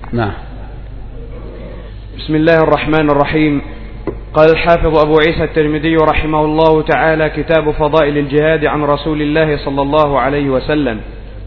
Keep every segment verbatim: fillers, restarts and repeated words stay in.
نعم. بسم الله الرحمن الرحيم. قال الحافظ أبو عيسى الترمذي رحمه الله تعالى: كتاب فضائل الجهاد عن رسول الله صلى الله عليه وسلم.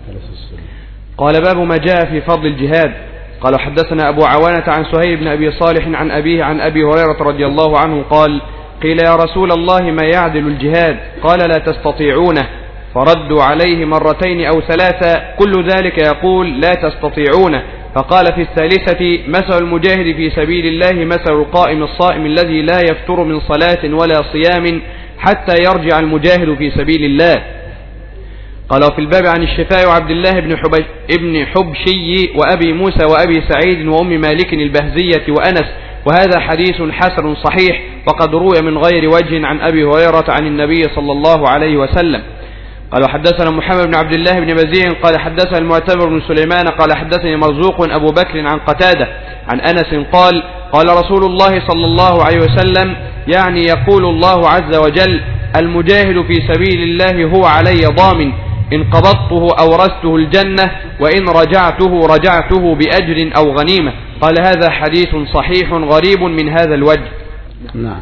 قال: باب ما جاء في فضل الجهاد. قال: حدثنا أبو عوانة عن سهيل بن أبي صالح عن أبيه عن أبي هريرة رضي الله عنه قال: قيل يا رسول الله ما يعدل الجهاد؟ قال: لا تستطيعونه. فردوا عليه مرتين أو ثلاثة كل ذلك يقول: لا تستطيعونه. فقال في الثالثة: مثل المجاهد في سبيل الله مثل القائم الصائم الذي لا يفتر من صلاة ولا صيام حتى يرجع المجاهد في سبيل الله. قال: وفي الباب عن الشفاء وعبد الله بن حبش ابن حبشي وأبي موسى وأبي سعيد وأم مالك البهزية وأنس، وهذا حديث حسن صحيح، وقد روي من غير وجه عن أبي هريرة عن النبي صلى الله عليه وسلم. قال: حدثنا محمد بن عبد الله بن بزيع قال حدثنا المعتمر بن سليمان قال حدثني مرزوق أبو بكر عن قتادة عن أنس قال: قال رسول الله صلى الله عليه وسلم، يعني يقول الله عز وجل: المجاهد في سبيل الله هو علي ضامن، إن قبضته أورثته الجنة، وإن رجعته رجعته بأجر أو غنيمة. قال: هذا حديث صحيح غريب من هذا الوجه. نعم.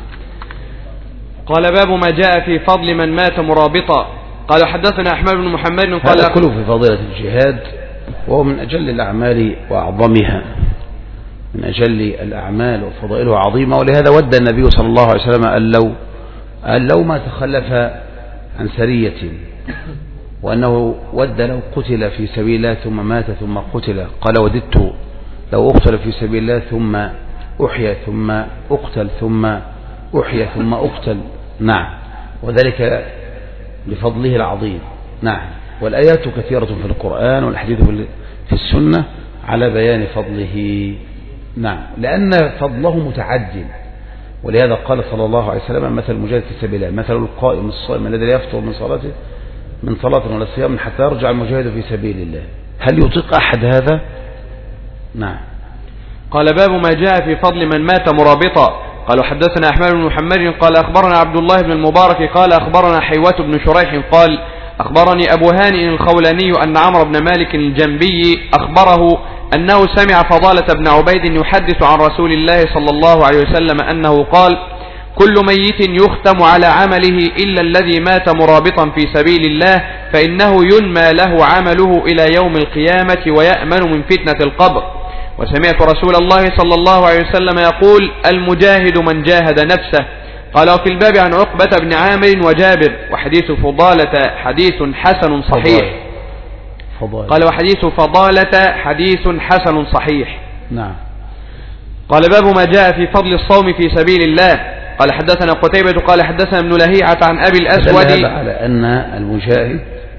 قال: باب ما جاء في فضل من مات مرابطا. قال: حدثنا أحمد بن محمد قال: هذا كله في فضيلة الجهاد، وهو من أجل الأعمال وأعظمها، من أجل الأعمال وفضائلها عظيمة. ولهذا ود النبي صلى الله عليه وسلم أن لو, أن لو ما تخلف عن سرية، وأنه ود لو قتل في سبيل الله ثم مات ثم قتل. قال: وددت لو أقتل في سبيل الله ثم أحيا ثم أقتل ثم أحيا ثم أقتل. نعم. وذلك لفضله العظيم. نعم. والآيات كثيرة في القرآن والحديث في السنة على بيان فضله. نعم. لأن فضله متعدل، ولهذا قال صلى الله عليه وسلم: مثل المجاهد في سبيل الله مثل القائم الصائم الذي لا يفطر من صلاته من صلاة ولا صيام حتى يرجع المجاهد في سبيل الله. هل يطيق أحد هذا؟ نعم. قال: باب ما جاء في فضل من مات مرابطا. قالوا: حدثنا أحمد بن محمد قال أخبرنا عبد الله بن المبارك قال أخبرنا حيوة بن شريح قال أخبرني أبو هانئ الخولاني أن عمرو بن مالك الجنبي أخبره أنه سمع فضالة بن عبيد يحدث عن رسول الله صلى الله عليه وسلم أنه قال: كل ميت يختم على عمله إلا الذي مات مرابطا في سبيل الله فإنه ينمى له عمله إلى يوم القيامة ويأمن من فتنة القبر. وسمعت رسول الله صلى الله عليه وسلم يقول: المجاهد من جاهد نفسه. قال: وفي الباب عن عقبة بن عامر وجابر. وحديث فضالة حديث حسن صحيح. فضالة. قال: وحديث فضالة حديث حسن صحيح. نعم. قال: باب ما جاء في فضل الصوم في سبيل الله. قال: حدثنا قتيبة قال حدثنا ابن لهيعة عن أبي الأسود على أن المجاهد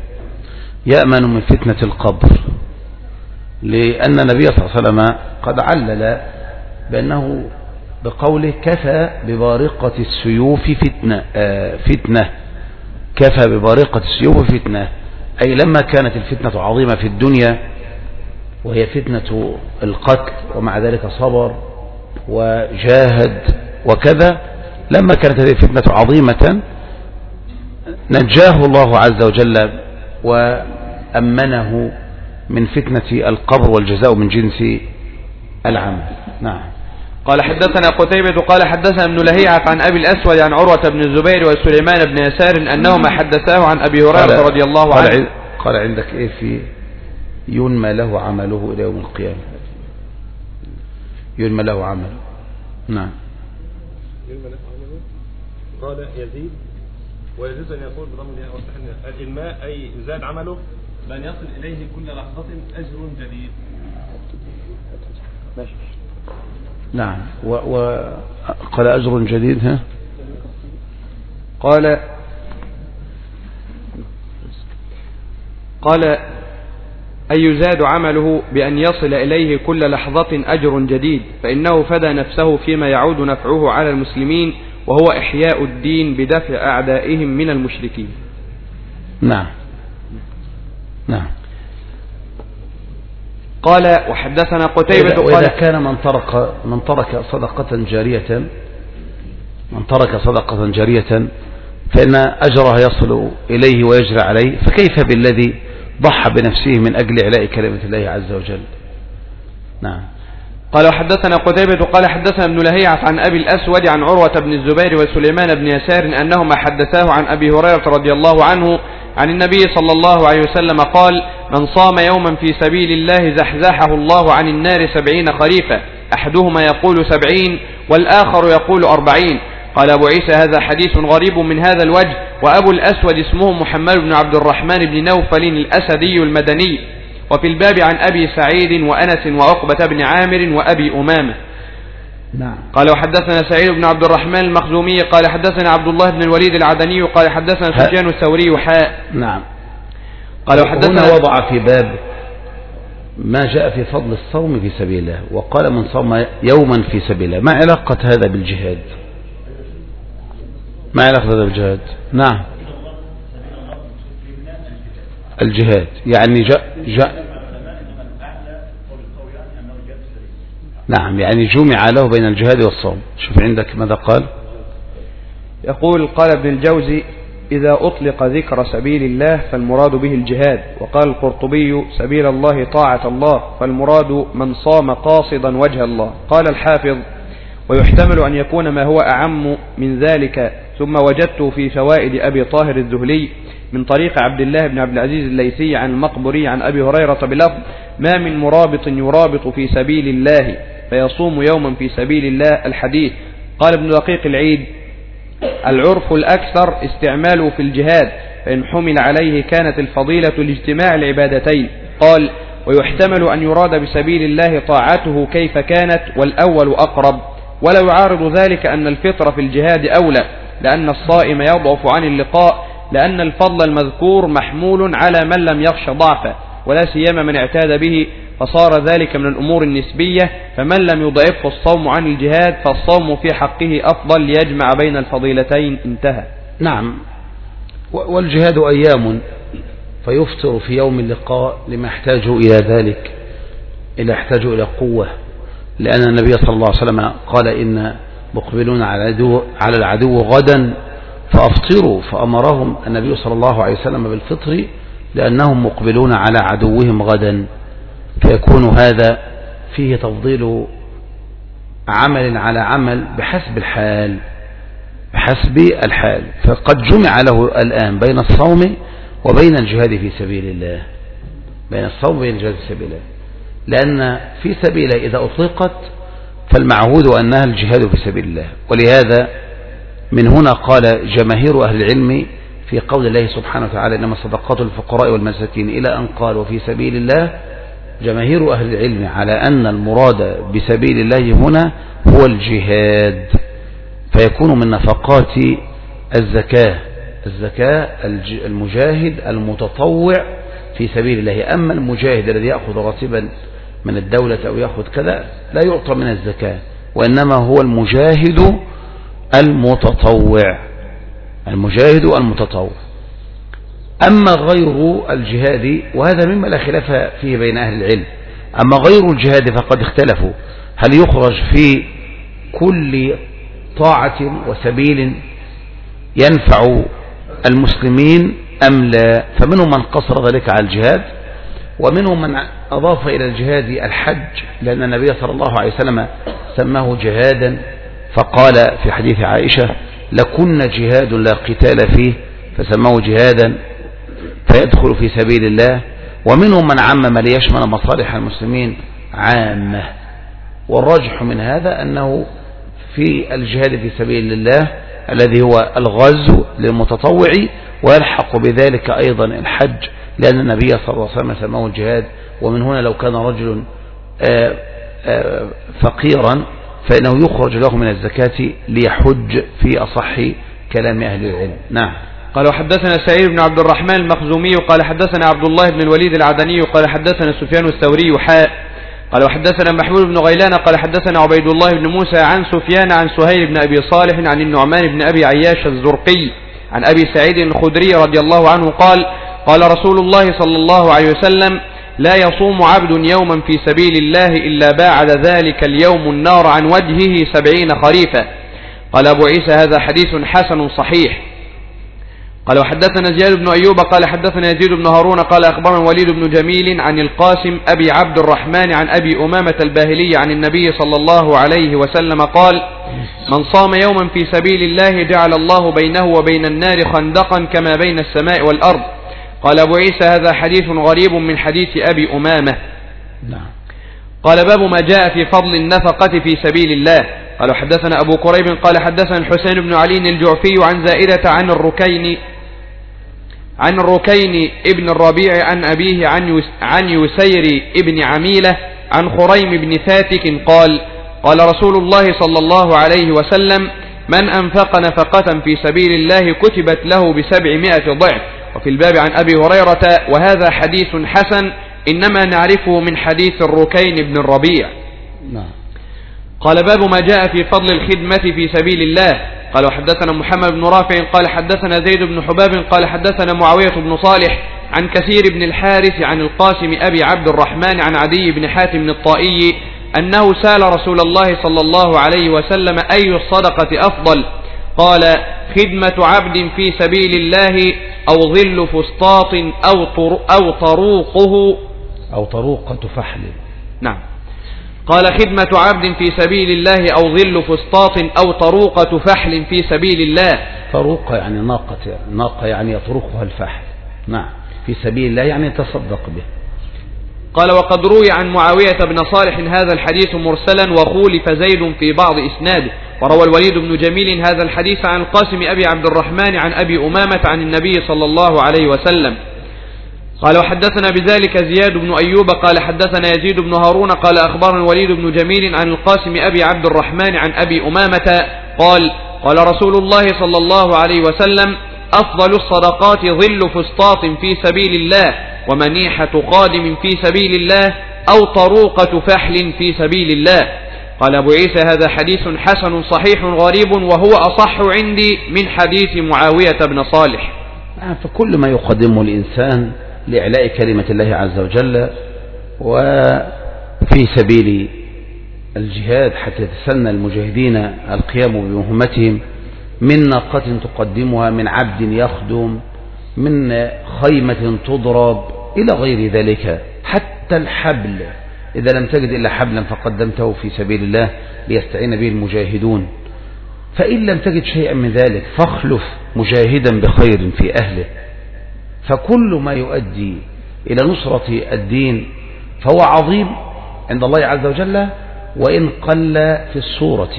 يأمن من فتنة القبر، لأن النبي صلى الله عليه وسلم قد علل بأنه بقوله: كفى ببارقة السيوف فتنة, آه فتنة كفى ببارقة السيوف فتنة، أي لما كانت الفتنة عظيمة في الدنيا وهي فتنة القتل، ومع ذلك صبر وجاهد وكذا، لما كانت هذه الفتنة عظيمة نجاه الله عز وجل وأمنه من فتنة القبر والجزاء من جنس العمل. نعم. قال: حدثنا قتيبة قال حدثنا ابن لهيعة عن أبي الأسود عن عروة بن الزبير وسليمان بن يسار أنهما حدثاه عن أبي هريرة رضي الله عنه. قال, قال عندك إيه في ينمى له عمله إلى يوم القيامة؟ ينمى له عمله. نعم. ينمى له عمله. قال يزيد، ويجوز أن يقول بضم الإنماء أي يزاد عمله بأن يصل إليه كل لحظة أجر جديد. ماشي. نعم. وقال أجر جديد. ها قال قال أي يزاد عمله بأن يصل إليه كل لحظة أجر جديد، فإنه فدى نفسه فيما يعود نفعه على المسلمين، وهو إحياء الدين بدفع أعدائهم من المشركين. نعم. نعم. قال: وحدثنا قتيبة قال: وإذا كان من ترك من ترك صدقة جارية من ترك صدقة جارية فإن أجرها يصل إليه ويجرى عليه، فكيف بالذي ضحى بنفسه من أجل إعلاء كلمة الله عز وجل؟ نعم. قال وحدثنا قتيبة قال حدثنا ابن لهيعة عن أبي الأسود عن عروة بن الزبير وسليمان بن يسار أنهما حدثاه عن أبي هريرة رضي الله عنه عن النبي صلى الله عليه وسلم قال: من صام يوما في سبيل الله زحزحه الله عن النار سبعين خريفا، أحدهما يقول سبعين والآخر يقول أربعين. قال أبو عيسى: هذا حديث غريب من هذا الوجه. وأبو الأسود اسمه محمد بن عبد الرحمن بن نوفل الأسدي المدني. وفي الباب عن أبي سعيد وأنس وعقبة بن عامر وأبي أمامة. نعم. قال وحدثنا سعيد بن عبد الرحمن المخزومي قال حدثنا عبد الله بن الوليد العدني قال حدثنا سفيان الثوري حاء. نعم. قال وحدثنا هنا وضع في باب ما جاء في فضل الصوم في سبيل الله، وقال من صام يوما في سبيل الله. ما علاقة هذا بالجهاد؟ ما علاقة هذا بالجهاد؟ نعم، الجهاد يعني جاء جاء نعم، يعني جمع له بين الجهاد والصوم. شوف عندك ماذا قال. يقول قال ابن الجوزي: إذا أطلق ذكر سبيل الله فالمراد به الجهاد. وقال القرطبي: سبيل الله طاعة الله، فالمراد من صام قاصدا وجه الله. قال الحافظ: ويحتمل أن يكون ما هو أعم من ذلك. ثم وجدت في فوائد أبي طاهر الذهلي من طريق عبد الله بن عبد العزيز الليثي عن المقبري عن أبي هريرة بلفظ: ما من مرابط يرابط في سبيل الله فيصوم يوما في سبيل الله. الحديث. قال ابن دقيق العيد: العرف الأكثر استعماله في الجهاد، فإن حمل عليه كانت الفضيلة لاجتماع العبادتين. قال: ويحتمل أن يراد بسبيل الله طاعته كيف كانت، والأول أقرب. ولا يعارض ذلك أن الفطر في الجهاد أولى، لأن الصائم يضعف عن اللقاء، لأن الفضل المذكور محمول على من لم يخش ضعفا، ولا سيما من اعتاد به، فصار ذلك من الأمور النسبية. فمن لم يضعفه الصوم عن الجهاد فالصوم في حقه أفضل ليجمع بين الفضيلتين. انتهى. نعم. والجهاد أيام، فيفطر في يوم اللقاء لما احتاجوا إلى ذلك، إلى احتاجوا إلى قوة، لأن النبي صلى الله عليه وسلم قال: إن مقبلون على العدو, على العدو غدا فأفطروا، فأمرهم النبي صلى الله عليه وسلم بالفطر لأنهم مقبلون على عدوهم غدا. فيكون هذا فيه تفضيل عمل على عمل بحسب الحال، بحسب الحال. فقد جمع له الآن بين الصوم وبين الجهاد في سبيل الله، بين الصوم وبين الجهاد في سبيل الله، لأن في سبيله إذا أطلقت فالمعهود أنها الجهاد في سبيل الله. ولهذا من هنا قال جماهير أهل العلم في قول الله سبحانه وتعالى: إنما الصدقات للفقراء والمساكين، إلى أن قال: وفي سبيل الله. جماهير أهل العلم على أن المراد بسبيل الله هنا هو الجهاد، فيكون من نفقات الزكاة الزكاة المجاهد المتطوع في سبيل الله. أما المجاهد الذي يأخذ راتبا من الدولة أو يأخذ كذا لا يعطى من الزكاة، وإنما هو المجاهد المتطوع المجاهد المتطوع. أما غير الجهاد، وهذا مما لا خلاف فيه بين أهل العلم، أما غير الجهاد فقد اختلفوا هل يخرج في كل طاعة وسبيل ينفع المسلمين أم لا. فمنهم من قصر ذلك على الجهاد، ومنهم من أضاف إلى الجهاد الحج، لأن النبي صلى الله عليه وسلم سماه جهادا، فقال في حديث عائشة: لكن جهاد لا قتال فيه، فسماه جهادا فيدخل في سبيل الله. ومنهم من عمم ليشمل مصالح المسلمين عامة، والراجح من هذا أنه في الجهاد في سبيل الله الذي هو الغزو للمتطوع، ويلحق بذلك أيضا الحج، لأن النبي صلى الله عليه وسلم سماه الجهاد. ومن هنا لو كان رجل آآ آآ فقيرا فإنه يخرج له من الزكاة ليحج في أصح كلام أهل العلم. نعم. قال وحدثنا سعيد بن عبد الرحمن المخزومي قال حدثنا عبد الله بن الوليد العدني قال حدثنا سفيان الثوري حاء. قال وحدثنا محمود بن غيلان قال حدثنا عبيد الله بن موسى عن سفيان عن سهيل بن أبي صالح عن النعمان بن أبي عياش الزرقي عن أبي سعيد الخدري رضي الله عنه قال: قال رسول الله صلى الله عليه وسلم: لا يصوم عبد يوما في سبيل الله إلا باعد ذلك اليوم النار عن وجهه سبعين خريفا. قال أبو عيسى: هذا حديث حسن صحيح. قال وحدثنا زياد بن أيوب قال حدثنا يزيد بن هارون قال أخبرنا الوليد بن جميل عن القاسم أبي عبد الرحمن عن أبي أمامة الباهلي عن النبي صلى الله عليه وسلم قال من صام يوما في سبيل الله جعل الله بينه وبين النار خندقا كما بين السماء والأرض. قال أبو عيسى هذا حديث غريب من حديث أبي أمامة. قال باب ما جاء في فضل النفقة في سبيل الله. قال حدثنا أبو كريب قال حدثنا الحسين بن علي الجعفي عن زائدة عن الركين عن الركين ابن الربيع عن أبيه عن عن يسير ابن عميلة عن خريم بن ثاتك قال قال رسول الله صلى الله عليه وسلم من أنفق نفقة في سبيل الله كتبت له بسبعمائة ضعف. وفي الباب عن أبي هريرة وهذا حديث حسن إنما نعرفه من حديث الركين بن الربيع. قال باب ما جاء في فضل الخدمة في سبيل الله. قال وحدثنا محمد بن رافع قال حدثنا زيد بن حباب قال حدثنا معاوية بن صالح عن كثير بن الحارث عن القاسم أبي عبد الرحمن عن عدي بن حاتم الطائي أنه سأل رسول الله صلى الله عليه وسلم أي الصدقة أفضل؟ قال خدمة عبد في سبيل الله أو ظل فسطاط أو, طر أو طروقه أو طروقة فحل. نعم. قال خدمة عبد في سبيل الله أو ظل فسطاط أو طروقة فحل في سبيل الله. طروقة يعني ناقة، ناقة يعني يطرقها الفحل. نعم. في سبيل الله يعني يتصدق به. قال وقد روي عن معاوية بن صالح هذا الحديث مرسلا وخولف زيد في بعض إسناده. وروى الوليد بن جميل هذا الحديث عن القاسم أبي عبد الرحمن عن أبي أمامة عن النبي صلى الله عليه وسلم. قال وحدثنا بذلك زياد بن أيوب قال حدثنا يزيد بن هارون قال أخبرنا الوليد بن جميل عن القاسم أبي عبد الرحمن عن أبي أمامة قال قال رسول الله صلى الله عليه وسلم أفضل الصدقات ظل فسطاط في سبيل الله ومنيحة قادم في سبيل الله أو طروقة فحل في سبيل الله. قال أبو عيسى هذا حديث حسن صحيح غريب وهو أصح عندي من حديث معاوية بن صالح. فكل ما يقدمه الإنسان لإعلاء كلمة الله عز وجل وفي سبيل الجهاد حتى يتسنى المجاهدين القيام بمهمتهم من ناقة تقدمها، من عبد يخدم، من خيمة تضرب إلى غير ذلك، حتى الحبل إذا لم تجد إلا حبلا فقدمته في سبيل الله ليستعين به المجاهدون. فإن لم تجد شيئا من ذلك فاخلف مجاهدا بخير في أهله. فكل ما يؤدي إلى نصرة الدين فهو عظيم عند الله عز وجل وإن قل في الصورة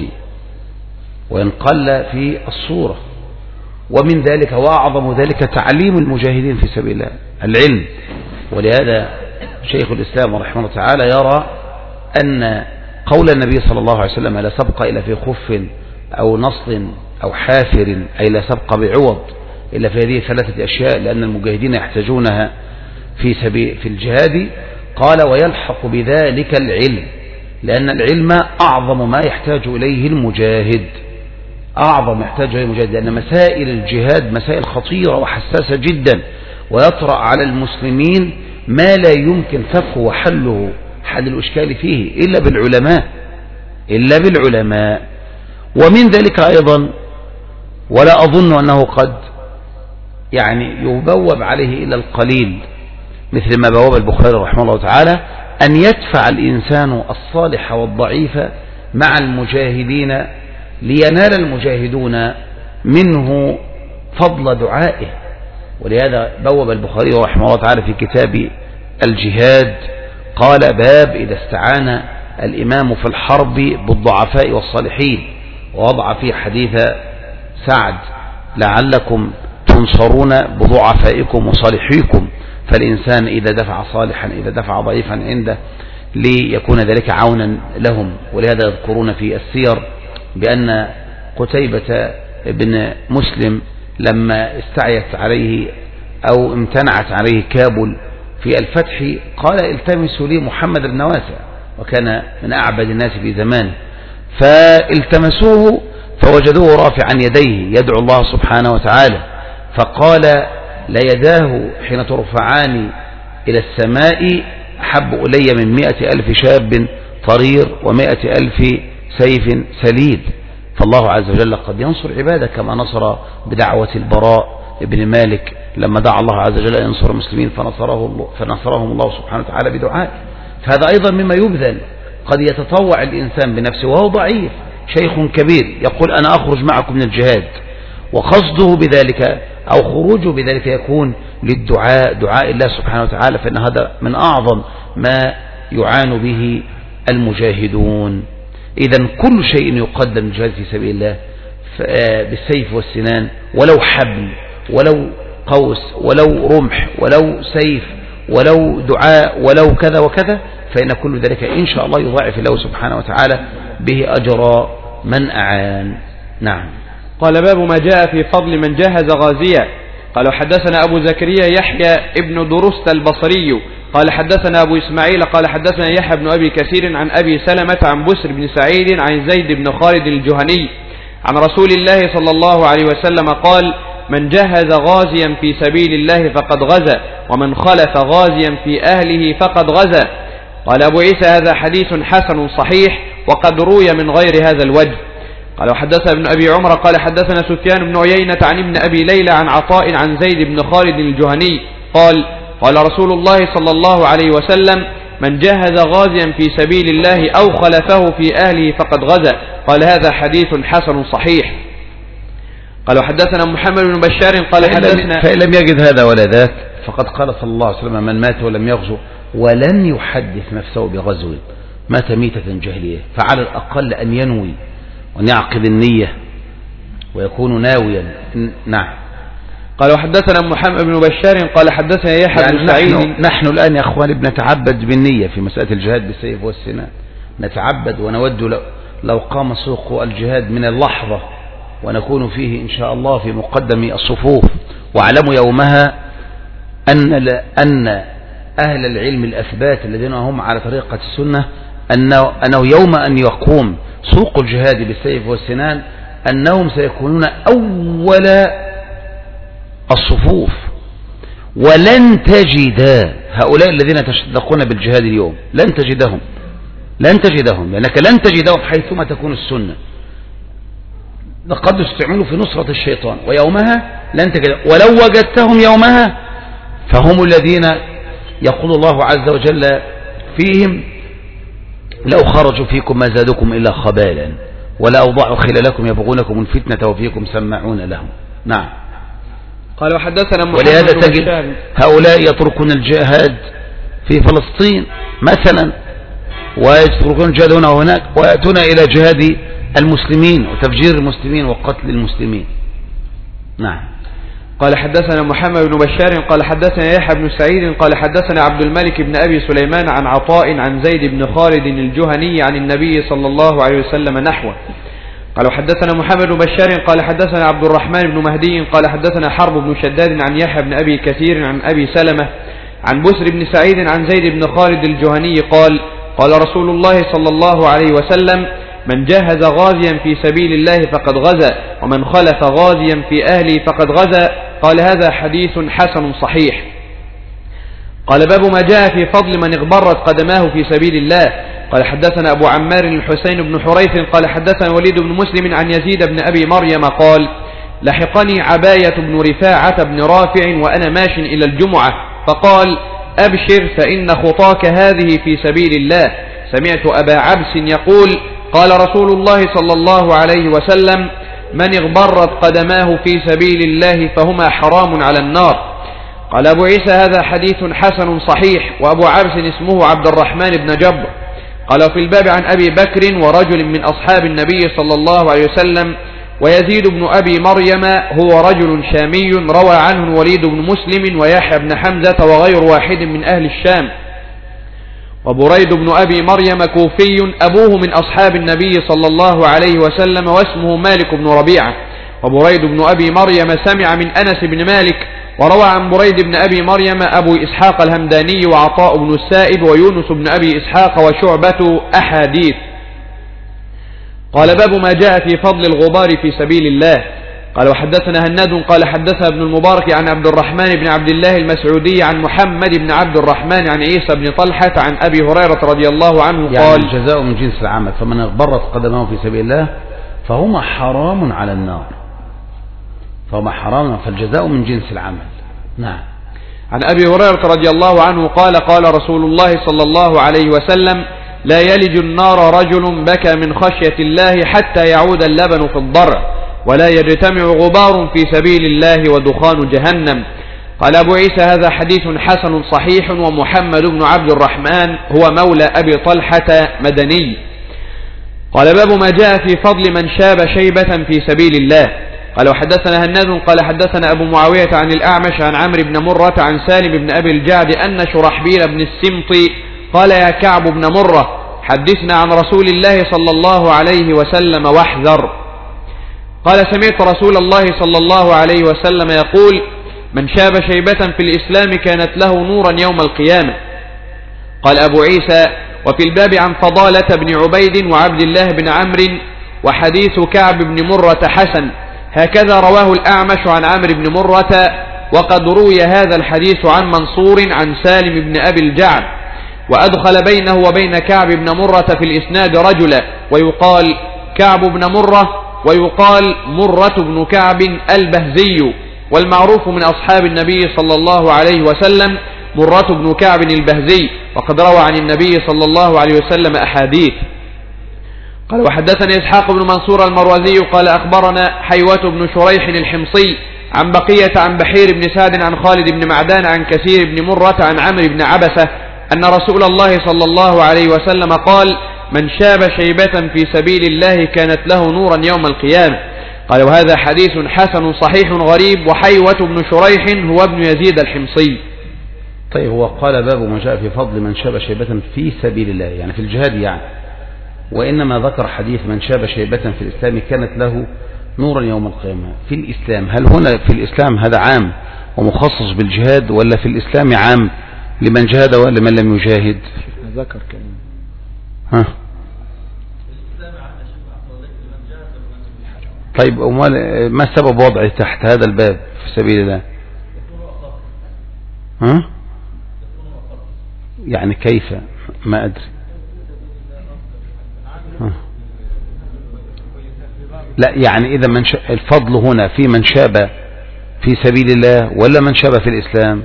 وإن قل في الصورة. ومن ذلك وأعظم ذلك تعليم المجاهدين في سبيل الله العلم. ولهذا شيخ الإسلام رحمه الله تعالى يرى أن قول النبي صلى الله عليه وسلم لا سبق إلا في خف أو نصل أو حافر، أي لا سبق بعوض إلا في هذه ثلاثة أشياء لأن المجاهدين يحتاجونها في سبيل في الجهاد. قال ويلحق بذلك العلم، لأن العلم أعظم ما يحتاج إليه المجاهد، أعظم يحتاج إليه المجاهد، لأن مسائل الجهاد مسائل خطيرة وحساسة جدا، ويطرأ على المسلمين ما لا يمكن فكه وحله حل الإشكال فيه إلا بالعلماء إلا بالعلماء. ومن ذلك أيضا ولا أظن أنه قد يعني يبوب عليه إلا القليل مثل ما بواب البخاري رحمه الله تعالى أن يدفع الإنسان الصالح والضعيف مع المجاهدين لينال المجاهدون منه فضل دعائه. ولهذا بوب البخاري رحمه الله تعالى في كتاب الجهاد قال باب إذا استعان الإمام في الحرب بالضعفاء والصالحين، ووضع فيه حديث سعد لعلكم تنصرون بضعفائكم وصالحيكم، فالإنسان إذا دفع صالحا إذا دفع ضعيفا عنده ليكون ذلك عونا لهم. ولهذا يذكرون في السير بأن قتيبة بن مسلم لما استعيت عليه أو امتنعت عليه كابل في الفتح قال التمسوا لي محمد بن واسع، وكان من أعبد الناس في زمانه، فالتمسوه فوجدوه رافعا يديه يدعو الله سبحانه وتعالى، فقال ليداه حين ترفعان إلى السماء أحب إلي من مئة ألف شاب طرير ومئة ألف سيف سليد. فالله عز وجل قد ينصر عباده كما نصر بدعوة البراء بن مالك لما دعا الله عز وجل أن ينصر المسلمين فنصره الله فنصرهم الله سبحانه وتعالى بدعاء. فهذا أيضا مما يبذل. قد يتطوع الإنسان بنفسه وهو ضعيف، شيخ كبير يقول أنا أخرج معكم من الجهاد، وقصده بذلك أو خروجه بذلك يكون للدعاء، دعاء الله سبحانه وتعالى، فإن هذا من أعظم ما يعان به المجاهدون. إذن كل شيء يقدم للجهاد في سبيل الله بالسيف والسنان، ولو حبل ولو قوس ولو رمح ولو سيف ولو دعاء ولو كذا وكذا، فإن كل ذلك إن شاء الله يضاعف الله سبحانه وتعالى به أجر من أعان. نعم. قال باب ما جاء في فضل من جهز غازيا. قال حدثنا أبو زكريا يحيى ابن درست البصري قال حدثنا أبو إسماعيل قال حدثنا يحيى بن أبي كثير عن أبي سلمة عن بسر بن سعيد عن زيد بن خالد الجهني عن رسول الله صلى الله عليه وسلم قال من جهز غازيا في سبيل الله فقد غزا، ومن خلف غازيا في أهله فقد غزا. قال أبو عيسى هذا حديث حسن صحيح وقد روي من غير هذا الوجه. قال وحدثنا ابن أبي عمر قال حدثنا سفيان بن عيينة عن ابن أبي ليلى عن عطاء عن زيد بن خالد الجهني قال قال رسول الله صلى الله عليه وسلم من جهز غازيا في سبيل الله أو خلفه في أهله فقد غزا. قال هذا حديث حسن صحيح. قال وحدثنا محمد بن بشار قال حدثنا فإن لم يجد هذا ولا ذاك فقد قال صلى الله عليه وسلم من مات ولم يغزو ولم يحدث نفسه بغزو مات ميتة جاهلية، فعلى الأقل أن ينوي وأن يعقد النية ويكون ناويا. نعم. قال وحدثنا محمد بن بشار قال حدثنا يحيى بن سعيد. نحن, نحن الآن يا أخواني بنتعبد بالنية في مسألة الجهاد بالسيف والسنان، نتعبد ونود لو, لو قام سوق الجهاد من اللحظة ونكون فيه إن شاء الله في مقدم الصفوف. واعلموا يومها أن, أن أهل العلم الأثبات الذين هم على طريقة السنة أنه, أنه يوم أن يقوم سوق الجهاد بالسيف والسنان أنهم سيكونون أول الصفوف، ولن تجد هؤلاء الذين يتشدقون بالجهاد اليوم لن تجدهم لن تجدهم لأنك لن تجدهم حيثما تكون السنة، لقد استعملوا في نصرة الشيطان ويومها لن تجدهم، ولو وجدتهم يومها فهم الذين يقول الله عز وجل فيهم لو خرجوا فيكم ما زادكم إلا خبالا ولا أوضعوا خلالكم يبغونكم الفتنة وفيكم سماعون لهم. نعم. قال وحدثنا محمد ولهذا تجد هؤلاء يتركون الجهاد في فلسطين مثلا ويتركون الجهاد هنا وهناك ويأتون إلى جهاد المسلمين وتفجير المسلمين وقتل المسلمين. نعم. قال حدثنا محمد بن بشار قال حدثنا يحيى بن سعيد قال حدثنا عبد الملك بن أبي سليمان عن عطاء عن زيد بن خالد الجهني عن النبي صلى الله عليه وسلم نحوه. قال حدثنا محمد بن بشار قال حدثنا عبد الرحمن بن مهدي قال حدثنا حرب بن شداد عن يحيى بن أبي كثير عن أبي سلمة عن بسر بن سعيد عن زيد بن خالد الجهني قال قال رسول الله صلى الله عليه وسلم من جهز غازيا في سبيل الله فقد غزا، ومن خلف غازيا في أهله فقد غزا. قال هذا حديث حسن صحيح. قال باب ما جاء في فضل من اغبرت قدماه في سبيل الله. قال حدثنا أبو عمار الحسين بن حريث قال حدثنا وليد بن مسلم عن يزيد بن أبي مريم قال لحقني عباية بن رفاعة بن رافع وأنا ماش إلى الجمعة فقال أبشر فإن خطاك هذه في سبيل الله. سمعت أبا عبس يقول قال رسول الله صلى الله عليه وسلم من اغبرت قدماه في سبيل الله فهما حرام على النار. قال أبو عيسى هذا حديث حسن صحيح. وأبو عبس اسمه عبد الرحمن بن جبر. قال في الباب عن أبي بكر ورجل من أصحاب النبي صلى الله عليه وسلم ويزيد بن أبي مريم هو رجل شامي روى عنه الوليد بن مسلم ويحيى بن حمزة وغير واحد من أهل الشام. وبريد بن أبي مريم كوفي أبوه من أصحاب النبي صلى الله عليه وسلم واسمه مالك بن ربيعة. وبريد بن أبي مريم سمع من أنس بن مالك. وروى عن بريد بن أبي مريم أبو إسحاق الهمداني وعطاء بن السائب ويونس بن أبي إسحاق وشعبة أحاديث. قال باب ما جاء في فضل الغبار في سبيل الله. قال وحدثنا هناد قال حدثنا ابن المبارك عن عبد الرحمن بن عبد الله المسعودي عن محمد بن عبد الرحمن عن عيسى بن طلحة عن أبي هريرة رضي الله عنه يعني قال الجزاء من جنس العمل، فمن اغبرت قدمه في سبيل الله فهما حرام على النار. فما حرام فالجزاء من جنس العمل. نعم. عن أبي هريرة رضي الله عنه قال قال رسول الله صلى الله عليه وسلم لا يلج النار رجل بكى من خشية الله حتى يعود اللبن في الضرع ولا يجتمع غبار في سبيل الله ودخان جهنم. قال أبو عيسى هذا حديث حسن صحيح. ومحمد بن عبد الرحمن هو مولى أبي طلحة مدني. قال باب ما جاء في فضل من شاب شيبة في سبيل الله. قال وحدثنا هناد قال حدثنا أبو معاوية عن الأعمش عن عمرو بن مرة عن سالم بن أبي الجعد أن شرحبيل بن السمط قال يا كعب بن مرة حدثنا عن رسول الله صلى الله عليه وسلم واحذر. قال سمعت رسول الله صلى الله عليه وسلم يقول من شاب شيبة في الإسلام كانت له نورا يوم القيامة. قال أبو عيسى وفي الباب عن فضالة بن عبيد وعبد الله بن عمرو وحديث كعب بن مرة حسن هكذا رواه الأعمش عن عمرو بن مرة. وقد روي هذا الحديث عن منصور عن سالم بن أبي الجعد وأدخل بينه وبين كعب بن مرة في الإسناد رجلا ويقال كعب بن مرة ويقال مرة بن كعب البهزي. والمعروف من أصحاب النبي صلى الله عليه وسلم مرة بن كعب البهزي وقد روى عن النبي صلى الله عليه وسلم أحاديث. قال وحدثني إسحاق بن منصور المروزي قال أخبرنا حيوة بن شريح الحمصي عن بقية عن بحير بن سعد عن خالد بن معدان عن كثير بن مرة عن عمرو بن عبسة أن رسول الله صلى الله عليه وسلم قال من شاب شيبة في سبيل الله كانت له نورا يوم القيامة. قال وهذا حديث حسن صحيح غريب. وحيوة بن شريح هو ابن يزيد الحمصي. طيب هو قال باب ما جاء في فضل من شاب شيبة في سبيل الله يعني في الجهاد يعني، وإنما ذكر حديث من شاب شيبة في الإسلام كانت له نورا يوم القيامة. في الإسلام هل هنا في الإسلام هذا عام ومخصص بالجهاد ولا في الإسلام عام لمن جهاد ولمن لم يجاهد؟ ذكر كلام. ها طيب ما سبب وضعه تحت هذا الباب في سبيل الله؟ ها يعني كيف ما أدري. ها. لا يعني إذا من الفضل هنا في من شاب في سبيل الله ولا من شاب في الإسلام؟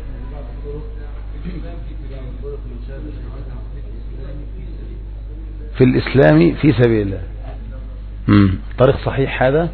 في الإسلام في سبيل الله. امم طريق صحيح هذا؟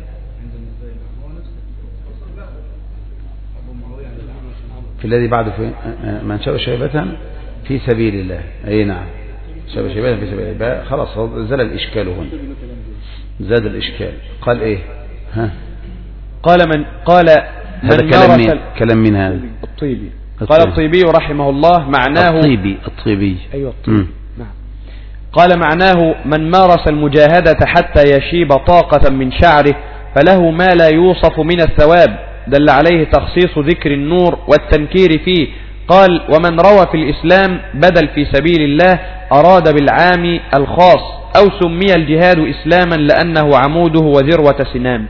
في الذي بعده في من شاب شيبة في سبيل الله. أي نعم شاب شيبة في سبيل الله. خلاص زال الإشكال هنا زاد الإشكال. قال إيه؟ ها قال من قال هذا من كلام مين؟ كلام من هذا؟ الطيبي. قال الطيبي رحمه الله معناه الطيبي الطيبي أيوة الطيبي. نعم. قال معناه من مارس المجاهدة حتى يشيب طاقة من شعره فله ما لا يوصف من الثواب دل عليه تخصيص ذكر النور والتنكير فيه. قال ومن روى في الإسلام بدل في سبيل الله أراد بالعام الخاص أو سمي الجهاد إسلاما لأنه عموده وذروة سنام.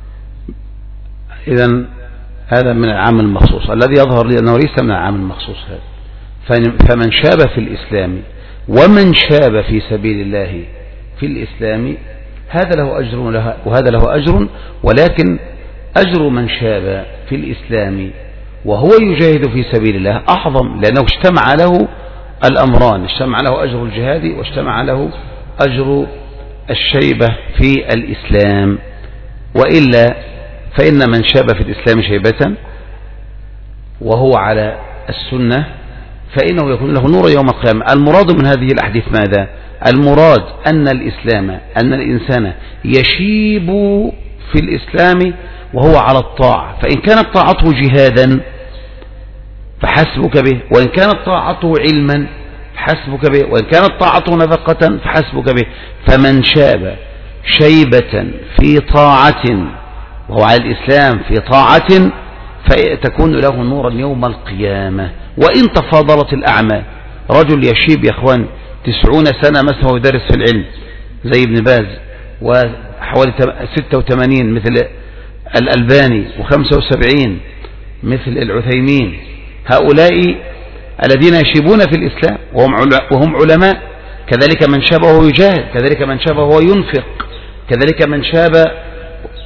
إذن هذا من العام المخصوص الذي يظهر لي أنه ليس من العام المخصوص هذا. فمن شاب في الإسلام ومن شاب في سبيل الله في الإسلام هذا له أجر وهذا له أجر، ولكن أجر من شاب في الإسلام وهو يجاهد في سبيل الله أعظم لأنه اجتمع له الأمران، اجتمع له أجر الجهاد واجتمع له أجر الشيبة في الإسلام. وإلا فإن من شاب في الإسلام شيبة وهو على السنة فإنه يكون له نور يوم القيامة. المراد من هذه الأحاديث ماذا؟ المراد أن الإسلام أن الإنسان يشيب في الإسلام وهو على الطاعة، فإن كانت طاعته جهادا فحسبك به، وإن كانت طاعته علما فحسبك به، وإن كانت طاعته نفقة فحسبك به. فمن شاب شيبة في طاعة وهو على الإسلام في طاعة فتكون له نورا يوم القيامة. وإن تفاضلت الأعمال، رجل يشيب يا أخوان تسعون سنة مثلا ويدرس في العلم زي ابن باز، وحوالي ستة وثمانين مثل الألباني، وخمسة وسبعين مثل العثيمين، هؤلاء الذين يشيبون في الإسلام وهم علماء. كذلك من شاب وهو يجاهد، كذلك من شاب وهو ينفق، كذلك من شاب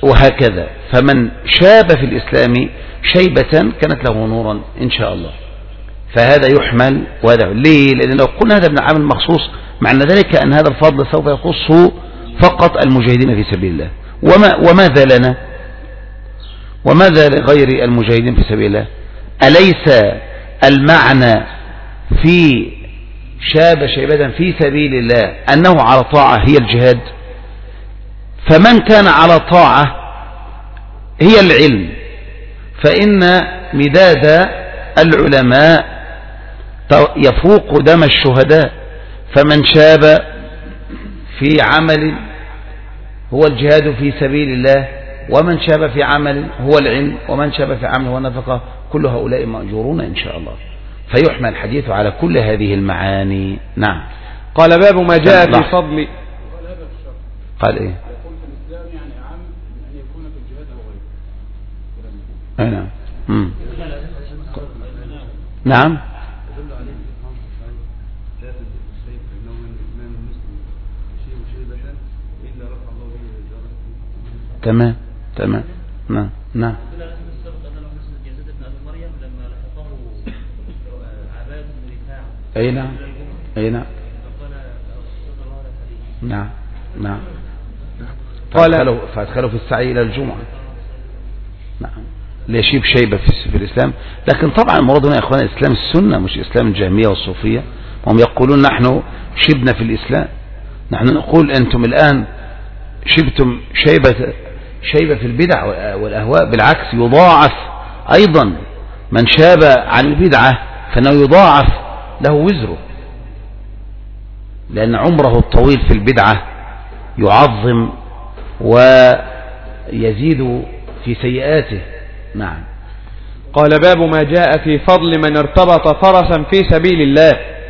وهكذا. فمن شاب في الإسلام شيبة كانت له نورا إن شاء الله، فهذا يحمل وهذا. ليه؟ لأن لو قلنا هذا ابن عامل مخصوص معنى ذلك أن هذا الفضل سوف يخص فقط المجاهدين في سبيل الله. وما وماذا لنا وماذا لغير المجاهدين في سبيل الله؟ أليس المعنى في شاب شيبة في سبيل الله أنه على طاعة هي الجهاد؟ فمن كان على طاعة هي العلم، فإن مداد العلماء يفوق دم الشهداء. فمن شاب في عمل هو الجهاد في سبيل الله، ومن شاب في عمل هو العلم، ومن شاب في عمل هو النفقة، كل هؤلاء مأجورون إن شاء الله. فيحمل الحديث على كل هذه المعاني. نعم. قال باب ما جاء في فضل. قال ايه؟ أي نعم. مم. نعم. تمام تمام. نعم نعم. أي نعم أي نعم نعم نعم. فأدخلوا فأدخلوا في السعي إلى الجمعة. نعم. ليشيب شيبة في الإسلام. لكن طبعا المراد هنا يا إخوان إسلام السنة مش إسلام الجهمية والصوفية. هم يقولون نحن شبنا في الإسلام، نحن نقول أنتم الآن شبتم شيبة شيبة في البدع والأهواء. بالعكس يضاعف أيضا من شاب عن البدعة فإنه يضاعف له وزره، لأن عمره الطويل في البدعة يعظم ويزيد في سيئاته. نعم. قال باب ما جاء في فضل من ارتبط فرسا في سبيل الله.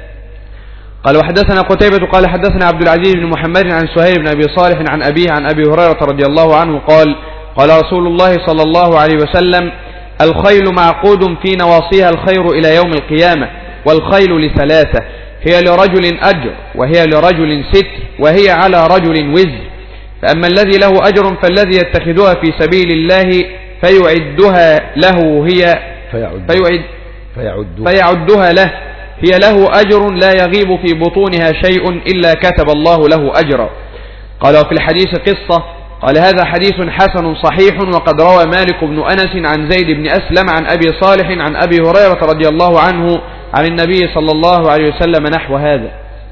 قال وحدثنا قتيبة قال حدثنا عبد العزيز بن محمد عن سهيل بن أبي صالح عن أبيه عن أبي هريرة رضي الله عنه قال قال رسول الله صلى الله عليه وسلم الخيل معقود في نواصيها الخير إلى يوم القيامة، والخيل لثلاثة، هي لرجل أجر، وهي لرجل ستر، وهي على رجل وزر. فأما الذي له أجر فالذي يتخذها في سبيل الله فيعدها له هي فيعد فيعد فيعدها, فيعدها له هي له أجر لا يغيب في بطونها شيء إلا كتب الله له أجرا. قال وفي الحديث قصة. قال هذا حديث حسن صحيح، وقد روى مالك بن أنس عن زيد بن أسلم عن أبي صالح عن أبي هريرة رضي الله عنه عن النبي صلى الله عليه وسلم نحو هذا.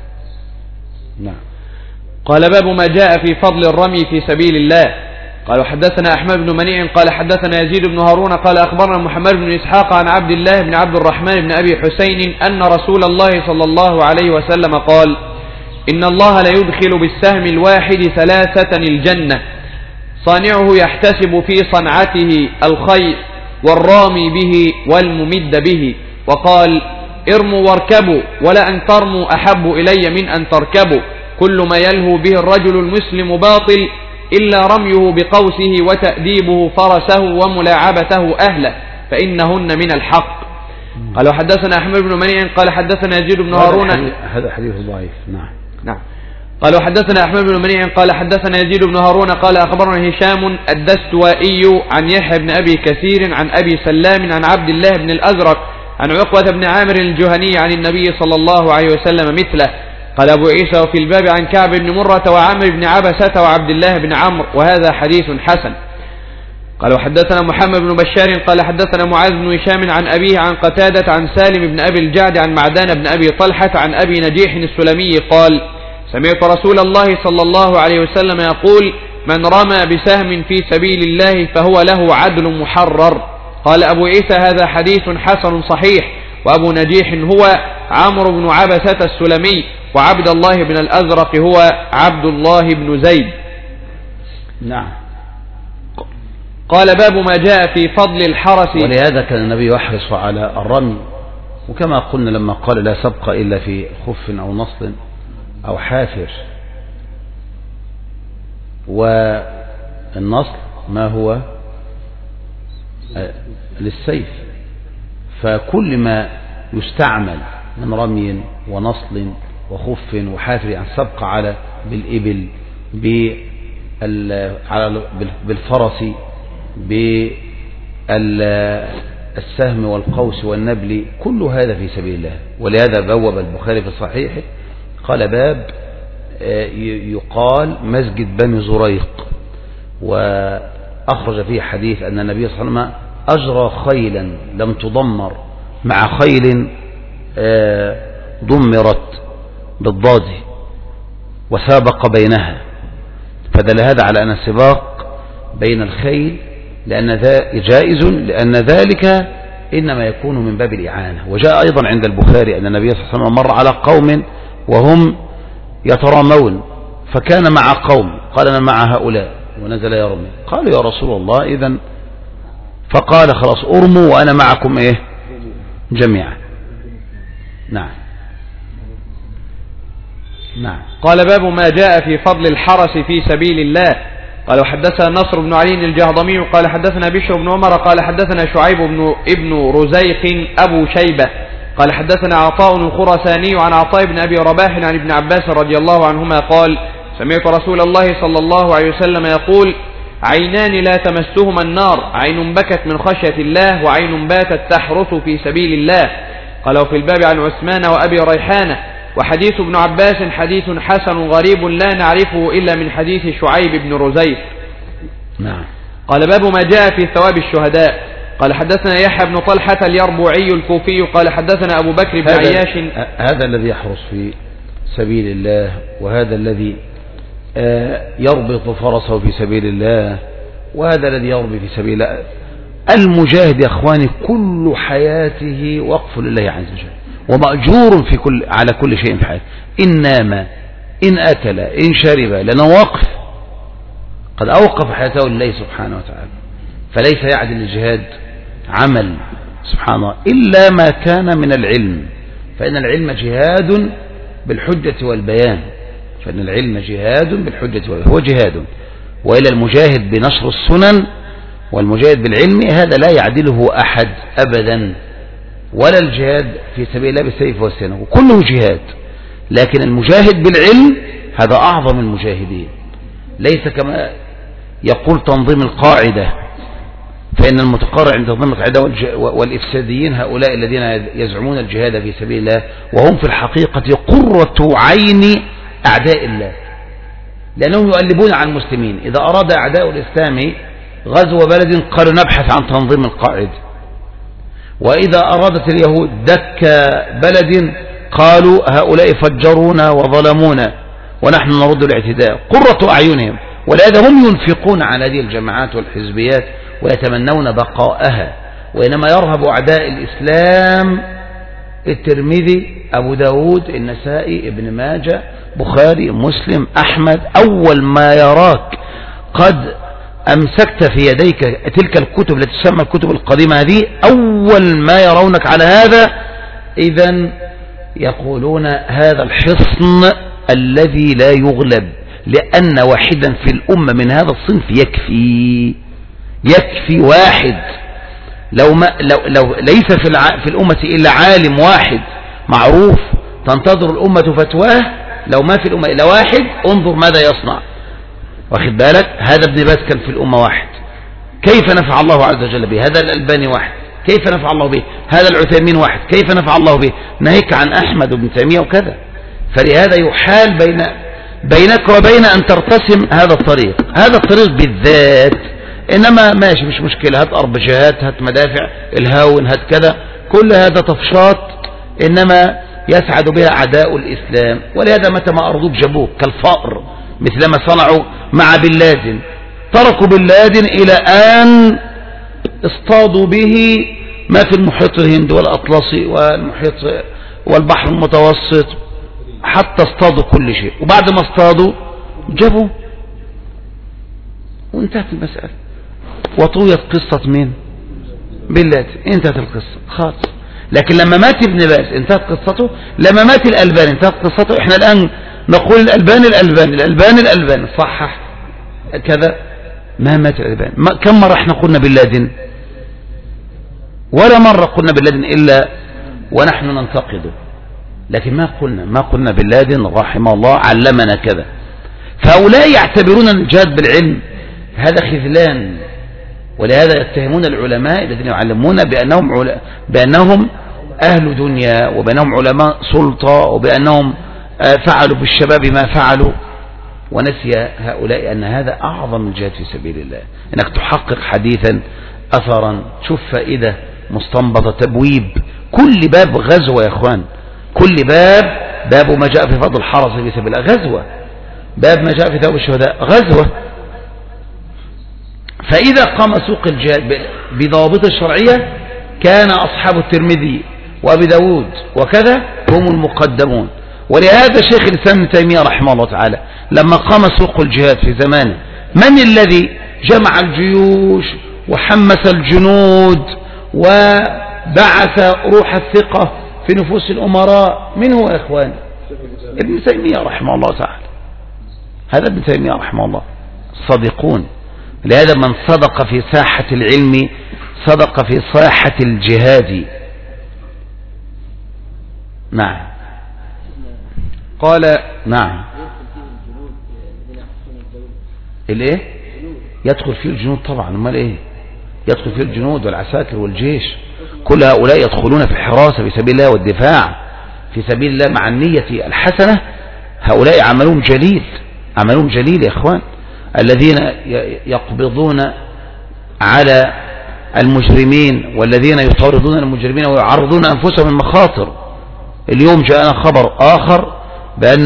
نعم. قال باب ما جاء في فضل الرمي في سبيل الله. قال حدثنا أحمد بن منيع قال حدثنا يزيد بن هارون قال أخبرنا محمد بن إسحاق عن عبد الله بن عبد الرحمن بن أبي حسين أن رسول الله صلى الله عليه وسلم قال إن الله ليدخل بالسهم الواحد ثلاثة الجنة، صانعه يحتسب في صنعته الخير، والرامي به، والممد به. وقال ارموا واركبوا، ولا أن ترموا أحب إلي من أن تركبوا، كل ما يلهو به الرجل المسلم باطل إلا رميه بقوسه وتأديبه فرسه وملاعبته أهله، فإنهن من الحق. قال وحدثنا أحمد بن منيع قال حدثنا يزيد بن هارون. هذا حديث ضعيف. نعم نعم. قال وحدثنا أحمد بن منيع قال حدثنا يزيد بن هارون قال أخبرنا هشام الدستوائي عن يحيى بن أبي كثير عن أبي سلام عن عبد الله بن الأزرق عن عقبة بن عامر الجهني عن النبي صلى الله عليه وسلم مثله. قال أبو عيسى وفي الباب عن كعب بن مرة وعامر بن عبسة وعبد الله بن عمرو، وهذا حديث حسن. قال وحدثنا محمد بن بشار قال حدثنا معاذ بن هشام عن أبيه عن قتادة عن سالم بن أبي الجعد عن معدان بن أبي طلحة عن أبي نجيح السلمي قال سمعت رسول الله صلى الله عليه وسلم يقول من رمى بسهم في سبيل الله فهو له عدل محرر. قال أبو عيسى هذا حديث حسن صحيح. وأبو نجيح هو عمرو بن عبسة السلمي، وعبد الله بن الأزرق هو عبد الله بن زيد. نعم. قال باب ما جاء في فضل الحرس. ولهذا كان النبي يحرص على الرمي، وكما قلنا لما قال لا سبق إلا في خف أو نصل أو حافر. والنصل ما هو للسيف، فكل ما يستعمل من رمي ونصل وخف وحافر، يعني سبق على بالإبل بالفرس بالسهم والقوس والنبل، كل هذا في سبيل الله. ولهذا بوب البخاري في صحيحه قال باب يقال مسجد بني زريق، وأخرج فيه حديث أن النبي صلى الله عليه وسلم أجرى خيلا لم تضمر مع خيل ضمرت بالضاد وسابق بينها، فدل هذا على أن السباق بين الخيل لأن ذا جائز، لأن ذلك إنما يكون من باب الإعانة. وجاء أيضا عند البخاري أن النبي صلى الله عليه وسلم مر على قوم وهم يترامون، فكان مع قوم قال أنا مع هؤلاء ونزل يرمي، قالوا يا رسول الله إذن، فقال خلاص أرموا وأنا معكم إيه جميعا. نعم نعم. قال باب ما جاء في فضل الحرس في سبيل الله. قال وحدثنا نصر بن علي الجهضمي قال حدثنا بشر بن عمر قال حدثنا شعيب بن ابن رزيق أبو شيبة قال حدثنا عطاء الخرساني عن عطاء بن أبي رباح عن ابن عباس رضي الله عنهما قال سمعت رسول الله صلى الله عليه وسلم يقول عينان لا تمسهما النار، عين بكت من خشية الله وعين باتت تحرث في سبيل الله. قال وفي الباب عن عثمان وأبي ريحانة. وحديث ابن عباس حديث حسن غريب لا نعرفه إلا من حديث شعيب بن رزيق. نعم. قال باب ما جاء في ثواب الشهداء. قال حدثنا يحيى بن طلحة اليربوعي الكوفي قال حدثنا أبو بكر بن عياش. هذا الذي يحرص في سبيل الله، وهذا الذي يربط فرسه في سبيل الله، وهذا الذي يربي في سبيل الله. المجاهد يا أخواني كل حياته وقف لله عز وجل، ومأجور في كل على كل شيء في حياته، إن نام إن أكل إن شرب، لأنه واقف قد أوقف حياته لله سبحانه وتعالى. فليس يعدل الجهاد عمل سبحان الله إلا ما كان من العلم، فإن العلم جهاد بالحجة والبيان، فإن العلم جهاد بالحجة والبيان، هو جهاد. وإلى المجاهد بنشر السنن والمجاهد بالعلم هذا لا يعدله أحد أبدا، ولا الجهاد في سبيل الله بالسيف والسنة، وكله جهاد. لكن المجاهد بالعلم هذا أعظم المجاهدين، ليس كما يقول تنظيم القاعدة، فإن المتقارع عند تنظيم القاعدة والإفساديين هؤلاء الذين يزعمون الجهاد في سبيل الله وهم في الحقيقة قرة عين أعداء الله، لأنهم يؤلبون على المسلمين. إذا أراد أعداء الإسلام غزو بلد قالوا نبحث عن تنظيم القاعدة، وإذا أرادت اليهود دك بلد قالوا هؤلاء فجرونا وظلمونا ونحن نرد الاعتداء، قرة أعينهم. ولهذا هم ينفقون على هذه الجماعات والحزبيات ويتمنون بقاءها. وإنما يرهب أعداء الإسلام الترمذي أبو داود النسائي ابن ماجه بخاري مسلم أحمد، أول ما يراك قد أمسكت في يديك تلك الكتب التي تسمى الكتب القديمة هذه، أول ما يرونك على هذا إذن يقولون هذا الحصن الذي لا يغلب، لأن واحدا في الأمة من هذا الصنف يكفي يكفي واحد. لو, ما لو, لو ليس في, الع... في الأمة إلا عالم واحد معروف تنتظر الأمة فتواه، لو ما في الأمة إلا واحد انظر ماذا يصنع. واخد بالك؟ هذا ابن باز كان في الأمة واحد، كيف نفع الله عز وجل به؟ هذا الألباني واحد، كيف نفع الله به؟ هذا العثيمين واحد، كيف نفع الله به؟ ناهيك عن أحمد وابن تيمية وكذا. فلهذا يحال بين بينك وبين أن ترتسم هذا الطريق، هذا الطريق بالذات. إنما ماشي مش مشكلة، هات أربجهات، هات مدافع الهاون، هات كذا، كل هذا تفشاط إنما يسعد بها أعداء الإسلام. ولهذا متى ما أرضوك جابوك كالفأر، مثلما صنعوا مع بن لادن، تركوا بن لادن إلى أن اصطادوا به ما في المحيط الهندي والأطلسي والمحيط والبحر المتوسط، حتى اصطادوا كل شيء. وبعد ما اصطادوا جابوا وانتهت المسألة، وطويت قصة مين؟ بن لادن، انتهت القصة خالص. لكن لما مات ابن باز انتهت قصته، لما مات الألباني انتهت قصته. احنا الآن نقول الألباني الألباني الألباني الألباني صحح كذا، ما مات الألباني. كم مرة احنا قلنا بن لادن؟ ولا مرة قلنا بن لادن إلا ونحن ننتقده، لكن ما قلنا ما قلنا بن لادن رحمه الله علمنا كذا. فهؤلاء يعتبرون الجهاد بالعلم هذا خذلان، ولهذا يتهمون العلماء الذين يعلمون بأنهم عل... بأنهم أهل دنيا، وبأنهم علماء سلطة، وبأنهم فعلوا بالشباب ما فعلوا، ونسي هؤلاء أن هذا أعظم الجهاد في سبيل الله، أنك تحقق حديثا أثرا، تشوف فائدة مستنبطة، تبويب. كل باب غزوة يا أخوان، كل باب باب ما جاء في فضل الحرس في سبيل الله غزوة، باب ما جاء في ثواب الشهداء غزوة. فإذا قام سوق الجهاد بضوابط الشرعية كان أصحاب الترمذي وأبي داود وكذا هم المقدمون. ولهذا شيخ الإسلام ابن تيمية رحمه الله تعالى لما قام سوق الجهاد في زمانه، من الذي جمع الجيوش وحمس الجنود وبعث روح الثقة في نفوس الأمراء؟ من هو يا إخوان؟ ابن تيمية رحمه الله تعالى. هذا ابن تيمية رحمه الله صديقون. لهذا من صدق في ساحة العلم صدق في ساحة الجهاد. نعم. قال نعم. الايه؟ يدخل فيه الجنود طبعا، امال ايه؟ يدخل فيه الجنود والعساكر والجيش، كل هؤلاء يدخلون في الحراسة في سبيل الله والدفاع في سبيل الله مع النية الحسنة. هؤلاء عملهم جليل، عملهم جليل يا اخوان، الذين يقبضون على المجرمين والذين يطاردون المجرمين ويعرضون أنفسهم للمخاطر. اليوم جاءنا خبر آخر بأن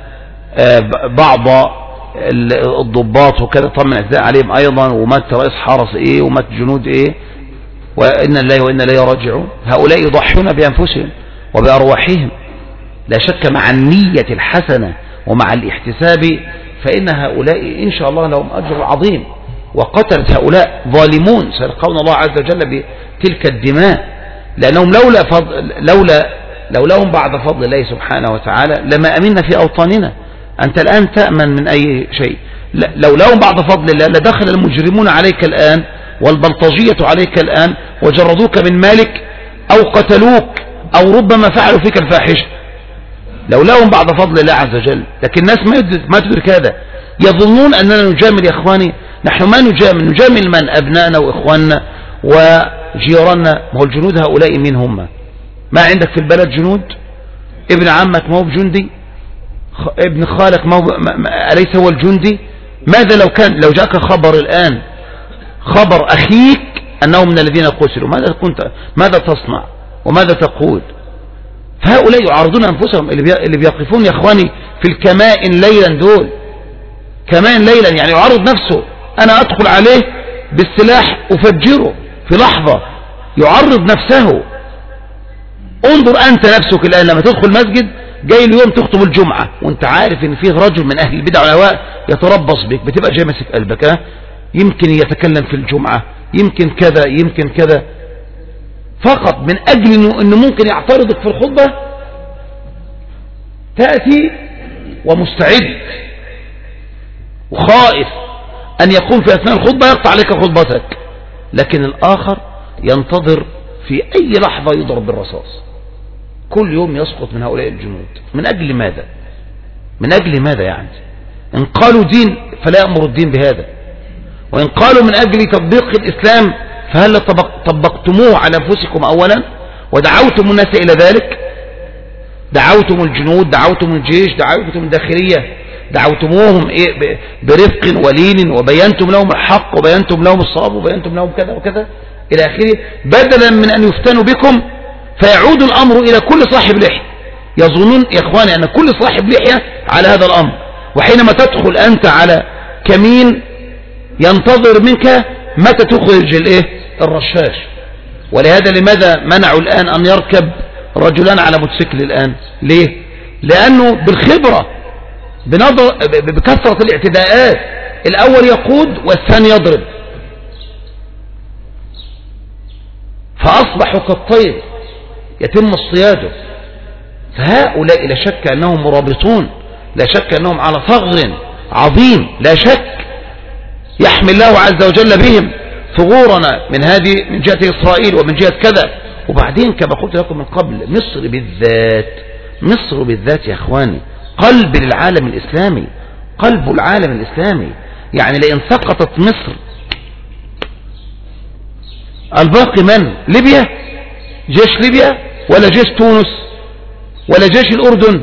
بعض الضباط وكذا طمن اعتداء عليهم أيضا، ومات رئيس حرس إيه ومات جنود إيه، وإن الله وإن الله راجعون. هؤلاء يضحون بأنفسهم وبأرواحهم لا شك مع النية الحسنة ومع الاحتساب، فإن هؤلاء إن شاء الله لهم أجر عظيم. وقتلت هؤلاء ظالمون سيلقون الله عز وجل بتلك الدماء، لأنهم لولا فضل لولا لولاهم بعد فضل الله سبحانه وتعالى لما أمنا في أوطاننا. أنت الآن تأمن من أي شيء، لولاهم بعد فضل الله لدخل المجرمون عليك الآن والبلطجية عليك الآن وجردوك من مالك أو قتلوك أو ربما فعلوا فيك الفاحشة، لولاهم بعد فضل الله عز وجل. لكن الناس ما تدرك هذا، يظنون أننا نجامل يا إخواني. نحن ما نجامل، نجامل من؟ أبنائنا وإخواننا وجيراننا. ما هو الجنود هؤلاء مين هم؟ ما عندك في البلد جنود؟ ابن عمك ما هو بجندي؟ ابن خالك ما هو ب... ما... أليس هو الجندي؟ ماذا لو كان لو جاءك خبر الآن، خبر أخيك أنه من الذين قتلوا، ماذا كنت ماذا تصنع وماذا تقول؟ فهؤلاء يعرضون أنفسهم، اللي, بي... اللي بيقفون يا إخواني في الكمائن ليلا، دول كمان ليلا يعني يعرض نفسه، أنا أدخل عليه بالسلاح أفجره في لحظة، يعرض نفسه. انظر أنت نفسك الآن لما تدخل مسجد، جاي اليوم تخطب الجمعة وانت عارف ان فيه رجل من أهل البدع والهواء يتربص بك، بتبقى جاي ماسك قلبك، ها يمكن يتكلم في الجمعة، يمكن كذا يمكن كذا، فقط من أجل إنه, إنه ممكن يعترضك في الخطبة تأتي ومستعد وخائف أن يقوم في أثناء الخطبة يقطع عليك خطبتك. لكن الآخر ينتظر في أي لحظة يضرب بالرصاص. كل يوم يسقط من هؤلاء الجنود. من أجل ماذا؟ من أجل ماذا يعني؟ إن قالوا دين فلا يأمر الدين بهذا، وإن قالوا من أجل تطبيق الإسلام فهل طبقتموه على أنفسكم أولا ودعوتم الناس إلى ذلك؟ دعوتم الجنود، دعوتم الجيش، دعوتم الداخلية، دعوتموهم إيه برفق ولين، وبينتم لهم الحق وبينتم لهم الصواب وبينتم لهم كذا وكذا إلى آخره، بدلا من أن يفتنوا بكم فيعود الأمر إلى كل صاحب لحية. يظنون يا إخواني أن كل صاحب لحية على هذا الأمر، وحينما تدخل أنت على كمين ينتظر منك متى تخرج الإيه الرشاش. ولهذا لماذا منعوا الآن أن يركب رجلان على موتوسيكل الآن؟ ليه؟ لأنه بالخبرة، بنظر بكثرة الاعتداءات، الأول يقود والثاني يضرب، فأصبحوا كالطير يتم اصطياده. فهؤلاء لا شك أنهم مرابطون، لا شك أنهم على ثغر عظيم، لا شك يحمي الله عز وجل بهم ثغورنا من هذه من جهة إسرائيل ومن جهة كذا. وبعدين كما قلت لكم من قبل، مصر بالذات، مصر بالذات يا أخواني قلب للعالم الإسلامي، قلب العالم الإسلامي. يعني لئن سقطت مصر الباقي من؟ ليبيا، جيش ليبيا ولا جيش تونس ولا جيش الأردن؟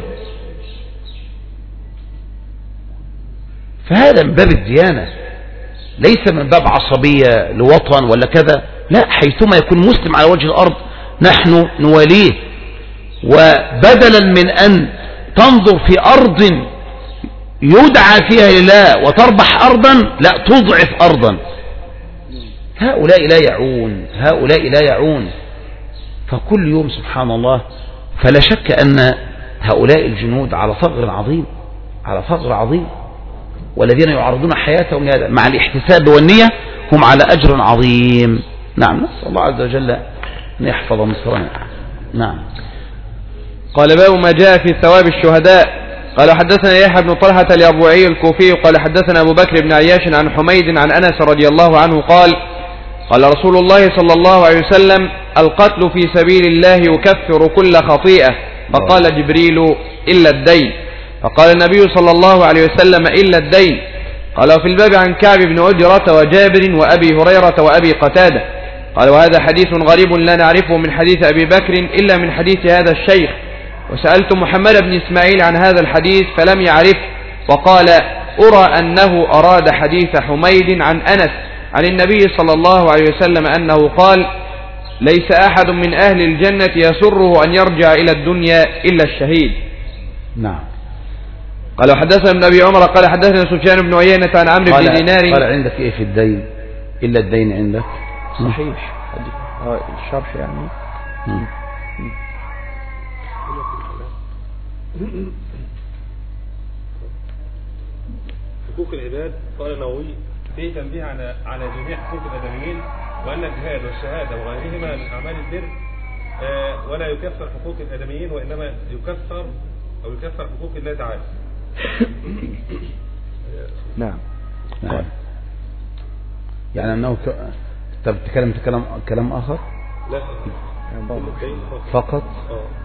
فهذا من باب الديانة، ليس من باب عصبية لوطن ولا كذا، لا، حيثما يكون مسلم على وجه الأرض نحن نواليه. وبدلا من أن تنظر في أرض يدعى فيها لله وتربح أرضا، لا، تضعف أرضا. هؤلاء لا يعون، هؤلاء لا يعون. فكل يوم سبحان الله. فلا شك أن هؤلاء الجنود على ثغر عظيم، على ثغر عظيم، والذين يعرضون حياتهم لهذا مع الاحتساب والنية هم على أجر عظيم. نعم، نسأل الله عز وجل أن يحفظ مصرنا. نعم. قال باب ما جاء في ثواب الشهداء. قال حدثنا يحيى بن طلحة اليربوعي الكوفي قال حدثنا أبو بكر بن عياش عن حميد عن أنس رضي الله عنه قال قال رسول الله صلى الله عليه وسلم: القتل في سبيل الله يكفر كل خطيئة. فقال جبريل: إلا الدين. فقال النبي صلى الله عليه وسلم: إلا الدين. قال: وفي الباب عن كعب بن أجرة وجابر وأبي هريرة وأبي قتادة. قال: وهذا حديث غريب لا نعرفه من حديث أبي بكر إلا من حديث هذا الشيخ. وسألت محمد بن إسماعيل عن هذا الحديث فلم يعرف، وقال: أرى أنه أراد حديث حميد عن أنس عن النبي صلى الله عليه وسلم أنه قال: ليس أحد من أهل الجنة يسره أن يرجع إلى الدنيا إلا الشهيد. نعم. قال حدثنا ابن أبي عمر قال حدثنا سفيان بن عيينة عن عمرو بن دينار. قال عندك إيه في الدين؟ إلا الدين عندك صحيح الشرح يعني. م. حقوق العباد. قال النووي فيه تنبيه على على جميع حقوق الآدميين، وأن الجهاد والشهادة وغيرهما من أعمال البر آه ولا يكفر حقوق الآدميين، وإنما يكفر أو يكفر حقوق الله تعالى. نعم. نعم. يعني أنه ك... طب تتكلم كلام كلام آخر؟ لا فقط.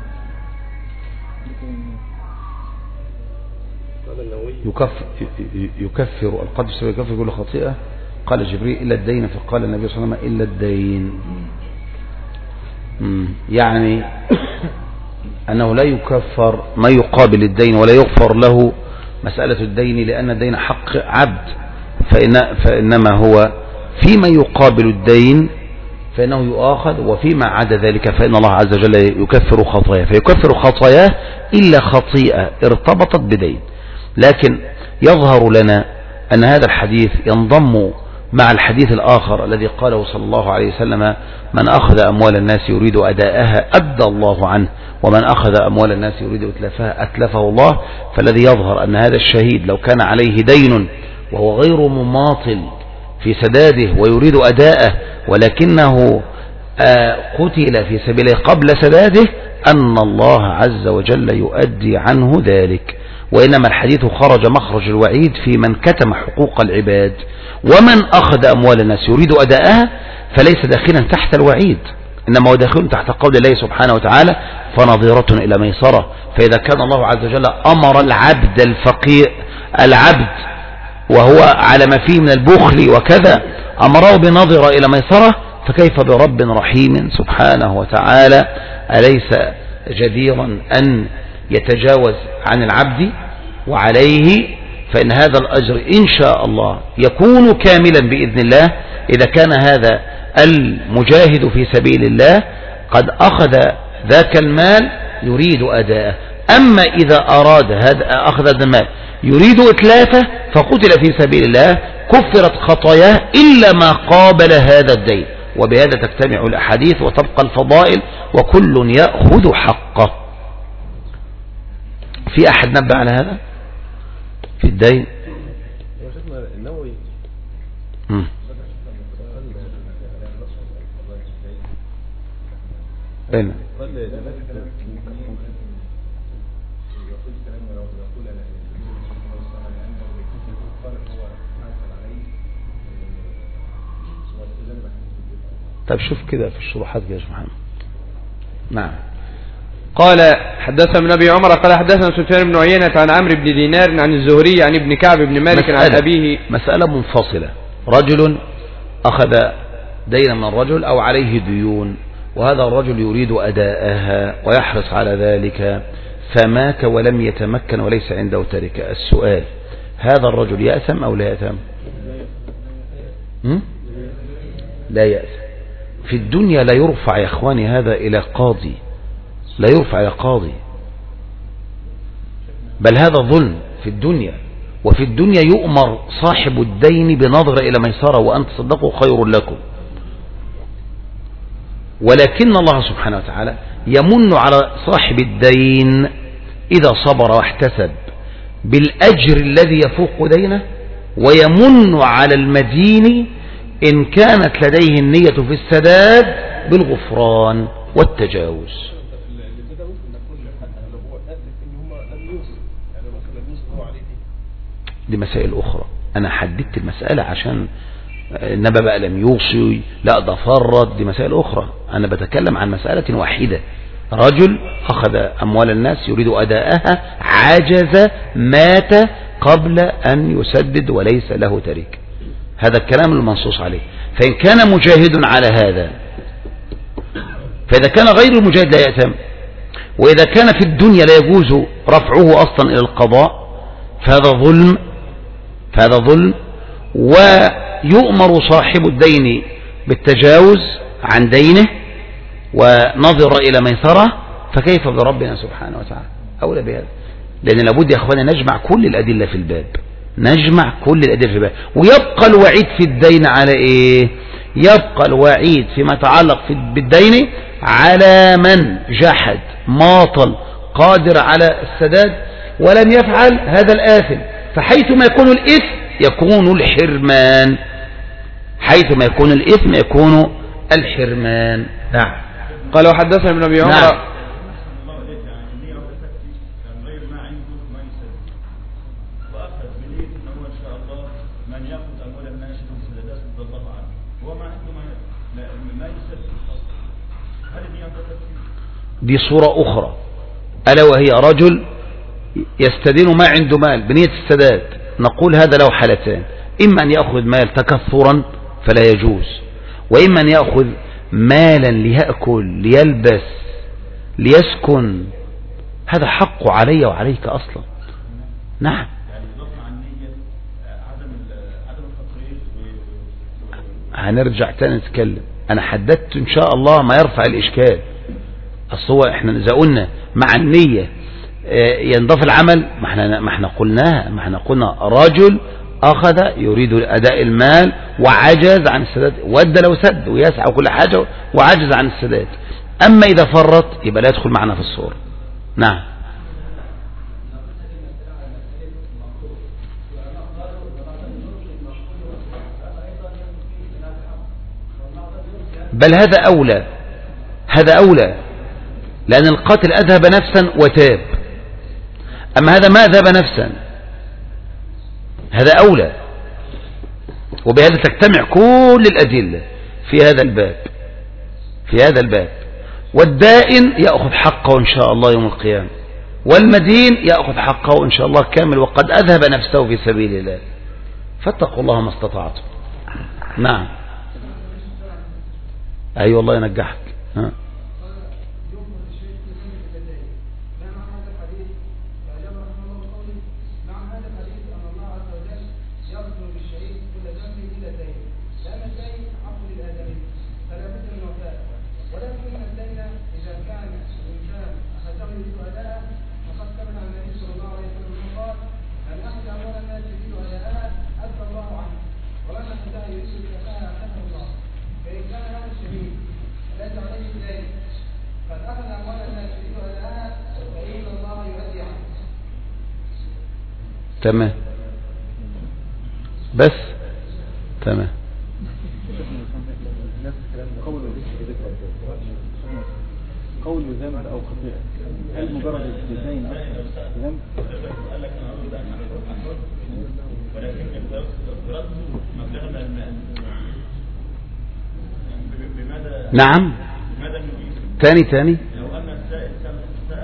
يكفر يكفر القدر يكفر كل خطيئة. قال جبريل: إلا الدين. فقال النبي صلى الله عليه وسلم: إلا الدين. يعني أنه لا يكفر ما يقابل الدين ولا يغفر له مسألة الدين، لأن الدين حق عبد، فإن فإنما هو فيما يقابل الدين فإنه يؤاخذ، وفيما عدا ذلك فإن الله عز وجل يكفر خطاياه، فيكفر خطاياه إلا خطيئة ارتبطت بدين. لكن يظهر لنا أن هذا الحديث ينضم مع الحديث الآخر الذي قاله صلى الله عليه وسلم: من أخذ أموال الناس يريد أداءها أدى الله عنه، ومن أخذ أموال الناس يريد أتلافها أتلفه الله. فالذي يظهر أن هذا الشهيد لو كان عليه دين وهو غير مماطل في سداده ويريد أداءه، ولكنه قتل في سبيله قبل سداده، أن الله عز وجل يؤدي عنه ذلك. وإنما الحديث خرج مخرج الوعيد في من كتم حقوق العباد، ومن أخذ أموال الناس يريد أداءها فليس داخلا تحت الوعيد، إنما هو داخل تحت قول الله سبحانه وتعالى: فنظيرة إلى ميسرة. فإذا كان الله عز وجل أمر العبد الفقير العبد وهو على ما فيه من البخل وكذا أمره بنظرة إلى ميسرة، فكيف برب رحيم سبحانه وتعالى؟ أليس جديرا أن يتجاوز عن العبد وعليه؟ فإن هذا الأجر إن شاء الله يكون كاملا بإذن الله إذا كان هذا المجاهد في سبيل الله قد أخذ ذاك المال يريد أداءه. أما إذا أراد هذا أخذ هذا المال يريد إتلافه فقتل في سبيل الله كفرت خطاياه إلا ما قابل هذا الدين. وبهذا تجتمع الأحاديث وتبقى الفضائل وكل يأخذ حقه. في أحد نبه على هذا في الدين؟ مم. أين؟ طيب شوف كده في الشروحات يا محمد. نعم. قال حدثنا ابن أبي عمر قال حدثنا سفيان بن عيينة عن عمرو بن دينار عن الزهري عن ابن كعب بن مالك عن أبيه. مسألة منفصلة، رجل أخذ دينا من رجل أو عليه ديون، وهذا الرجل يريد أداءها ويحرص على ذلك، فمات ولم يتمكن وليس عنده تركة. السؤال: هذا الرجل يأثم أو لا يأثم؟ لا يأثم. في الدنيا لا يرفع يا إخواني هذا إلى قاضي، لا يرفع إلى قاضي، بل هذا ظلم في الدنيا. وفي الدنيا يؤمر صاحب الدين بنظر إلى ميسرة وأن تصدقوا خير لكم، ولكن الله سبحانه وتعالى يمن على صاحب الدين إذا صبر واحتسب بالأجر الذي يفوق دينه، ويمن على المدين إن كانت لديه النية في السداد بالغفران والتجاوز. دي مسائل أخرى، أنا حددت المسألة عشان إنما بقى لم يوصي لا ده فرط، دي مسائل أخرى. أنا بتكلم عن مسألة واحدة، رجل أخذ أموال الناس يريد أداءها، عجز، مات قبل أن يسدد وليس له ترك. هذا الكلام المنصوص عليه. فإن كان مجاهد على هذا، فإذا كان غير المجاهد لا يأثم، وإذا كان في الدنيا لا يجوز رفعه أصلا إلى القضاء، فهذا ظلم، فهذا ظلم، ويؤمر صاحب الدين بالتجاوز عن دينه ونظر إلى ميسرة، فكيف بربنا سبحانه وتعالى أولى بهذا. لأن لابد يا أخواني نجمع كل الأدلة في الباب، نجمع كل الأدلة في الباب، ويبقى الوعيد في الدين على إيه؟ يبقى الوعيد فيما يتعلق بالدين على من جحد ماطل قادر على السداد ولم يفعل، هذا الآثم. فحيثما يكون الإثم يكون الحرمان، حيثما يكون الإثم يكون الحرمان. نعم. قال وحدثنا ابن أبي عمر. نعم. دي صورة أخرى، ألا وهي رجل يستدين ما عنده مال بنية السداد، نقول هذا له حالتان: إما أن يأخذ مال تكثرا فلا يجوز، وإما أن يأخذ مالا ليأكل ليلبس ليسكن، هذا حق علي وعليك أصلا. نعم. هنرجع تاني نتكلم، أنا حددت إن شاء الله ما يرفع الإشكال. أصل إحنا إذا قلنا مع النية ينضاف العمل، ما احنا ما احنا قلناها، ما احنا قلنا رجل أخذ يريد أداء المال وعجز عن السداد، ودى لو سد ويسعى وكل حاجة وعجز عن السداد. أما إذا فرط يبقى لا يدخل معنا في الصورة. نعم. بل هذا أولى، هذا أولى، لأن القاتل أذهب نفسا وتاب، أما هذا ما أذهب نفسا، هذا أولى. وبهذا تجتمع كل الأدلة في هذا الباب، في هذا الباب. والدائن يأخذ حقه إن شاء الله يوم القيامة، والمدين يأخذ حقه إن شاء الله كامل، وقد أذهب نفسه في سبيل الله. فاتقوا الله ما استطعتم. نعم. أي أيوة والله ينجحك. ها. تمام. بس تمام. قول ذنب أو خطيئة، هل مجرد الدين ذنب؟ نعم. تاني تاني. لو أن السائل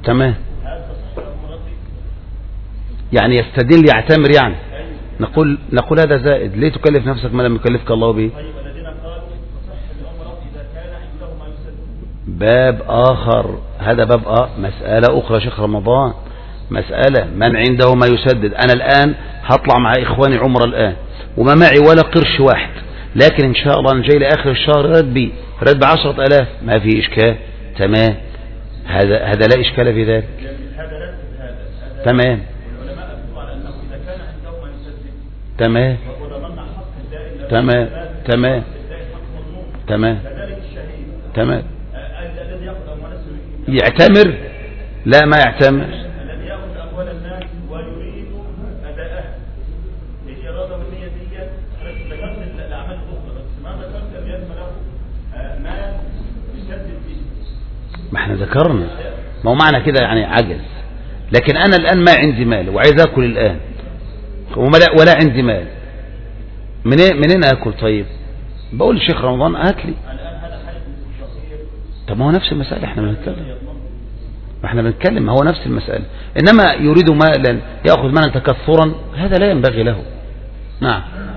تمام. يعني يستدل يعتمر يعني. نقول نقول هذا زائد. ليه تكلف نفسك ما لم يكلفك الله به؟ باب آخر. هذا باب آه مسألة أخرى شيخ رمضان. مسألة من عنده ما يسدد. أنا الآن هطلع مع إخواني عمر الآن وما معي ولا قرش واحد، لكن إن شاء الله أنا جاي لآخر الشهر راتبي راتب عشرة آلاف، ما في إشكال. تمام. هذا هذا لا إشكال في ذلك. تمام تمام تمام تمام تمام تمام. يعتمر؟ لا ما يعتمر. ما احنا ذكرنا، ما هو معنى كده يعني عجز. لكن انا الان ما عندي مال وعايز اكل الان ولا عندي مال، منين منين اكل؟ طيب بقول الشيخ رمضان هات لي. طب ما هو نفس المسألة احنا بنتكلم، ما احنا بنتكلم هو نفس المسألة. انما يريد مالا يأخذ مالا تكثرا هذا لا ينبغي له. نعم.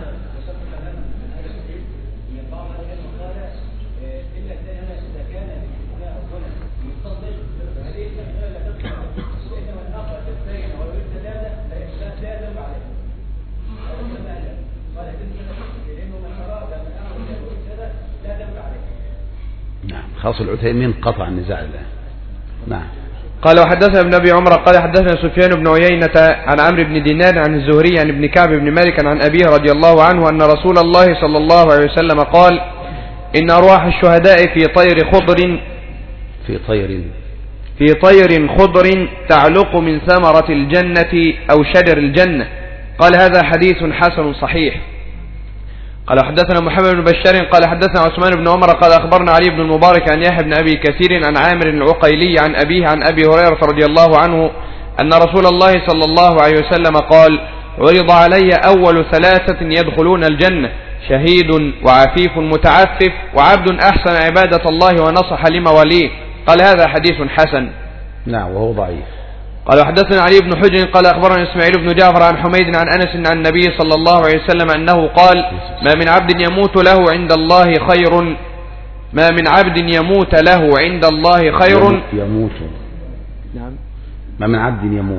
خاص العثيمين قطع النزاع الآن. نعم. قال وحدثنا ابن أبي عمر قال حدثنا سفيان بن عيينة عن عمرو بن دينار عن الزهري عن ابن كعب بن مالك عن أبيه رضي الله عنه أن رسول الله صلى الله عليه وسلم قال إن أرواح الشهداء في طير خضر في طير في طير خضر تعلق من ثمرة الجنة أو شجر الجنة. قال هذا حديث حسن صحيح. قال حدثنا محمد بن بشار قال حدثنا عثمان بن عمر قال أخبرنا علي بن المبارك عن يحيى بن أبي كثير عن عامر العقيلي عن أبيه عن أبي هريرة رضي الله عنه أن رسول الله صلى الله عليه وسلم قال عرض علي أول ثلاثة يدخلون الجنة شهيد وعفيف متعفف وعبد أحسن عبادة الله ونصح لمواليه. قال هذا حديث حسن. نعم وهو ضعيف. قال حدثنا علي بن حجر قال أخبرنا إسماعيل بن جعفر عن حميد عن أنس عن النبي صلى الله عليه وسلم أنه قال ما من عبد يموت له عند الله خير ما من عبد يموت له عند الله خير يموت نعم ما من عبد يموت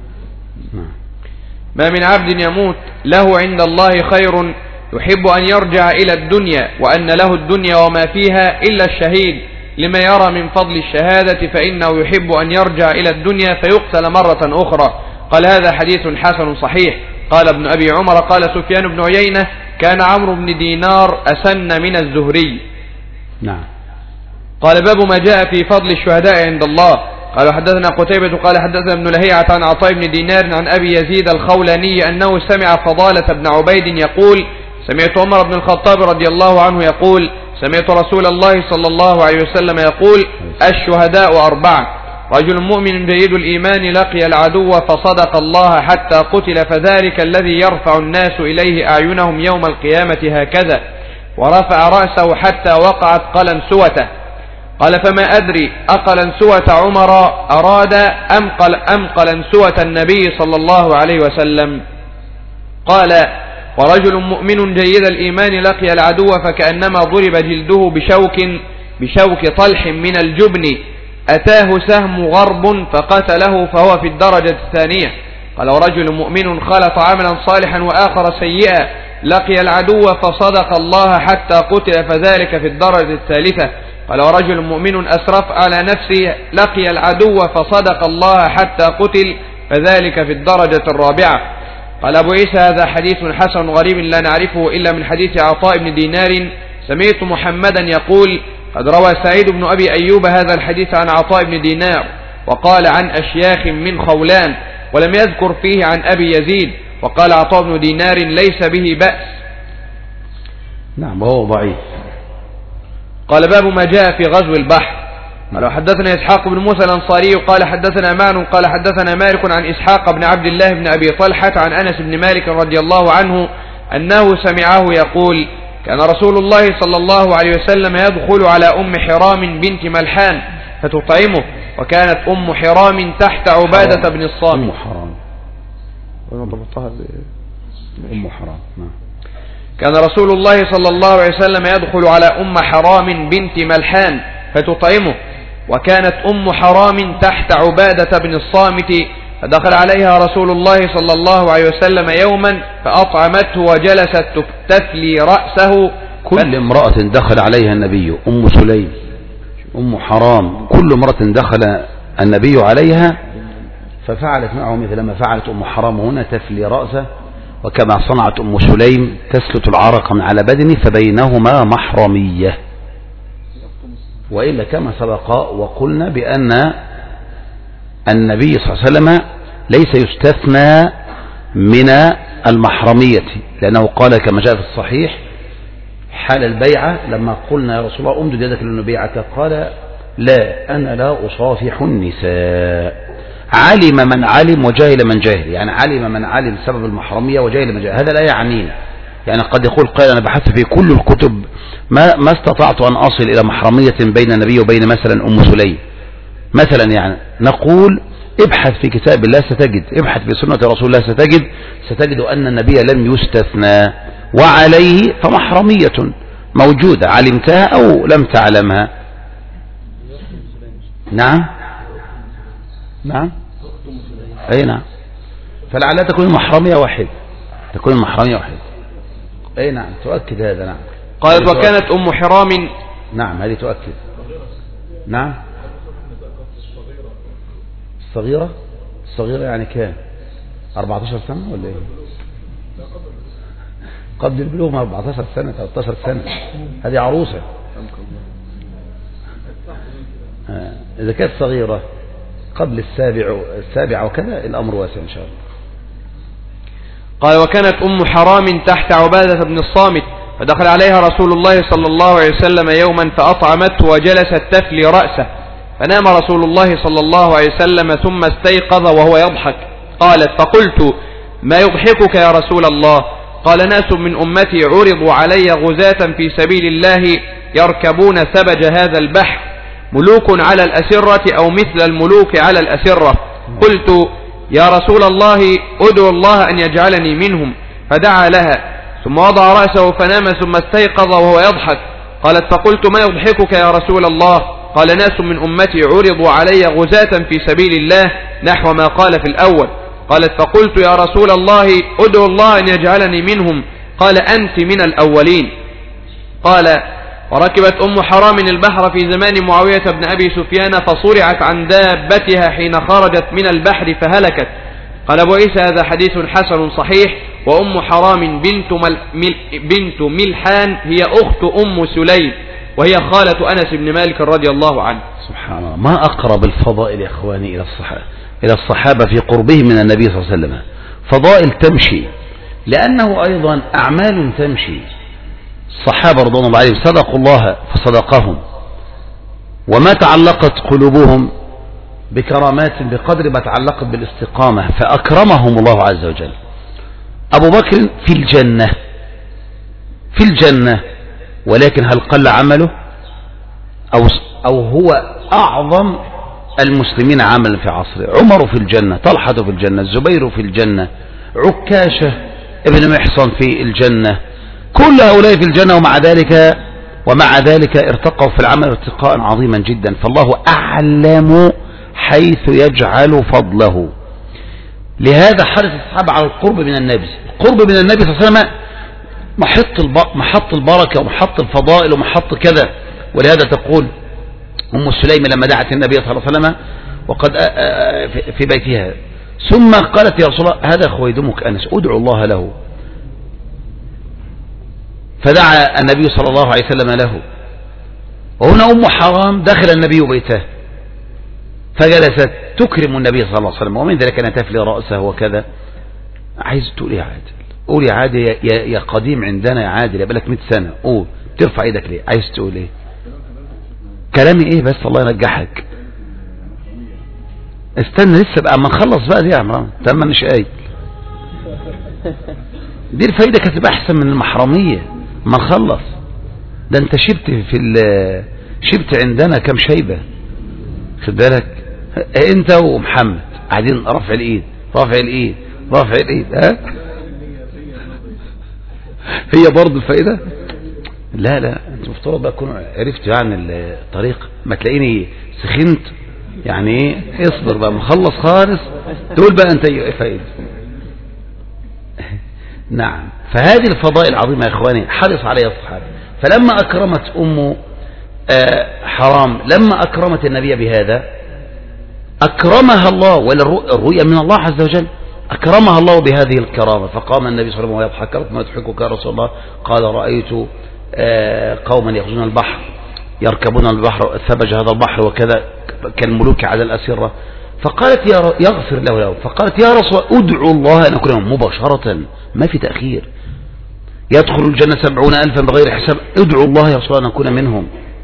نعم ما من عبد يموت له عند الله خير يحب أن يرجع إلى الدنيا وأن له الدنيا وما فيها إلا الشهيد لما يرى من فضل الشهادة فإنه يحب أن يرجع إلى الدنيا فيقتل مرة أخرى. قال هذا حديث حسن صحيح. قال ابن أبي عمر قال سفيان بن عيينة كان عمرو بن دينار أسن من الزهري. نعم. قال باب ما جاء في فضل الشهداء عند الله. قال حدثنا قتيبة قال حدثنا ابن لهيعة عن عطاء بن دينار عن أبي يزيد الخولاني أنه سمع فضالة بن عبيد يقول سمعت عمر بن الخطاب رضي الله عنه يقول سمعت رسول الله صلى الله عليه وسلم يقول الشهداء أربعة رجل مؤمن جيد الإيمان لقي العدو فصدق الله حتى قتل فذلك الذي يرفع الناس إليه أعينهم يوم القيامة هكذا ورفع رأسه حتى وقعت قلنسوته. قال فما أدري أقلنسوة عمر أراد أم, قل أم قلنسوة النبي صلى الله عليه وسلم. قال ورجل مؤمن جيد الإيمان لقي العدو فكأنما ضرب جلده بشوك بشوك طلح من الجبن أتاه سهم غرب فقتله فهو في الدرجة الثانية. قال ورجل مؤمن خلط عملا صالحا وآخر سيئا لقي العدو فصدق الله حتى قتل فذلك في الدرجة الثالثة. قال ورجل مؤمن أسرف على نفسه لقي العدو فصدق الله حتى قتل فذلك في الدرجة الرابعة. قال أبو عيسى هذا حديث حسن غريب لا نعرفه إلا من حديث عطاء بن دينار سمعت محمدا يقول قد روى سعيد بن أبي أيوب هذا الحديث عن عطاء بن دينار وقال عن أشياخ من خولان ولم يذكر فيه عن أبي يزيد وقال عطاء بن دينار ليس به بأس. نعم وهو ضعيف. قال باب ما جاء في غزو البحر. قال حدثنا إسحاق بن موسى الأنصاري قال حدثنا معن قال حدثنا مالك عن إسحاق بن عبد الله بن أبي طلحة عن أنس بن مالك رضي الله عنه أنه سمعه يقول كان رسول الله صلى الله عليه وسلم يدخل على أم حرام بنت ملحان فتطعمه وكانت أم حرام تحت عبادة بن الصامت. أم حرام أم حرام نعم. كان رسول الله صلى الله عليه وسلم يدخل على أم حرام بنت ملحان فتطعمه، وكانت أم حرام تحت عبادة بن الصامت، فدخل عليها رسول الله صلى الله عليه وسلم يوما فأطعمته وجلست تفتلي رأسه. كل امرأة دخل عليها النبي، أم سليم، أم حرام، كل امرأة دخل النبي عليها ففعلت معه مثل ما فعلت أم حرام هنا، تفلي رأسه، وكما صنعت أم سليم تسلت العرق من على بدنه، فبينهما محرمية. وإلا كما سبق وقلنا بأن النبي صلى الله عليه وسلم ليس يستثنى من المحرمية، لأنه قال كما جاء في الصحيح حال البيعة لما قلنا يا رسول الله أمدد يدك لنبيعك، قال لا أنا لا أصافح النساء. علم من علم وجاهل من جاهل، يعني علم من علم سبب المحرمية وجاهل من جاهل. هذا لا يعنينا، يعني قد يقول قائل أنا بحثت في كل الكتب ما, ما استطعت أن أصل إلى محرمية بين النبي وبين مثلا أم سليم مثلا، يعني نقول ابحث في كتاب الله ستجد، ابحث في سنة رسول الله ستجد ستجد أن النبي لم يستثنى، وعليه فمحرمية موجودة علمتها أو لم تعلمها. نعم نعم أي نعم، فلعلها تكون محرمية واحد، تكون محرمية واحد. أي نعم تؤكد هذا. نعم قالت وكانت أم حرام. نعم هذه تؤكد. نعم الصغيرة، الصغيرة يعني كام؟ أربعة عشر سنة ولا إيه؟ قبل البلوغ أربعة عشر سنة ثلاثة عشر سنة، هذه عروسة. آه. إذا كانت صغيرة قبل السابع السابعة وكذا الأمر واسع إن شاء الله. قال وكانت أم حرام تحت عبادة بن الصامت، فدخل عليها رسول الله صلى الله عليه وسلم يوما فأطعمته وجلست تفلي رأسه، فنام رسول الله صلى الله عليه وسلم ثم استيقظ وهو يضحك. قالت فقلت ما يضحكك يا رسول الله؟ قال ناس من أمتي عرضوا علي غزاة في سبيل الله يركبون ثبج هذا البحر، ملوك على الأسرة أو مثل الملوك على الأسرة. قلت يا رسول الله أدعو الله أن يجعلني منهم، فدعا لها ثم وضع رأسه فنام ثم استيقظ وهو يضحك. قالت فقلت ما يضحكك يا رسول الله؟ قال ناس من أمتي عرضوا علي غزاة في سبيل الله نحو ما قال في الأول. قالت فقلت يا رسول الله أدعو الله أن يجعلني منهم. قال أنت من الأولين. قال وركبت أم حرام البحر في زمان معاوية بن أبي سفيان فصرعت عن دابتها حين خرجت من البحر فهلكت. قال أبو عيسى هذا حديث حسن صحيح. وأم حرام بنت, مل مل بنت ملحان هي أخت أم سليم، وهي خالة أنس بن مالك رضي الله عنه. سبحان الله، ما أقرب الفضائل يا إخواني إلى الصحابة إلى الصحابة في قربهم من النبي صلى الله عليه وسلم. فضائل تمشي، لأنه أيضا أعمال تمشي. الصحابة رضوان الله عليهم صدقوا الله فصدقهم، وما تعلقت قلوبهم بكرامات بقدر ما تعلقت بالاستقامة فأكرمهم الله عز وجل. أبو بكر في الجنة في الجنة ولكن هل قل عمله؟ أو, أو هو أعظم المسلمين عملا في عصره. عمر في الجنة، طلحة في الجنة، الزبير في الجنة، عكاشة ابن محصن في الجنة، كل هؤلاء في الجنة، ومع ذلك ومع ذلك ارتقوا في العمل ارتقاء عظيما جدا. فالله أعلم حيث يجعل فضله. لهذا حرص الصحابة على القرب من النبي. القرب من النبي صلى الله عليه وسلم محط محط البركة ومحط الفضائل ومحط كذا. ولهذا تقول أم سليم لما دعت النبي صلى الله عليه وسلم وقد في بيتها ثم قالت يا رسول الله هذا خويدمك أنس أدعو الله له، فدعا النبي صلى الله عليه وسلم له. وهنا أم حرام دخل النبي بيته فجلست تكرم النبي صلى الله عليه وسلم، ومن ذلك أن تفلي رأسه وكذا. عايز تقول يا عادل، قول يا عادل يا, يا قديم عندنا يا عادل، يبقى مئة سنة، قول ترفع ايدك ليه؟ عايز تقول ايه؟ كلامي ايه بس؟ الله ينجحك. استنى لسه بقى اما نخلص بقى دي يا عمران، تم مش قايل دي الفايدة كانت تبقى احسن من المحرمية ما نخلص. ده انت شبت في شبت عندنا كم شيبة، خد بالك. انت ومحمد قاعدين رفع الايد رفع الايد رفع الايد، ها هي برضه الفائدة. لا لا انت مفترض بقى تكون عرفت يعني الطريق، ما تلاقيني سخنت يعني ايه، اصبر بقى مخلص خالص تقول بقى انت ايه فائدة. نعم، فهذه الفضائل العظيمة يا اخواني حرص عليها الصحابة. فلما اكرمت ام حرام، لما اكرمت النبي بهذا اكرمها الله، ولا الرؤيا من الله عز وجل، أكرمها الله بهذه الكرامة. فقام النبي صلى الله عليه وسلم ويضحك، ما يضحكك يا رسول الله؟ قال رأيت قوما يخرجون البحر يركبون البحر ثبج هذا البحر وكذا كالملوك على الأسرة. فقالت يا يغفر له له فقالت يا رسول الله ادعو الله أن أكون منهم مباشرة، ما في تأخير. يدخل الجنة سبعون ألفا بغير حساب، ادعو الله يا رسول الله أن أكون منهم.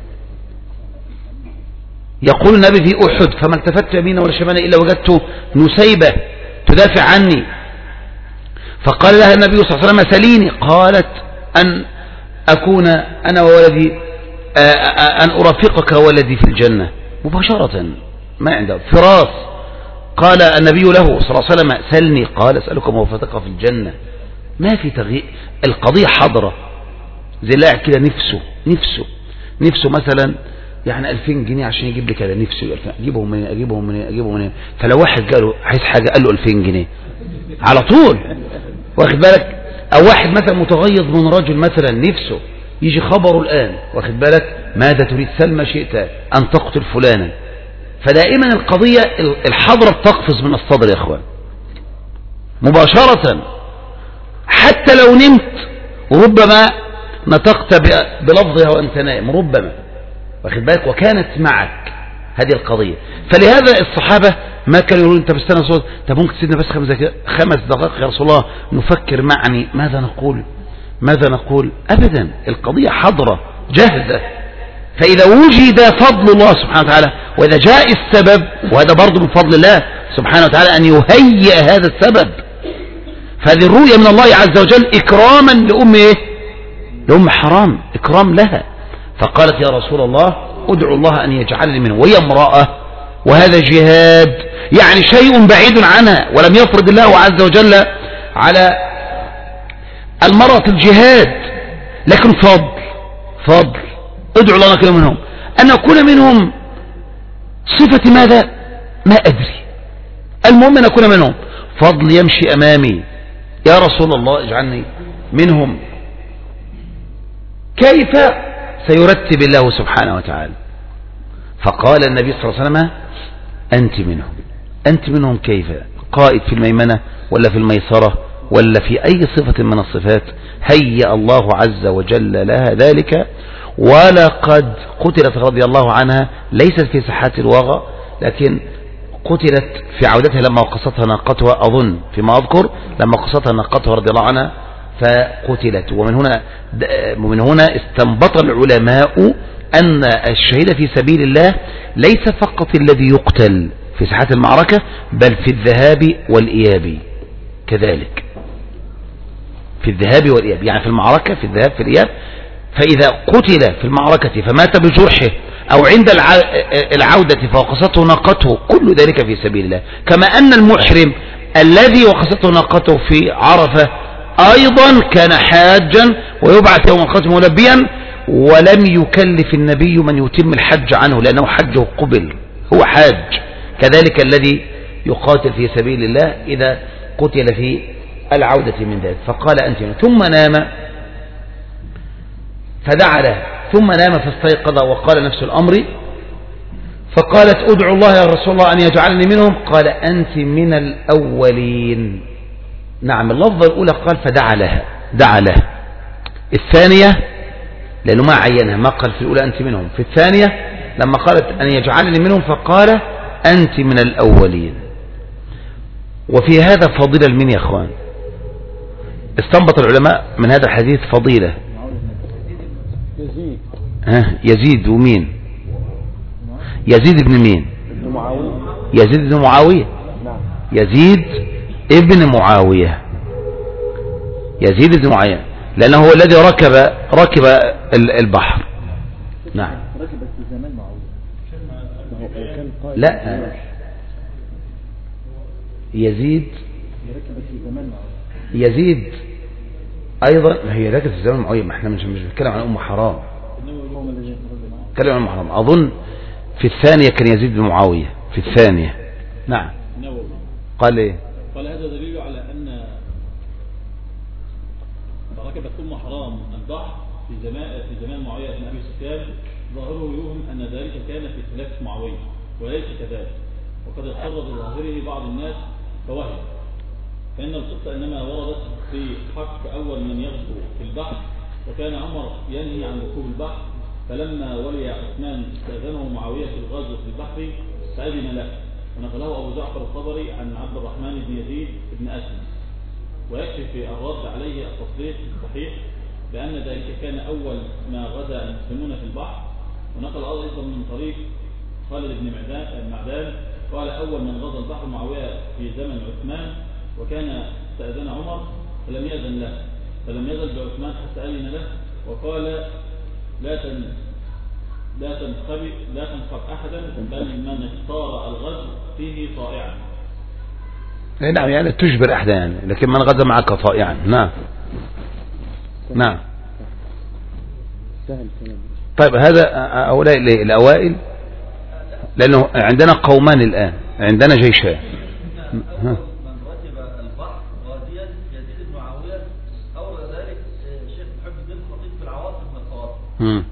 يقول النبي في أحد فما التفت يمينا ولا شمالا إلا وجدت نسيبة تدافع عني. فقال لها النبي صلى الله عليه وسلم سليني، قالت أن أكون أنا وولدي أن أرافقك ولدي في الجنة مباشرة، ما عنده فراس. قال النبي له صلى الله عليه وسلم سلني، قال أسألك موافقتك في الجنة. ما في تغيير، القضية حضرة. زي لاعب كده نفسه نفسه نفسه مثلا يعني ألفين جنيه عشان يجيب لي كده، نفسه اجيبهم منين اجيبهم منين اجيبهم منين. فلو واحد قاله عايز حاجه قال له ألفين جنيه على طول، واخد بالك. او واحد مثلا متغيظ من رجل مثلا نفسه يجي خبره الان، واخد بالك، ماذا تريد؟ سلم شئت ان تقتل فلانا. فدائما القضيه الحضره بتقفز من الصدر يا اخوان مباشره، حتى لو نمت وربما نطقت بلفظها وانت نائم ربما، واخد بالك، وكانت معك هذه القضية. فلهذا الصحابة ما كانوا يقولون انت بستنى صوت، طب ممكن تسيبنا بس خمس دقائق خمس دقائق يا رسول الله نفكر معني ماذا نقول ماذا نقول أبدا، القضية حضرة جاهزة. فإذا وجد فضل الله سبحانه وتعالى، وإذا جاء السبب، وهذا برضه من فضل الله سبحانه وتعالى أن يهيئ هذا السبب. فهذه الرؤية من الله عز وجل إكراما لأم إيه؟ لأم حرام، إكرام لها. فقالت يا رسول الله ادعو الله أن يجعلني منه، وهي امرأة وهذا جهاد، يعني شيء بعيد عنها، ولم يفرض الله عز وجل على المرأة الجهاد، لكن فضل فضل ادعو الله أن أكون منهم. أن أكون منهم صفة ماذا؟ ما أدري، المهم أن أكون منهم. فضل يمشي أمامي، يا رسول الله اجعلني منهم. كيف سيرتب الله سبحانه وتعالى؟ فقال النبي صلى الله عليه وسلم أنت منهم. أنت منهم كيف؟ قائد في الميمنة ولا في الميسرة ولا في أي صفة من الصفات؟ هيأ الله عز وجل لها ذلك. ولقد قتلت رضي الله عنها، ليست في ساحات الوغى، لكن قتلت في عودتها لما وقصتها ناقتها، أظن فيما أذكر لما وقصتها ناقتها رضي الله عنها فقتلت. ومن هنا ومن هنا استنبط العلماء أن الشهيد في سبيل الله ليس فقط الذي يقتل في ساحات المعركة، بل في الذهاب والإياب كذلك، في الذهاب والإياب، يعني في المعركة في الذهاب في الإياب. فإذا قتل في المعركة فمات بجرحه، أو عند العودة فوقصته ناقته، كل ذلك في سبيل الله. كما أن المحرم الذي وقصته ناقته في عرفة أيضا كان حاجا ويبعث يوم القيامة ملبيا، ولم يكلف النبي من يتم الحج عنه لأنه حجه قبل، هو حاج. كذلك الذي يقاتل في سبيل الله إذا قتل في العودة من ذلك. فقال أنت منهم. ثم نام فدعا له، ثم نام فاستيقظ وقال نفس الأمر. فقالت ادعو الله يا رسول الله أن يجعلني منهم. قال أنت من الأولين. نعم، اللفظة الأولى قال فدعا لها، دعا لها. الثانية لأنه ما عينها، ما قال في الأولى أنت منهم، في الثانية لما قالت أن يجعلني منهم فقال أنت من الأولين. وفي هذا فضيلة لمن يا أخوان؟ استنبط العلماء من هذا الحديث فضيلة يزيد. ها يزيد ومين؟ يزيد ابن مين؟ ابن معاوية. يزيد ابن معاوية. نعم. يزيد ابن معاوية. يزيد ابن معاوية لأنه هو الذي ركب ركب البحر. نعم. ركب في زمان معاوية. لا يزيد ركبت في زمان يزيد أيضا هي ركبت في زمان معين. ما احنا مش مش بنتكلم عن أم حرام، بنتكلم عن أم حرام. أظن في الثانية كان يزيد بن معاوية في الثانية. نعم. قال إيه؟ قال هذا دليل على أن ركبت أم حرام البحر في زمان في زمان معاوية بن أبي سفيان، ظاهره يوهم أن ذلك كان في خلافة معاوية وليس كذلك، وقد اضطر بظاهره بعض الناس فوهم، فإن القصة إنما وردت في حق أول من يغزو في البحر، وكان عمر ينهي عن ركوب البحر، فلما ولي عثمان استأذنه معاوية في الغزو في البحر فأذن له، ونقله أبو جعفر الطبري عن عبد الرحمن بن يزيد بن أسلم. ويكفي في الرد عليه التصريح الصحيح بأن ذلك كان أول ما غزا المسلمون في البحر. ونقل أيضا من طريق خالد بن معدان قال أول من غزا البحر معاوية في زمن عثمان، وكان استأذن عمر فلم يأذن له، فلم يزل بعثمان حتى أذن له، وقال لا تن لا تنخب لا تنخب أحدا بل من اختار الغزو فيه طائعا. نعم، يعني تجبر أحدا يعني، لكن من غزا معك طائعا. نعم نعم. طيب هذا هؤلاء الأوائل، لأنه عندنا قومان الآن، عندنا جيشان. من ركب البحر غازيا يزيد بن معاوية، أورد ذلك الشيخ محب الدين الخطيب في العواصم من الخواصم.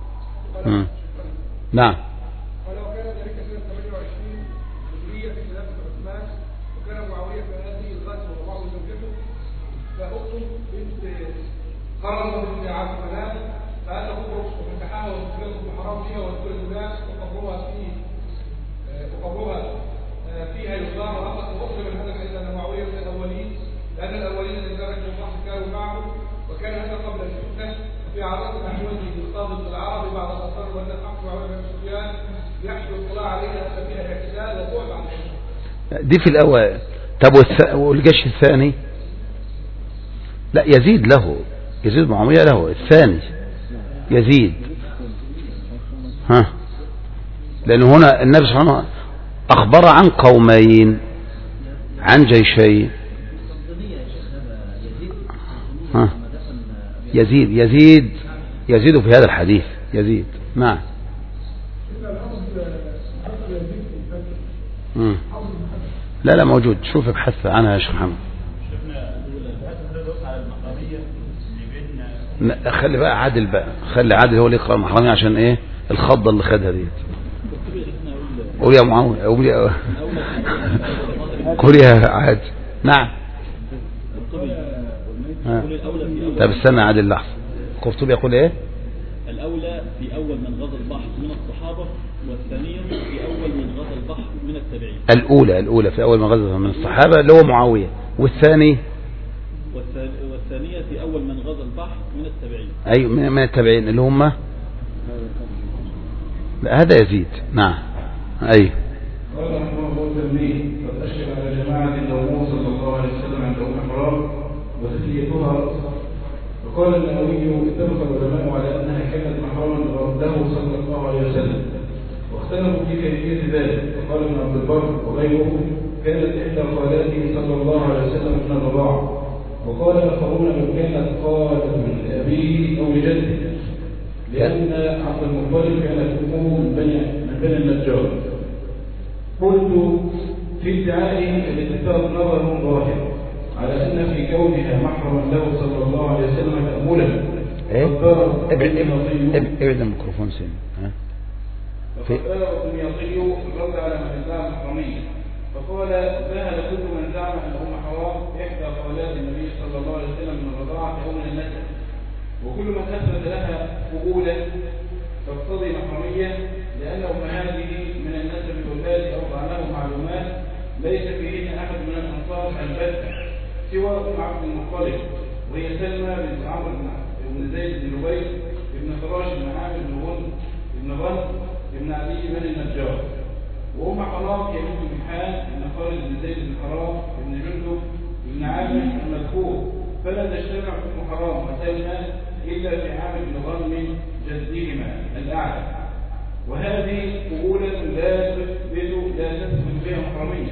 نعم. ولو كان ذلك سنة ثمانية وعشرين هجرية في خلافة عثمان، وكان معاوية في هذه الغزوة ومعه زوجته فأخته بنت قرن بن عبد المناف، فهذا كفر وفتحها وسكرت بحرام فيها وذكر الناس وقبرها فيه وقبرها فيها يصار وأخذ وأخذ من هذا الحديث أن معاوية من الأولين، لأن الأولين الذين ركبوا البحر كانوا معه، وكان هذا قبل الفتنة. في عرض أحوال القاضي العربي بعد الأصر وأن الحق معاوية بن سفيان يحصل الاطلاع عليها أن فيها اعتزال وبعد عن الحكم. دي في الأول. طب والجيش الثاني؟ لا، يزيد له، يزيد معاوية له الثاني يزيد. ها، لأن هنا النبي صلى الله عليه وسلم أخبر عن قومين عن جيشين. ها، يزيد يزيد يزيد في هذا الحديث يزيد. نعم. مم. لا لا موجود، شوف ابحث عنها يا شيخ محمد. خلي بقى عادل بقى، خلي عادل هو اللي يقرأ المحرمية عشان ايه الخضة اللي خدها ديت. قول يا معاوية، قول يا قول يا عادل. نعم. طب استنى عادل لحظة. قرطبي يقول ايه؟ الأولى في أول من غزا البحر من الصحابة، والثانية في أول من غزا البحر من التابعين. الأولى الأولى في أول من غزا من الصحابة اللي هو معاوية، والثاني والثانية في أول من غزا البحر من التابعين. أي من التابعين اللي هم لا هذا يزيد. نعم. أي قال رحمه الله تلميذ قد أشكل على جماعة النبي صلى الله عليه وسلم عند أم حرام وتسليتها رأسها، وقال النووي اتفق العلماء على أنها كانت محرما له صلى الله عليه وسلم، واختلفوا في كيفية ذلك، وقال ابن عبد البر وغيره كانت إحدى خالاته صلى الله عليه وسلم من الرضاعة، وقال آخرون لو كانت خالة لأبيه أو لجده، لأن عبد المطلب كانت أمه من بني من بني النجار. قلت في ادعائه الاتفاق نظر ظاهر على أن في كونها محرما له صلى الله عليه وسلم تأملا. ايه ابعد الميكروفون سين. ها فقال الدمياطي رد على من ادعى المحرمية فقال ذهب كل من زعم أنه حرام إحدى خالات النبي صلى الله عليه وسلم من الرضاعة أو من النسب، وكل من أثبت لها قبولا تقتضي محرمية، لأنه هذه من النسب والآل أوضع له معلومات ليس فيهن أحد من الأنصار البتة سوى أم عبد المطلب، وهي سلمى بنت عمرو بن زيد بن لبيد بن فراش بن عامر بن غنم بن غنم بن علي بن النجار، وأم حرام هي بنت ملحان بن خالد بن زيد بن حرام بن جندب بن عامر المذكور، فلا تجتمع أم حرام وسلمى إلا في عامر بن غنم جدهما الأعلى، وهذه قبولة لا تثبت لا تثبت بها محرمية،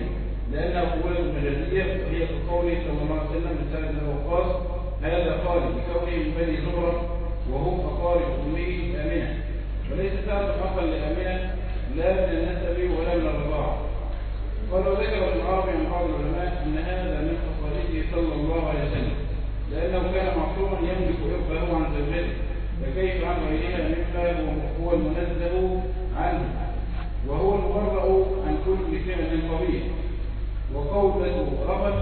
لأنها قوة مجازية وهي كقوله صلى الله عليه وسلم من سنة الوقاص هذا خالد بكونه من بني زهرة وهم أقارب أمه آمنة، وليس سعد حقا لآمنة لا من النسب ولا من الرضاعة. قال وذكر ابن عربي عن بعض العلماء أن هذا من خصائصه صلى الله عليه وسلم لأنه كان معصوما يملك إرضه عن زوجته، فكيف عن غيرها مما هو المنزه عنه وهو المبرأ عن كل فعل قبيح وقولة رفض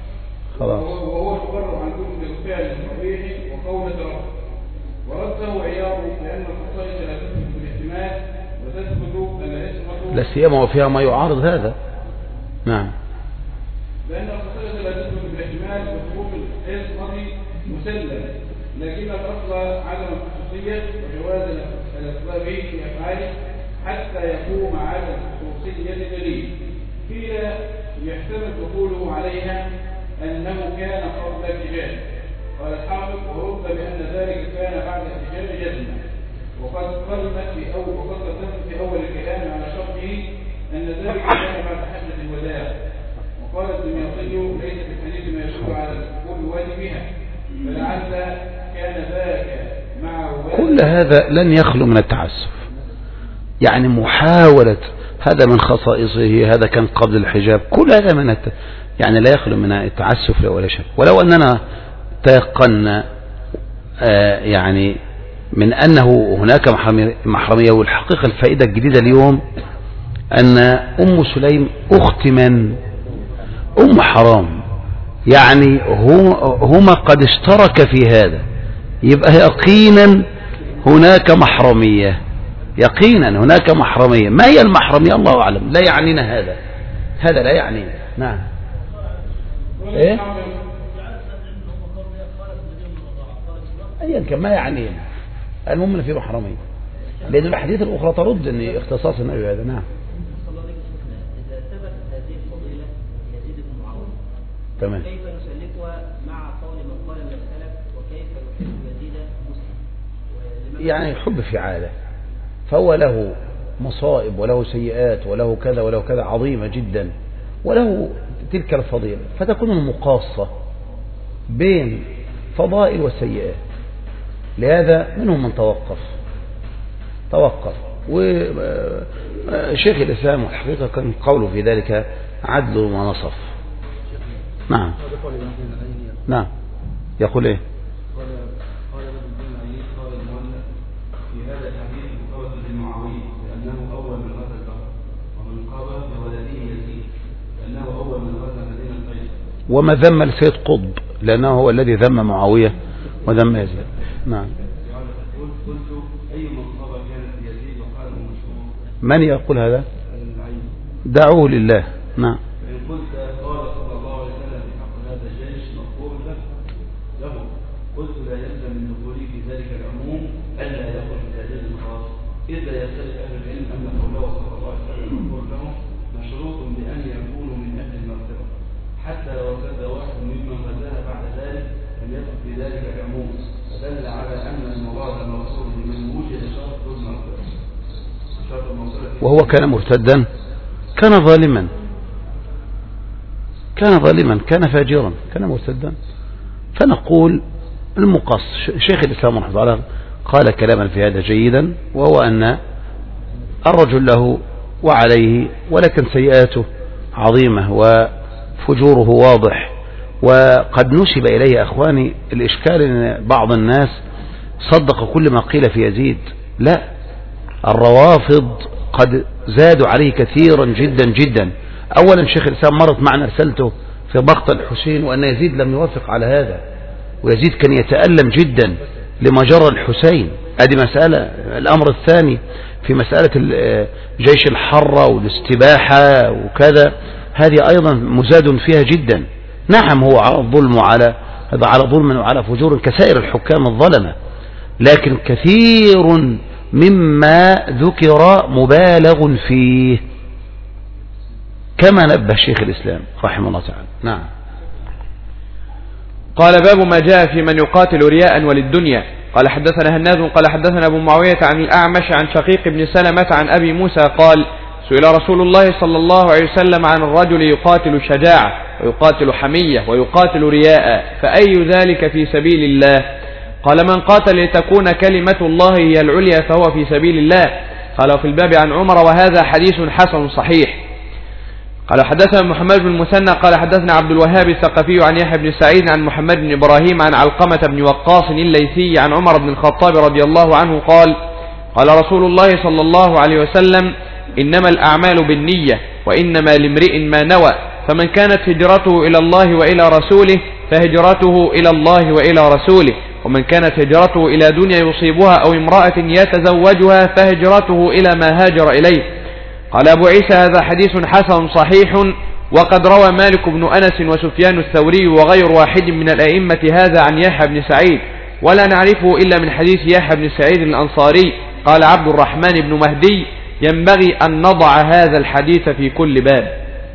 وهو المبرأ عن كل فعل قبيح وقولة رفض. ورده عياض لأن الخصائص لا تثبت بالاحتمال وتثبت العصمة لا سيما وفيها ما يعارض هذا. نعم. لأن الخصائص لا تثبت بالاحتمال وثبوت العصمة مسلم، لكن الأصل عدم الخصوصية وجواز الأسباب في أفعاله حتى يقوم على الخصوصية دليل. قيل يحتمل دخوله عليها أنه كان قبل الحجاج. قال الحافظ ورد بأن ذلك كان بعد الحجاج جزما، وقد قدمت في أول وقد قدمت في أول الكلام على شرطه أن ذلك كان بعد حجة الوداع. وقال الدمياطي ليس في الحديث ما يشير على القول بها، فلعل كان ذاك مع كل هذا لن يخلو من التعسف، يعني محاولة هذا من خصائصه هذا كان قبل الحجاب، كل هذا من الت... يعني لا يخلو من التعسف ولا شيء. ولو أننا تيقنا آه يعني من أنه هناك محرمية، والحقيقة الفائدة الجديدة اليوم أن أم سليم أخت من أم حرام، يعني هما قد اشترك في هذا، يبقى يقينا هناك محرمية، يقينا هناك محرمية. ما هي المحرمية الله أعلم، لا يعنينا هذا، هذا لا يعنينا. نعم. ايه ايا كان ما يعنينا، المهم ان في محرمية، لأن الأحاديث الأخرى ترد أن اختصاص النبي هذا. نعم. إذا ثبت هذه الفضيلة يزيد بن معاوية تمام، كيف نسلكها مع قول من قال من السلف وكيف يحب يزيد مسلم؟ يعني حب في عاله، فهو له مصائب وله سيئات وله كذا وله كذا عظيمة جدا، وله تلك الفضيلة، فتكون المقاصة بين فضائل وسيئات. لهذا منهم من توقف توقف وشيخ الإسلام الحقيقة كان قوله في ذلك عدل ونصف. نعم. نعم. يقول ايه؟ قال قال المؤلف في هذا الحديث مقابل للمعاوية لأنه أول من غزا البحر، ومن قابل لولده يزيد لأنه أول من غزا مدينة قيس، وما ذم السيد قطب لأنه هو الذي ذم معاوية وذم يزيد. نعم. قلت أي منصبة كانت يزيد وقال مشهور. من يقول هذا؟ دعوه لله. نعم. فإن قلت قال صلى الله عليه وسلم في حق هذا الجيش مغفور له له قلت لا يلزم من دخوله في ذلك العموم ألا يخرج في تعديل الخاص، إذا يختلف أهل العلم أن قوله صلى الله عليه وسلم مغفور له مشروط بأن يكونوا من أهل المغفرة، حتى لو ارتد واحد ممن غزاها بعد ذلك لم يدخل في ذلك العموم، فدل على أن المراد المقصود من وجد شرط المغفرة. وهو كان مرتدا، كان ظالما، كان ظالما، كان فاجرا، كان مرتدا. فنقول المقص شيخ الإسلام رحمه الله قال كلاما في هذا جيدا، وهو أن الرجل له وعليه، ولكن سيئاته عظيمة وفجوره واضح. وقد نسب إليه أخواني الإشكال أن بعض الناس صدق كل ما قيل في يزيد. لا، الروافض قد زادوا عليه كثيرا جدا جدا. أولا شيخ الإسلام مرت معنا رسالته في مقتل الحسين وأن يزيد لم يوافق على هذا، ويزيد كان يتألم جدا لما جرى الحسين. هذه مسألة. الأمر الثاني في مسألة جيش الحرة والاستباحة وكذا، هذه أيضا مزاد فيها جدا. نعم هو على الظلم وعلى هذا على ظلم وعلى فجور كسائر الحكام الظلمة، لكن كثير مما ذكر مبالغ فيه كما نبه شيخ الإسلام رحمه الله تعالى. نعم. قال باب ما جاء في من يقاتل رياء وللدنيا. قال حدثنا هناد قال حدثنا أبو معاوية عن الأعمش عن شقيق بن سلمة عن أبي موسى قال سئل رسول الله صلى الله عليه وسلم عن الرجل يقاتل شجاعة ويقاتل حمية ويقاتل رياء فأي ذلك في سبيل الله؟ قال من قاتل لتكون كلمة الله هي العليا فهو في سبيل الله. قال في الباب عن عمر وهذا حديث حسن صحيح. قال حدثنا محمد بن المثنى قال حدثنا عبد الوهاب الثقفي عن يحيى بن سعيد عن محمد بن إبراهيم عن علقمة بن وقاص الليثي عن عمر بن الخطاب رضي الله عنه قال قال رسول الله صلى الله عليه وسلم إنما الأعمال بالنية وإنما لامرئ ما نوى فمن كانت هجرته إلى الله وإلى رسوله فهجرته إلى الله وإلى رسوله ومن كانت هجرته إلى دنيا يصيبها أو امرأة يتزوجها فهجرته إلى ما هاجر إليه. قال أبو عيسى هذا حديث حسن صحيح وقد روى مالك بن أنس وسفيان الثوري وغير واحد من الأئمة هذا عن يحيى بن سعيد ولا نعرفه إلا من حديث يحيى بن سعيد الأنصاري. قال عبد الرحمن بن مهدي ينبغي أن نضع هذا الحديث في كل باب.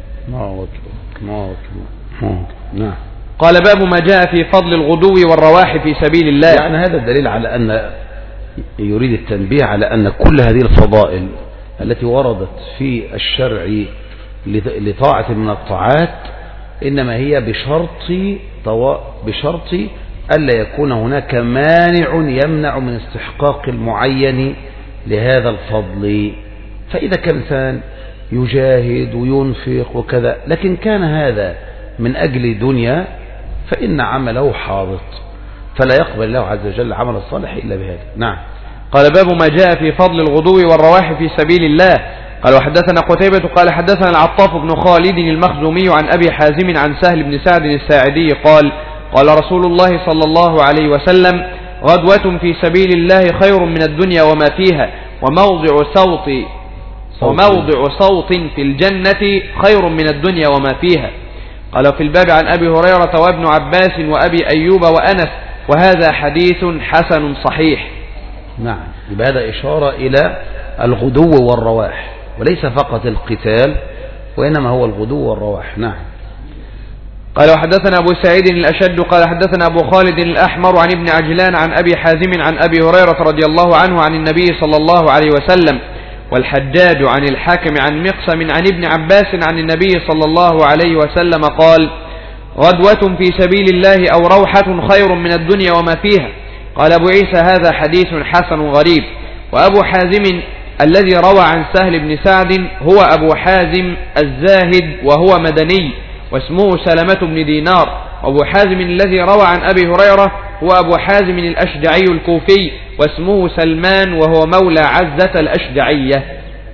نعم. قال باب ما جاء في فضل الغدو والرواح في سبيل الله. يعني هذا الدليل على أن يريد التنبيه على أن كل هذه الفضائل التي وردت في الشرع لطاعة من الطاعات إنما هي بشرط بشرط ألا يكون هناك مانع يمنع من استحقاق المعين لهذا الفضل. فإذا كان إنسان يجاهد وينفق وكذا لكن كان هذا من أجل دنيا فإن عمله حاضط فلا يقبل الله عز وجل عمل الصالح إلا بهذا. نعم. قال باب ما جاء في فضل الغدو والرواح في سبيل الله. قال وحدثنا قتيبة قال حدثنا العطاف بن خالد المخزومي عن أبي حازم عن سهل بن سعد الساعدي قال قال رسول الله صلى الله عليه وسلم غدوة في سبيل الله خير من الدنيا وما فيها وموضع صوت وموضع صوت في الجنة خير من الدنيا وما فيها. قال في الباب عن أبي هريرة وابن عباس وأبي أيوب وأنس وهذا حديث حسن صحيح. نعم. يبقى هذا إشارة إلى الغدو والرواح وليس فقط القتال وإنما هو الغدو والرواح. نعم. قال وحدثنا أبو سعيد الأشد قال حدثنا أبو خالد الأحمر عن ابن عجلان عن أبي حازم عن أبي هريرة رضي الله عنه عن النبي صلى الله عليه وسلم والحجاج عن الحاكم عن مقسم عن ابن عباس عن النبي صلى الله عليه وسلم قال غدوة في سبيل الله أو روحة خير من الدنيا وما فيها. قال أبو عيسى هذا حديث حسن غريب. وأبو حازم الذي روى عن سهل بن سعد هو أبو حازم الزاهد وهو مدني واسمه سلمة بن دينار. وأبو حازم الذي روى عن أبي هريرة هو أبو حازم الأشجعي الكوفي واسمه سلمان وهو مولى عزة الأشجعية.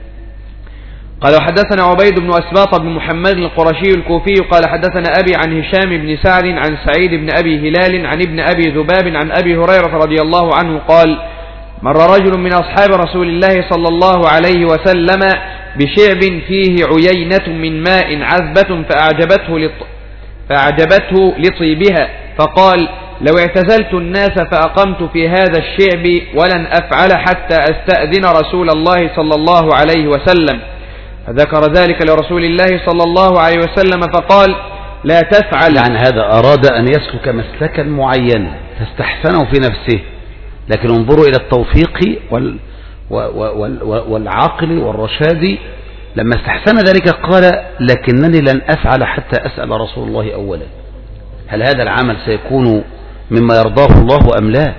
قال وحدثنا عبيد بن أسباط بن محمد القرشي الكوفي قال حدثنا أبي عن هشام بن سعد عن سعيد بن أبي هلال عن ابن أبي ذباب عن أبي هريرة رضي الله عنه قال مر رجل من أصحاب رسول الله صلى الله عليه وسلم بشعب فيه عيينة من ماء عذبة فأعجبته, لط... فأعجبته لطيبها فقال لو اعتزلت الناس فأقمت في هذا الشعب ولن أفعل حتى أستأذن رسول الله صلى الله عليه وسلم. فذكر ذلك لرسول الله صلى الله عليه وسلم فقال لا تفعل. يعني هذا أراد أن يسلك مسلكا معينا فاستحسنه في نفسه لكن انظروا إلى التوفيق وال وال والعقل والرشاد لما استحسن ذلك قال لكنني لن أفعل حتى أسأل رسول الله أولا هل هذا العمل سيكون مما يرضاه الله أم لا.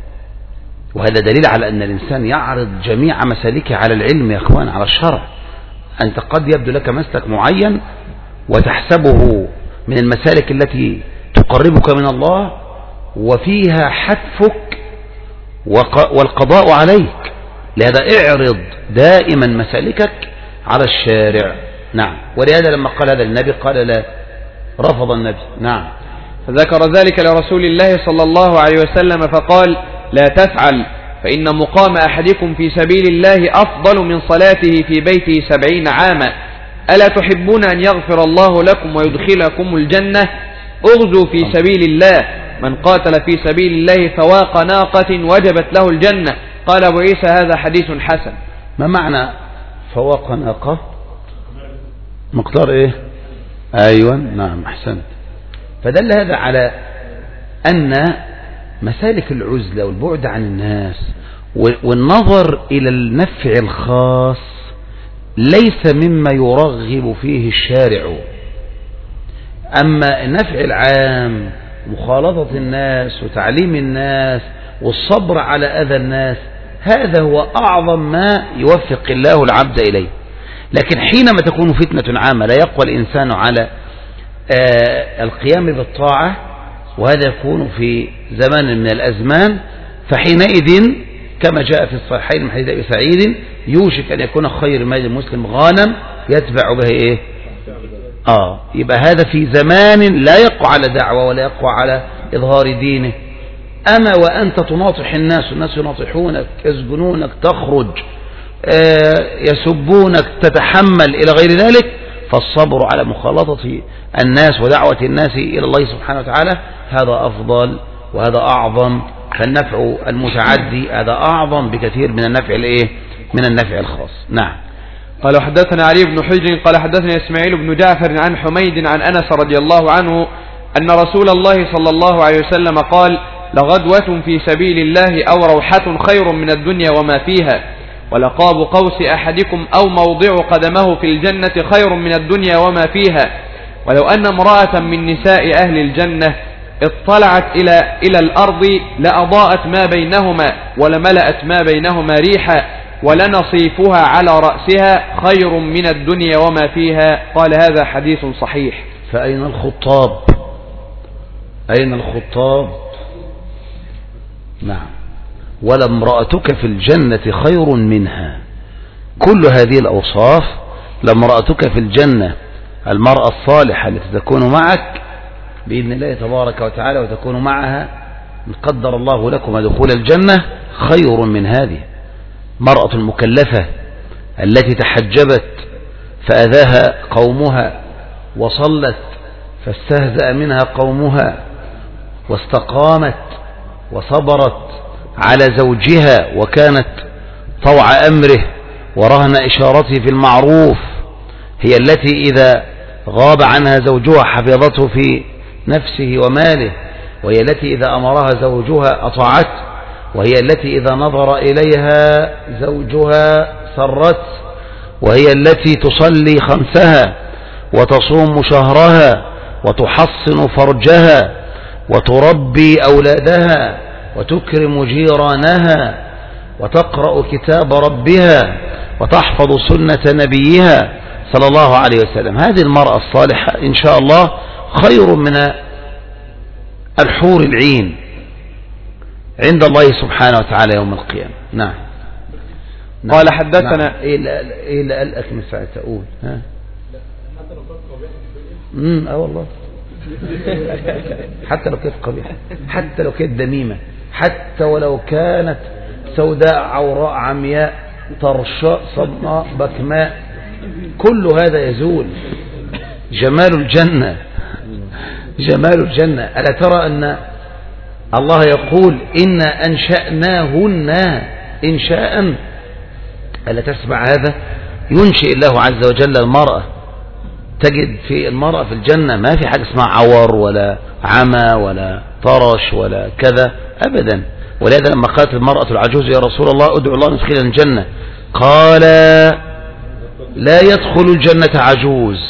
وهذا دليل على أن الإنسان يعرض جميع مسالكه على العلم يا أخوان على الشرع. أنت قد يبدو لك مسلك معين وتحسبه من المسالك التي تقربك من الله وفيها حتفك والقضاء عليك. لهذا اعرض دائما مسالكك على الشارع. نعم. ولهذا لما قال هذا النبي قال لا رفض النبي. نعم. فذكر ذلك لرسول الله صلى الله عليه وسلم فقال لا تفعل فإن مقام أحدكم في سبيل الله أفضل من صلاته في بيته سبعين عاما ألا تحبون أن يغفر الله لكم ويدخلكم الجنة اغزوا في سبيل الله من قاتل في سبيل الله فواق ناقة وجبت له الجنة. قال أبو عيسى هذا حديث حسن. ما معنى فواق ناقة؟ مقدار ايه؟ ايوه نعم احسنت. فدل هذا على ان مسالك العزلة والبعد عن الناس والنظر الى النفع الخاص ليس مما يرغب فيه الشارع. أما النفع العام، مخالطة الناس وتعليم الناس والصبر على أذى الناس، هذا هو أعظم ما يوفق الله العبد إليه. لكن حينما تكون فتنة عامة لا يقوى الإنسان على آه القيام بالطاعة، وهذا يكون في زمان من الأزمان، فحينئذ كما جاء في الصحيحين من حديث أبي سعيد يوشك أن يكون خير مال المسلم غانم يتبع به إيه؟ آه يبقى هذا في زمان لا يقوى على دعوة ولا يقوى على إظهار دينه. أما وأنت تناطح الناس والناس يناطحونك، يسجنونك، تخرج، آه يسبونك، تتحمل إلى غير ذلك، فالصبر على مخالطة الناس ودعوة الناس إلى الله سبحانه وتعالى هذا أفضل وهذا أعظم. فالنفع المتعدي هذا أعظم بكثير من النفع الإيه؟ من النفع الخاص. نعم. قال حدثنا علي بن حجر قال حدثنا إسماعيل بن جعفر عن حميد عن أنس رضي الله عنه أن رسول الله صلى الله عليه وسلم قال: لغدوة في سبيل الله أو روحة خير من الدنيا وما فيها، ولقاب قوس أحدكم أو موضع قدمه في الجنة خير من الدنيا وما فيها. ولو أن امرأة من نساء أهل الجنة اطلعت إلى إلى الأرض لأضاءت ما بينهما ولملأت ما بينهما ريحا ولنصيفها على رأسها خير من الدنيا وما فيها. قال: هذا حديث صحيح. فأين الخطاب؟ أين الخطاب؟ نعم. ولامرأتك في الجنة خير منها. كل هذه الأوصاف، لامرأتك في الجنة، المرأة الصالحة التي تكون معك بإذن الله تبارك وتعالى وتكون معها إن قدر الله لكم دخول الجنة، خير من هذه. مرأة المكلفة التي تحجبت فأذاها قومها، وصلت فاستهزأ منها قومها، واستقامت وصبرت على زوجها وكانت طوع أمره ورهن إشارته في المعروف، هي التي إذا غاب عنها زوجها حفظته في نفسه وماله، وهي التي إذا أمرها زوجها أطاعته، وهي التي إذا نظر إليها زوجها سرت، وهي التي تصلي خمسها وتصوم شهرها وتحصن فرجها وتربي أولادها وتكرم جيرانها وتقرأ كتاب ربها وتحفظ سنة نبيها صلى الله عليه وسلم. هذه المرأة الصالحة إن شاء الله خير من الحور العين عند الله سبحانه وتعالى يوم القيامة. نعم. قال حدثنا نعم. إيه اللي قال لك من ساعة تقول ها؟ امم اه والله حتى لو كانت قبيحة، حتى لو كانت دميمة، حتى ولو كانت سوداء عوراء عمياء طرشاء صماء بكماء، كل هذا يزول. جمال الجنة، جمال الجنة. ألا ترى أن الله يقول إنا أنشأناهن إنشاء؟ ألا تسمع هذا؟ ينشئ الله عز وجل المرأة، تجد في المرأة في الجنة ما في حاجة اسمها عور ولا عمى ولا طرش ولا كذا أبدا. ولهذا لما قالت المرأة العجوز يا رسول الله ادعو الله ندخلنا الجنة، قال لا يدخل الجنة عجوز.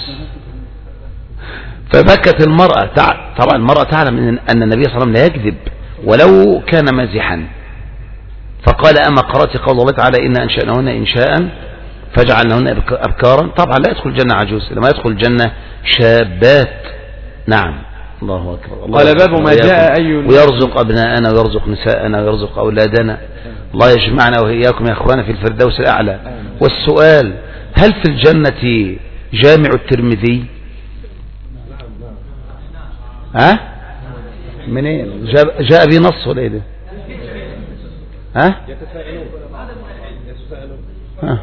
فبكت المرأة. طبعا المرأة تعلم أن النبي صلى الله عليه وسلم لا يكذب ولو كان مازحا، فقال أما قرأت قول الله تعالى إنا أنشأناهن إنشاء فجعلناهن أبكارا؟ طبعا لا يدخل الجنة عجوز، لما يدخل الجنة شابات. نعم. الله أكبر. الله قال باب ما جاء أي ويرزق أبناءنا ويرزق نساءنا ويرزق أولادنا. الله يجمعنا وإياكم يا أخوانا في الفردوس الأعلى. والسؤال: هل في الجنة جامع الترمذي؟ ها؟ منين جاء, جاء بنص ولا ايه ده؟ ها؟ ها؟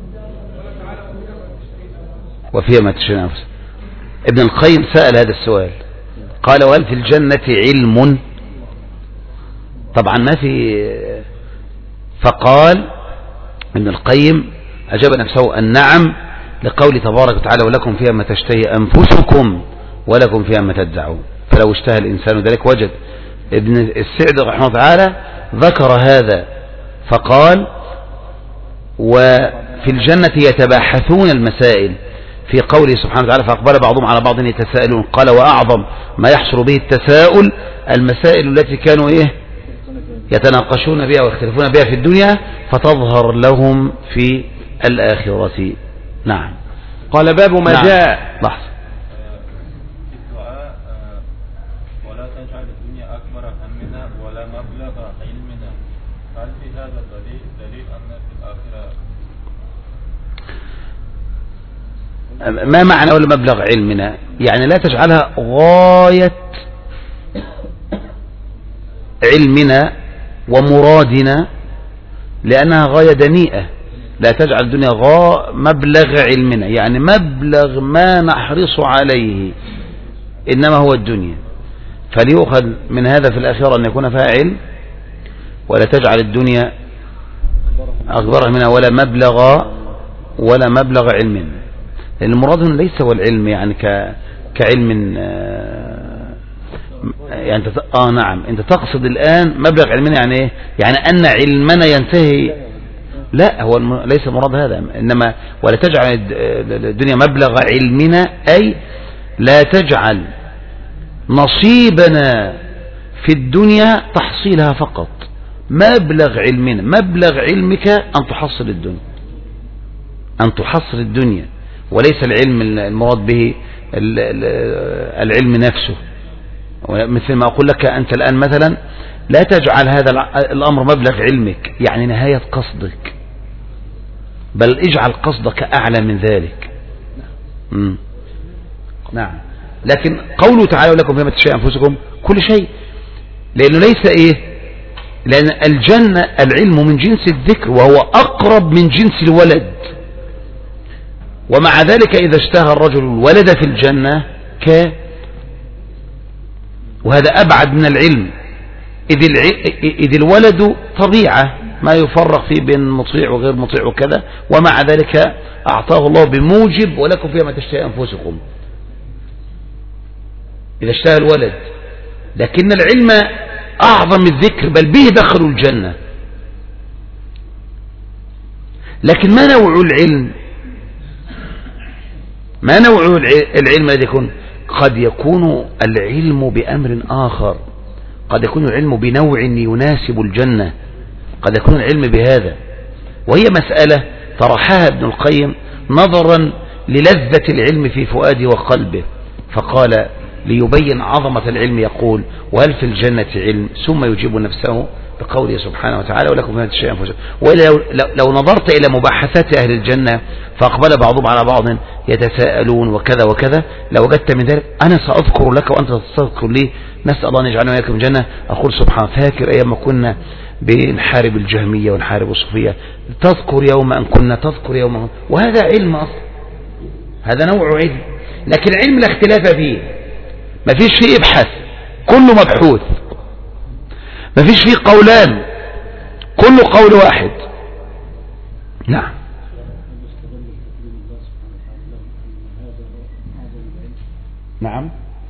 وفيها ما تشاء نفسه. ابن القيم سأل هذا السؤال، قال: وهل في الجنة علم؟ طبعا ما في. فقال ابن القيم أجاب نفسه النعم، لقول تبارك وتعالى: ولكم فيها ما تشتهي أنفسكم ولكم فيها ما تدعون. فلو اشتهى الإنسان ذلك وجد. ابن السعد رحمه الله تعالى ذكر هذا فقال: وفي في الجنة يتباحثون المسائل، في قوله سبحانه وتعالى فأقبل بعضهم على بعض يتساءلون، قال وأعظم ما يحصل به التساؤل المسائل التي كانوا إيه يتناقشون بها ويختلفون بها في الدنيا فتظهر لهم في الآخرة. نعم. قال باب ما نعم. جاء لحظة. الدعاء ولا تجعل الدنيا أكبر همنا ولا مبلغ علمنا، هل في هذا دليل دليل أن في الآخرة ما معنى ولا مبلغ علمنا؟ يعني لا تجعلها غاية علمنا ومرادنا لأنها غاية دنيئة. لا تجعل الدنيا غا مبلغ علمنا، يعني مبلغ ما نحرص عليه إنما هو الدنيا، فليؤخذ من هذا في الآخرة أن يكون فيها علم، ولا تجعل الدنيا أكبر منها ولا مبلغ ولا مبلغ علمنا، لأن المراد هنا ليس هو العلم يعني ك كعلم يعني آه نعم أنت تقصد الآن مبلغ علمنا يعني إيه؟ يعني أن علمنا ينتهي، لا هو ليس مراد هذا، إنما ولا تجعل الدنيا مبلغ علمنا أي لا تجعل نصيبنا في الدنيا تحصيلها فقط، مبلغ علمنا مبلغ علمك أن تحصل الدنيا، أن تحصل الدنيا، وليس العلم المراد به العلم نفسه. مثل ما أقول لك أنت الآن مثلا لا تجعل هذا الأمر مبلغ علمك يعني نهاية قصدك، بل اجعل قصدك أعلى من ذلك. مم. نعم. لكن قوله تعالى ولكم فيما تشاء أنفسكم كل شيء، لأنه ليس إيه، لأن الجنة العلم من جنس الذكر وهو أقرب من جنس الولد، ومع ذلك إذا اشتهى الرجل الولد في الجنة ك وهذا أبعد من العلم، إذ, الع... إذ الولد طبيعة ما يفرق فيه بين مطيع وغير مطيع وكذا، ومع ذلك أعطاه الله بموجب ولكم فيما تشتهي أنفسكم إذا اشتهى الولد. لكن العلم أعظم الذكر بل به دخلوا الجنة. لكن ما نوع العلم؟ ما نوع العلم الذي يكون؟ قد يكون العلم بأمر آخر، قد يكون العلم بنوع يناسب الجنة، قد يكون العلم بهذا، وهي مسألة طرحها ابن القيم نظرا للذة العلم في فؤاده وقلبه، فقال ليبين عظمة العلم يقول وهل في الجنة علم، ثم يجيب نفسه بقوله سبحانه وتعالى ولكم فيما تشاء أنفسكم. وإلا لو نظرت إلى مباحثات أهل الجنة فأقبل بعضهم على بعض يتساءلون وكذا وكذا لوجدت من ذلك أنا سأذكر لك وأنت تذكر لي، نسأل الله أن يجعلنا وإياكم جنة. أقول سبحان فاكر أيام ما كنا بنحارب الجهمية ونحارب الصوفية، تذكر يوم أن كنا تذكر يوم أن، وهذا علم أصلا، هذا نوع علم. لكن العلم لا اختلاف فيه، ما فيش فيه ابحث، كله مبحوث، ما فيش فيه قولان، كله قول واحد. نعم. نعم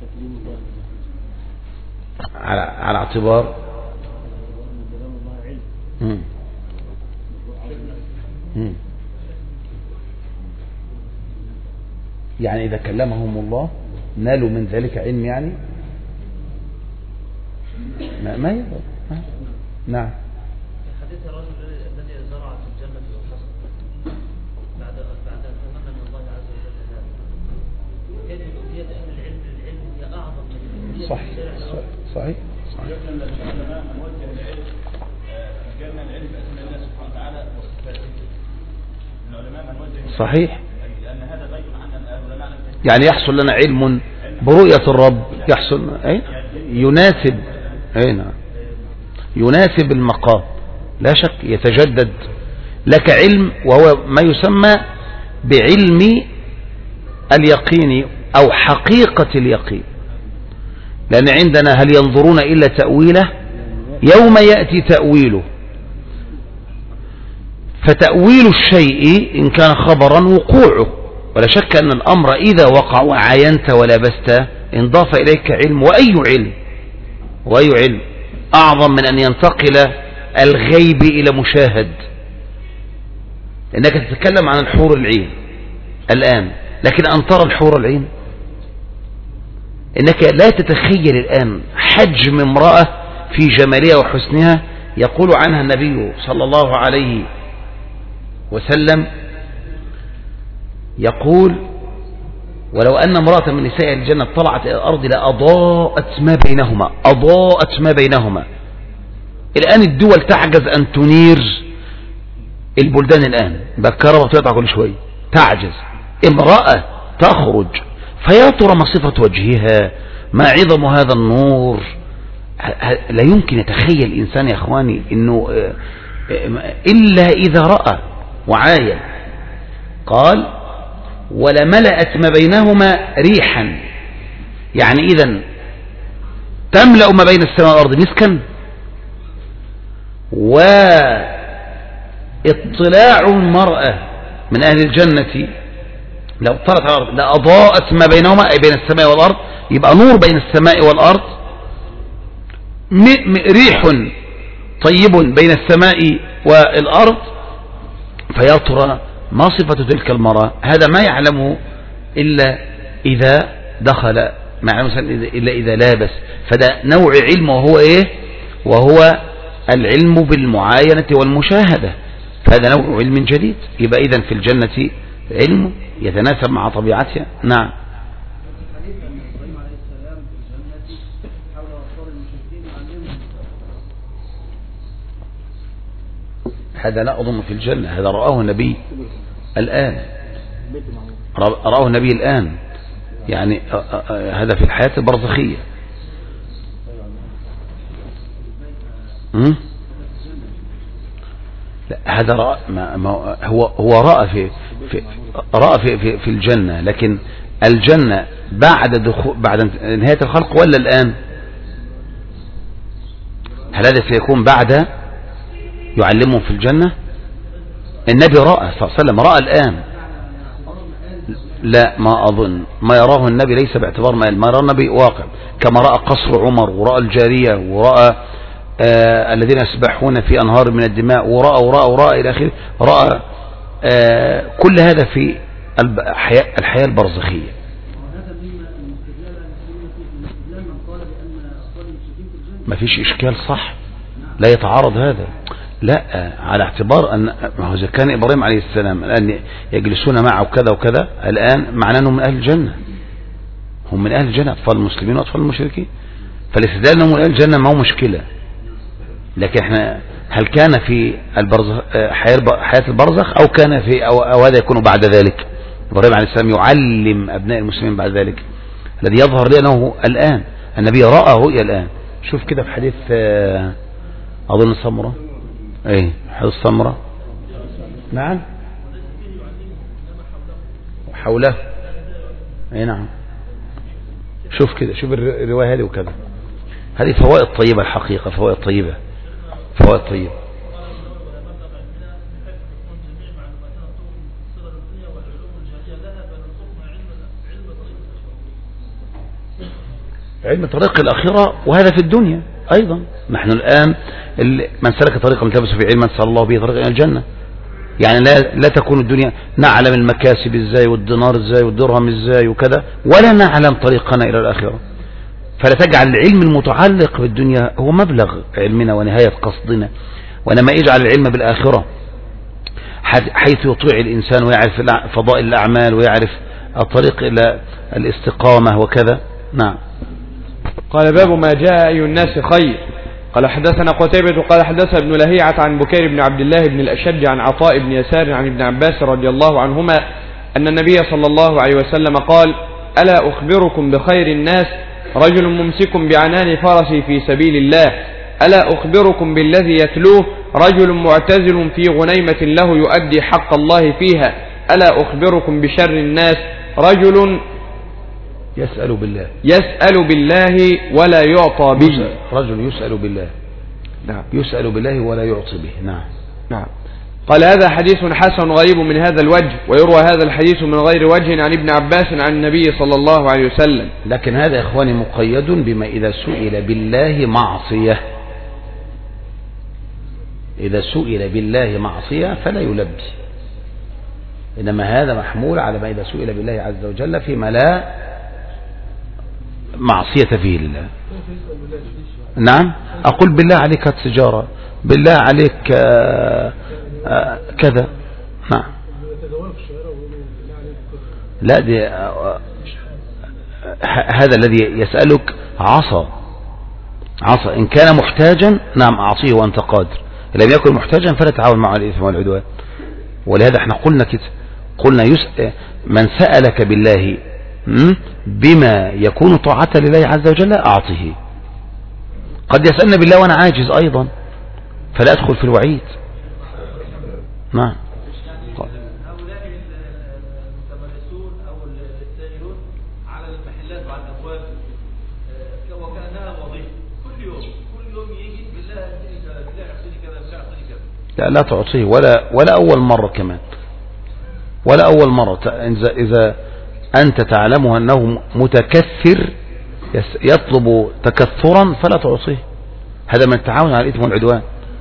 على على اعتبار مم. مم. يعني إذا كلمهم الله نالوا من ذلك علم، يعني ما ما يقدر. نعم. حديث الرجل الذي زرع في الجنة والحصد بعد بعد أن تمنى من الله عز وجل هذا، وكان ألوهية أهل العلم للعلم هي أعظم من صحيح صحيح صحيح. الجنة العلم بأسماء الله سبحانه وتعالى وصفاته، العلماء من وجه صحيح، لأن هذا غيب عن العلماء، يعني يحصل لنا علم برؤية الرب، يحصل أي يناسب أي نعم يناسب المقام، لا شك يتجدد لك علم وهو ما يسمى بعلم اليقين أو حقيقة اليقين، لأن عندنا هل ينظرون إلا تأويله يوم يأتي تأويله، فتأويل الشيء إن كان خبرا وقوعه، ولا شك أن الأمر إذا وقع وعاينت ولبست انضاف إليك علم، وأي علم وأي علم أعظم من أن ينتقل الغيب إلى مشاهد، إنك تتكلم عن الحور العين الآن، لكن أن ترى الحور العين، إنك لا تتخيل الآن حجم امرأة في جمالها وحسنها يقول عنها النبي صلى الله عليه وسلم، يقول ولو أن امرأة من نساء الجنة طلعت إلى الأرض لأضاءت ما بينهما، أضاءت ما بينهما. الآن الدول تعجز أن تنير البلدان، الآن بالكهرباء تقطع كل شوية، تعجز. امرأة تخرج فيا ترى ما صفة وجهها، ما عظم هذا النور. لا يمكن يتخيل الإنسان يا أخواني إنه إلا إذا رأى وعاين. قال ولملأت ما بينهما ريحا، يعني إذن تملأ ما بين السماء والأرض مسكا. واطلاع المرأة من أهل الجنة لو طلعت على الأرض لأضاءت ما بينهما، أي بين السماء والأرض، يبقى نور بين السماء والأرض، ريح طيب بين السماء والأرض. فيا ترى ما صفة تلك المرأة؟ هذا ما يعلمه إلا إذا دخل، ما يعلمه إلا إذا لابس. فده نوع علم، وهو إيه؟ وهو العلم بالمعاينة والمشاهدة. فهذا نوع علم جديد. يبقى إذن في الجنة علم يتناسب مع طبيعتها. نعم. هذا لا أظن في الجنة، هذا رآه النبي الآن، رآه النبي الآن، يعني هذا في الحياة البرزخية. لا هذا رأى ما ما هو هو رأى في في رأى في في, في الجنة، لكن الجنة بعد دخول بعد نهاية الخلق ولا الآن؟ هل هذا سيكون بعد يعلمهم في الجنة؟ النبي رأى صلى الله عليه وسلم، رأى الآن. لا ما أظن، ما يراه النبي ليس باعتبار ما ما يراه النبي واقع، كما رأى قصر عمر، ورأى الجارية، ورأى آه الذين يسبحون في أنهار من الدماء، ورأى ورأى ورأى إلى آخره. رأى آه كل هذا في الحياة, الحياة البرزخية. ما فيش إشكال، صح، لا يتعارض هذا، لا، على اعتبار أن ما هو إذا كان إبراهيم عليه السلام الآن يجلسون معه وكذا وكذا، الآن معناه أنهم من أهل الجنة، هم من أهل الجنة، أطفال المسلمين وأطفال المشركين، فالاستدلال أنهم من أهل الجنة ما هو مشكلة. لكن احنا هل كان في البرزخ حياة البرزخ أو كان في أو, أو هذا يكون بعد ذلك؟ إبراهيم عليه السلام يعلم أبناء المسلمين بعد ذلك. الذي يظهر لي أنه الآن النبي رأى رؤيا الآن. شوف كده في حديث أظن سمرة، ايه حديث سمرة، نعم، حوله، اي نعم. شوف كده، شوف الرواية هذه وكذا، هذه فوائد طيبة الحقيقة، فوائد طيبة، فوائد طيبة. علم طريق الآخرة، وهذا في الدنيا أيضا. نحن الآن من سلك طريقا ملتبس في علم نسأل الله به طريق إلى الجنة. يعني لا, لا تكون الدنيا نعلم المكاسب ازاي والدينار ازاي والدرهم ازاي وكذا، ولا نعلم طريقنا إلى الآخرة. فلا تجعل العلم المتعلق بالدنيا هو مبلغ علمنا ونهاية قصدنا، وإنما يجعل العلم بالآخرة حيث يطيع الإنسان ويعرف فضائل الأعمال ويعرف الطريق إلى الاستقامة وكذا. نعم. قال باب ما جاء أي الناس خير. قال حدثنا قتيبة قال حدث ابن لهيعة عن بكير بن عبد الله بن الأشج عن عطاء بن يسار عن ابن عباس رضي الله عنهما أن النبي صلى الله عليه وسلم قال: ألا أخبركم بخير الناس؟ رجل ممسك بعنان فرسه في سبيل الله. ألا أخبركم بالذي يتلوه؟ رجل معتزل في غنيمة له يؤدي حق الله فيها. ألا أخبركم بشر الناس؟ رجل يسأل بالله يسأل بالله ولا يعطى به. رجل يسأل بالله، نعم، يسأل بالله ولا يعطي به. نعم نعم. قال: هذا حديث حسن غريب من هذا الوجه، ويروى هذا الحديث من غير وجه عن ابن عباس عن النبي صلى الله عليه وسلم. لكن هذا يا إخواني مقيد بما إذا سئل بالله معصية، إذا سئل بالله معصية فلا يلبي، إنما هذا محمول على ما إذا سئل بالله عز وجل فيما لا معصية فيه لله. نعم، أقول بالله عليك التجارة، بالله عليك آآ آآ كذا. نعم. لا، دي هذا الذي يسألك عصى عصى إن كان محتاجا نعم أعطيه وأنت قادر، لم يكن محتاجا فلا تعاون مع الإثم والعدوان. ولهذا احنا قلنا كده، قلنا يسأل من سألك بالله بما يكون طاعة لله عز وجل أعطيه. قد يسألنا بالله وأنا عاجز أيضا فلا أدخل في الوعيد. نعم. هؤلاء المتمرسون أو السائلون على المحلات وعلى الأبواب وكأنها وظيفة كل يوم كل يوم يجي بالله بالله أعطيني كذا بالله أعطيني كذا. لا لا تعطيه ولا ولا أول مرة كمان، ولا أول مرة. إذا أنت تعلمه أنه متكثر يطلب تكثرا فلا تعطيه، هذا من التعاون على الإثم والعدوان.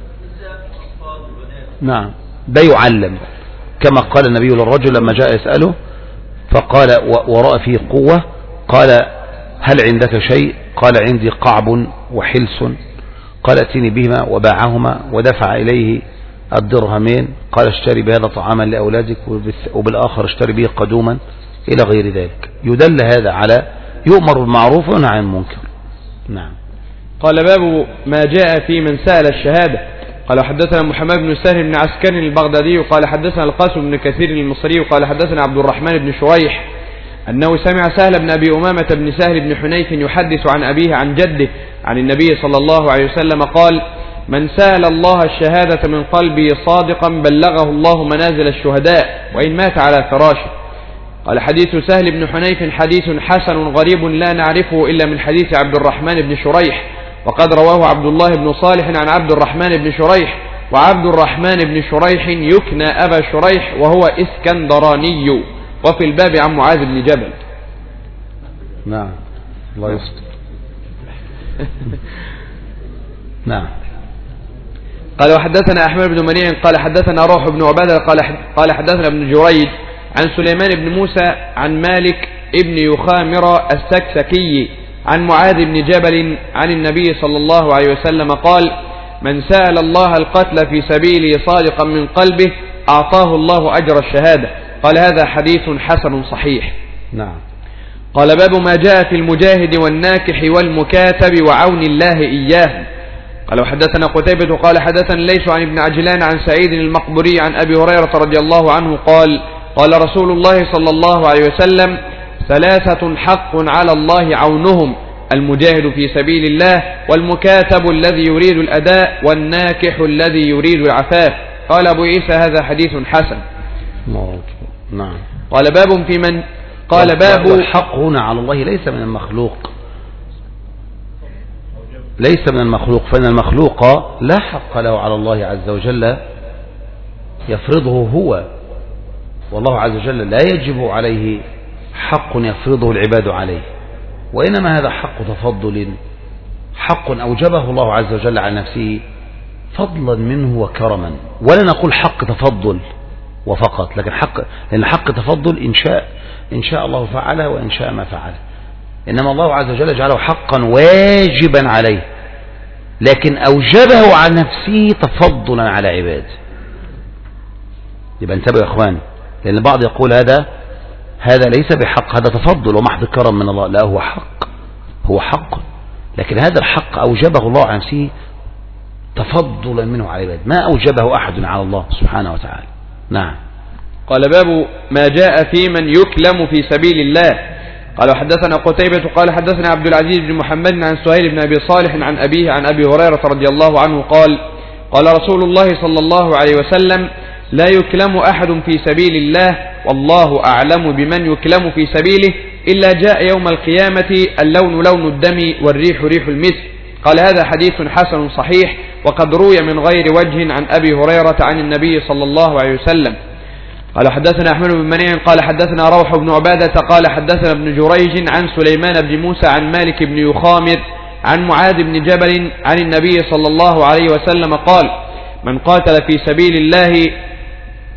نعم، ده يعلم كما قال النبي للرجل لما جاء يسأله فقال ورأى فيه قوة، قال هل عندك شيء؟ قال عندي قعب وحلس. قال اتني بهما وباعهما ودفع إليه الدرهمين. قال اشتري بهذا طعاما لأولادك وبالآخر اشتري به قدوما إلى غير ذلك. يدل هذا على يؤمر بالمعروف وينهى عن المنكر. نعم. قال باب ما جاء في من سأل الشهادة. قال حدثنا محمد بن سهل بن عسكري البغدادي قال حدثنا القاسم بن كثير المصري قال حدثنا عبد الرحمن بن شريح أنه سمع سهل بن أبي أمامة بن سهل بن حنيف يحدث عن أبيه عن جده عن النبي صلى الله عليه وسلم قال: من سأل الله الشهادة من قلبه صادقا بلغه الله منازل الشهداء وإن مات على فراشه. قال حديث سهل بن حنيف حديث حسن غريب لا نعرفه إلا من حديث عبد الرحمن بن شريح، وقد رواه عبد الله بن صالح عن عبد الرحمن بن شريح، وعبد الرحمن بن شريح يكنى أبا شريح وهو إسكندراني، وفي الباب عن معاذ بن جبل. نعم الله يستر. نعم. قال وحدثنا أحمد بن منيع قال حدثنا روح بن عبادة قال قال حدثنا ابن جريج عن سليمان بن موسى عن مالك ابن يخامر السكسكي عن معاذ بن جبل عن النبي صلى الله عليه وسلم قال: من سأل الله القتل في سبيله صادقا من قلبه أعطاه الله أجر الشهادة. قال هذا حديث حسن صحيح. نعم. قال باب ما جاء في المجاهد والناكح والمكاتب وعون الله إياه. قال وحدثنا قتيبة قال حدثنا ليس عن ابن عجلان عن سعيد المقبري عن أبي هريرة رضي الله عنه قال: قال رسول الله صلى الله عليه وسلم: ثلاثة حق على الله عونهم: المجاهد في سبيل الله، والمكاتب الذي يريد الأداء، والناكح الذي يريد العفاف. قال أبو عيسى هذا حديث حسن. نعم. قال باب في من قال باب الحق هنا على الله ليس من المخلوق، ليس من المخلوق، فإن المخلوق لا حق له على الله عز وجل يفرضه هو، والله عز وجل لا يجب عليه حق يفرضه العباد عليه، وإنما هذا حق تفضل، حق أوجبه الله عز وجل على نفسه فضلا منه وكرما، ولا نقول حق تفضل وفقط، لكن حق، لأن حق تفضل إن شاء إن شاء الله فعله وإن شاء ما فعله، إنما الله عز وجل جعله حقا واجبا عليه، لكن أوجبه على نفسه تفضلا على عباده. يبقى انتبهوا يا إخوان، لأن البعض يقول هذا هذا ليس بحق، هذا تفضل ومحض كرم من الله. لا، هو حق، هو حق، لكن هذا الحق أوجبه الله عن نفسه تفضلا منه على عباده، ما أوجبه أحد على الله سبحانه وتعالى. نعم. قال باب ما جاء في من يكلم في سبيل الله. قال حدثنا قتيبة قال حدثنا عبد العزيز بن محمد عن سهيل بن أبي صالح عن أبيه عن أبي هريرة رضي الله عنه قال: قال رسول الله صلى الله عليه وسلم: لا يكلم أحد في سبيل الله والله أعلم بمن يكلم في سبيله إلا جاء يوم القيامة اللون لون الدم والريح ريح المسك. قال هذا حديث حسن صحيح، وقد روي من غير وجه عن أبي هريرة عن النبي صلى الله عليه وسلم. قال حدثنا أحمد بن منيع قال حدثنا روح بن عبادة قال حدثنا ابن جريج عن سليمان بن موسى عن مالك بن يخامر عن معاذ بن جبل عن النبي صلى الله عليه وسلم قال: من قاتل في سبيل الله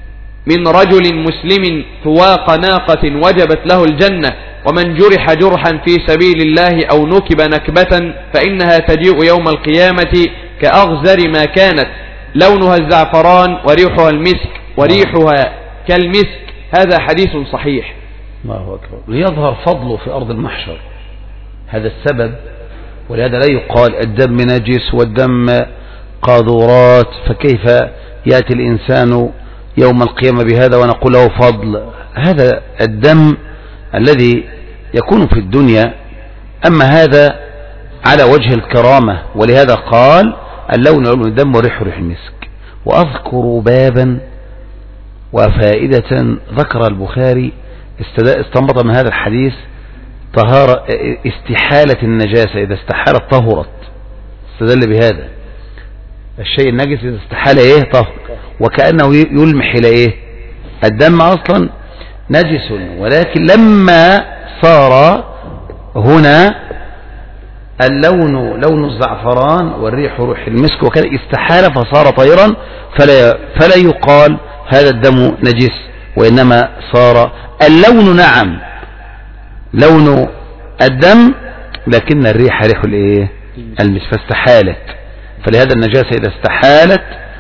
من رجل مسلم ثواق ناقة وجبت له الجنة، ومن جرح جرحا في سبيل الله أو نكب نكبة فإنها تجيء يوم القيامة كأغزر ما كانت، لونها الزعفران وريحها المسك وريحها كالمسك. هذا حديث صحيح. الله أكبر. ليظهر فضله في أرض المحشر، هذا السبب. ولهذا لا يقال الدم نجس والدم قاذورات، فكيف يأتي الإنسان يوم القيامة بهذا ونقول له فضل؟ هذا الدم الذي يكون في الدنيا، أما هذا على وجه الكرامة. ولهذا قال اللون لون الدم وريح ريح المسك. وأذكر بابا وفائدة ذكر البخاري استنبط من هذا الحديث طهارة استحالة النجاسة، إذا استحالت طهرت، استدل بهذا الشيء النجس إذا استحال إيه طهر، وكأنه يلمح إلى إيه الدم أصلا نجس، ولكن لما صار هنا اللون لون الزعفران والريح روح المسك وكذا استحال فصار طيرا، فلا, فلا يقال هذا الدم نجس، وإنما صار اللون نعم لون الدم، لكن الريح ريح الايه المسك، فاستحالت. فلهذا النجاسة إذا استحالت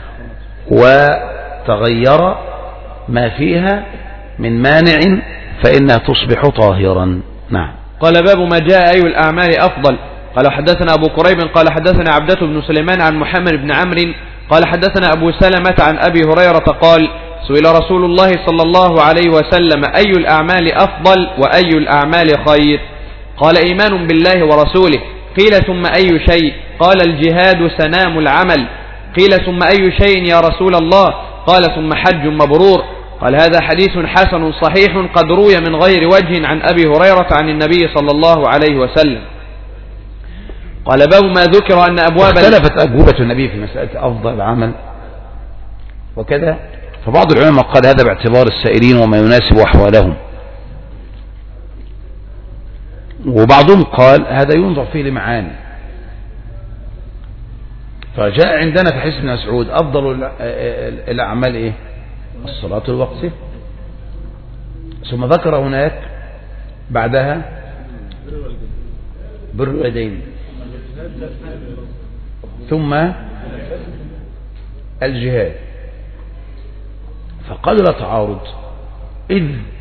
وتغير ما فيها من مانع فإنها تصبح طاهرا. نعم. قال باب ما جاء أي الأعمال أفضل. قال حدثنا أبو كريب قال حدثنا عبدة بن سليمان عن محمد بن عمرو قال حدثنا أبو سلمة عن أبي هريرة قال سئل رسول الله صلى الله عليه وسلم أي الأعمال أفضل وأي الأعمال خير؟ قال إيمان بالله ورسوله. قيل ثم أي شيء؟ قال الجهاد سنام العمل. قيل ثم أي شيء يا رسول الله؟ قال ثم حج مبرور. قال هذا حديث حسن صحيح قد روي من غير وجه عن أبي هريرة عن النبي صلى الله عليه وسلم. قال باب ما ذكر أن أبواب اختلفت أجوبة النبي في مسألة أفضل العمل وكذا، فبعض العلماء قال هذا باعتبار السائلين وما يناسب أحوالهم، وبعضهم قال هذا ينظر فيه لمعاني. فجاء عندنا في حديث ابن مسعود أفضل الأعمال إيه؟ الصلاة الوقت، ثم ذكر هناك بعدها بر الوالدين، ثم الجهاد. فقال لا تعارض، إذ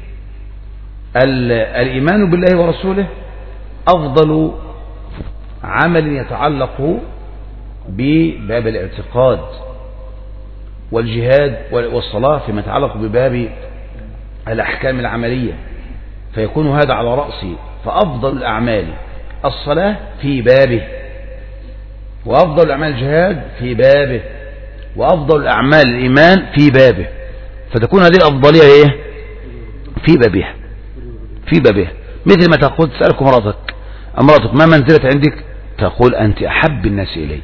الإيمان بالله ورسوله أفضل عمل يتعلق بباب الاعتقاد، والجهاد والصلاة فيما يتعلق بباب الأحكام العملية، فيكون هذا على رأسه. فأفضل الأعمال الصلاة في بابه، وأفضل الأعمال الجهاد في بابه، وأفضل الأعمال الإيمان في بابه، فتكون هذه الأفضلية إيه؟ في بابها في بابها. مثل ما تقول تسألك مراتك امرأتك ما منزلت عندك؟ تقول أنت أحب الناس إلي.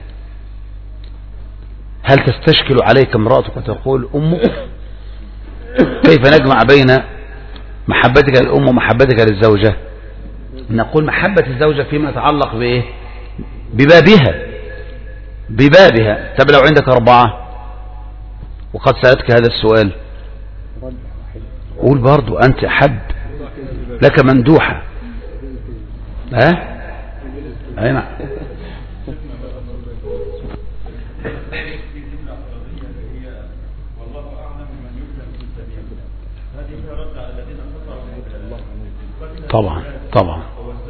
هل تستشكل عليك امرأتك وتقول أمك؟ كيف نجمع بين محبتك للأم ومحبتك للزوجة؟ نقول محبة الزوجة فيما يتعلق بإيه؟ ببابها ببابها. طب لو عندك أربعة وقد سألتك هذا السؤال، قول برضو أنت أحب لك مندوحة. ها أي نعم. طبعا طبعا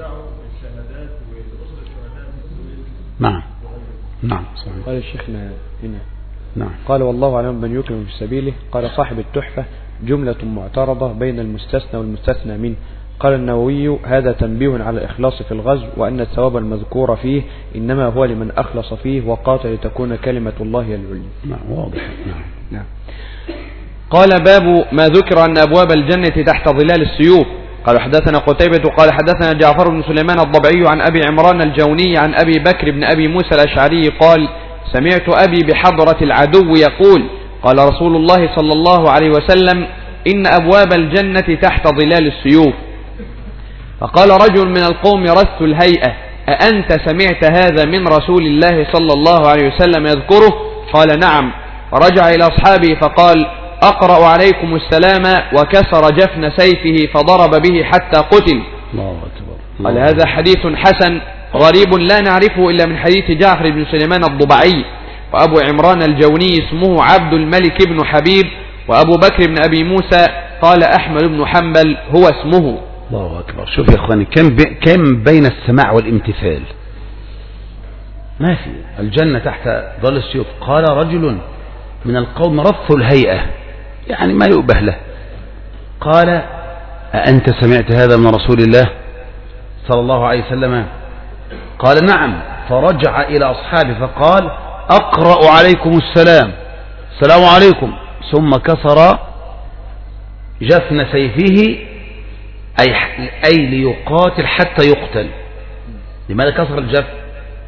نعم نعم. قال الشيخنا هنا نعم. قال والله أعلم من يكرم في سبيله. قال صاحب التحفة جملة معترضة بين المستثنى والمستثنى منه. قال النووي هذا تنبيه على الإخلاص في الغزو، وأن الثواب المذكور فيه إنما هو لمن أخلص فيه وقاتل لتكون كلمة الله العليا. نعم واضح. نعم. نعم. قال باب ما ذكر أن أبواب الجنة تحت ظلال السيوف. قال حدثنا قتيبة قال حدثنا جعفر بن سليمان الضبعي عن أبي عمران الجوني عن أبي بكر بن أبي موسى الأشعري قال سمعت أبي بحضرة العدو يقول قال رسول الله صلى الله عليه وسلم إن أبواب الجنة تحت ظلال السيوف. فقال رجل من القوم رث الهيئة أأنت سمعت هذا من رسول الله صلى الله عليه وسلم يذكره؟ قال نعم. فرجع إلى أصحابه فقال أقرأ عليكم السلام وكسر جفن سيفه فضرب به حتى قتل. الله أكبر. قال هذا حديث حسن غريب لا نعرفه إلا من حديث جعفر بن سليمان الضبعي. وأبو عمران الجوني اسمه عبد الملك بن حبيب، وأبو بكر بن أبي موسى قال أحمد بن حنبل هو اسمه. الله أكبر. شوف يا إخواني كم, بي كم بين السماع والامتثال. ما في الجنة تحت ظل السيوف. قال رجل من القوم رف الهيئة يعني ما يؤبه له، قال أأنت سمعت هذا من رسول الله صلى الله عليه وسلم؟ قال نعم. فرجع إلى أصحابه فقال أقرأ عليكم السلام، السلام عليكم، ثم كسر جفن سيفه أي, أي ليقاتل حتى يقتل. لماذا كسر الجفن؟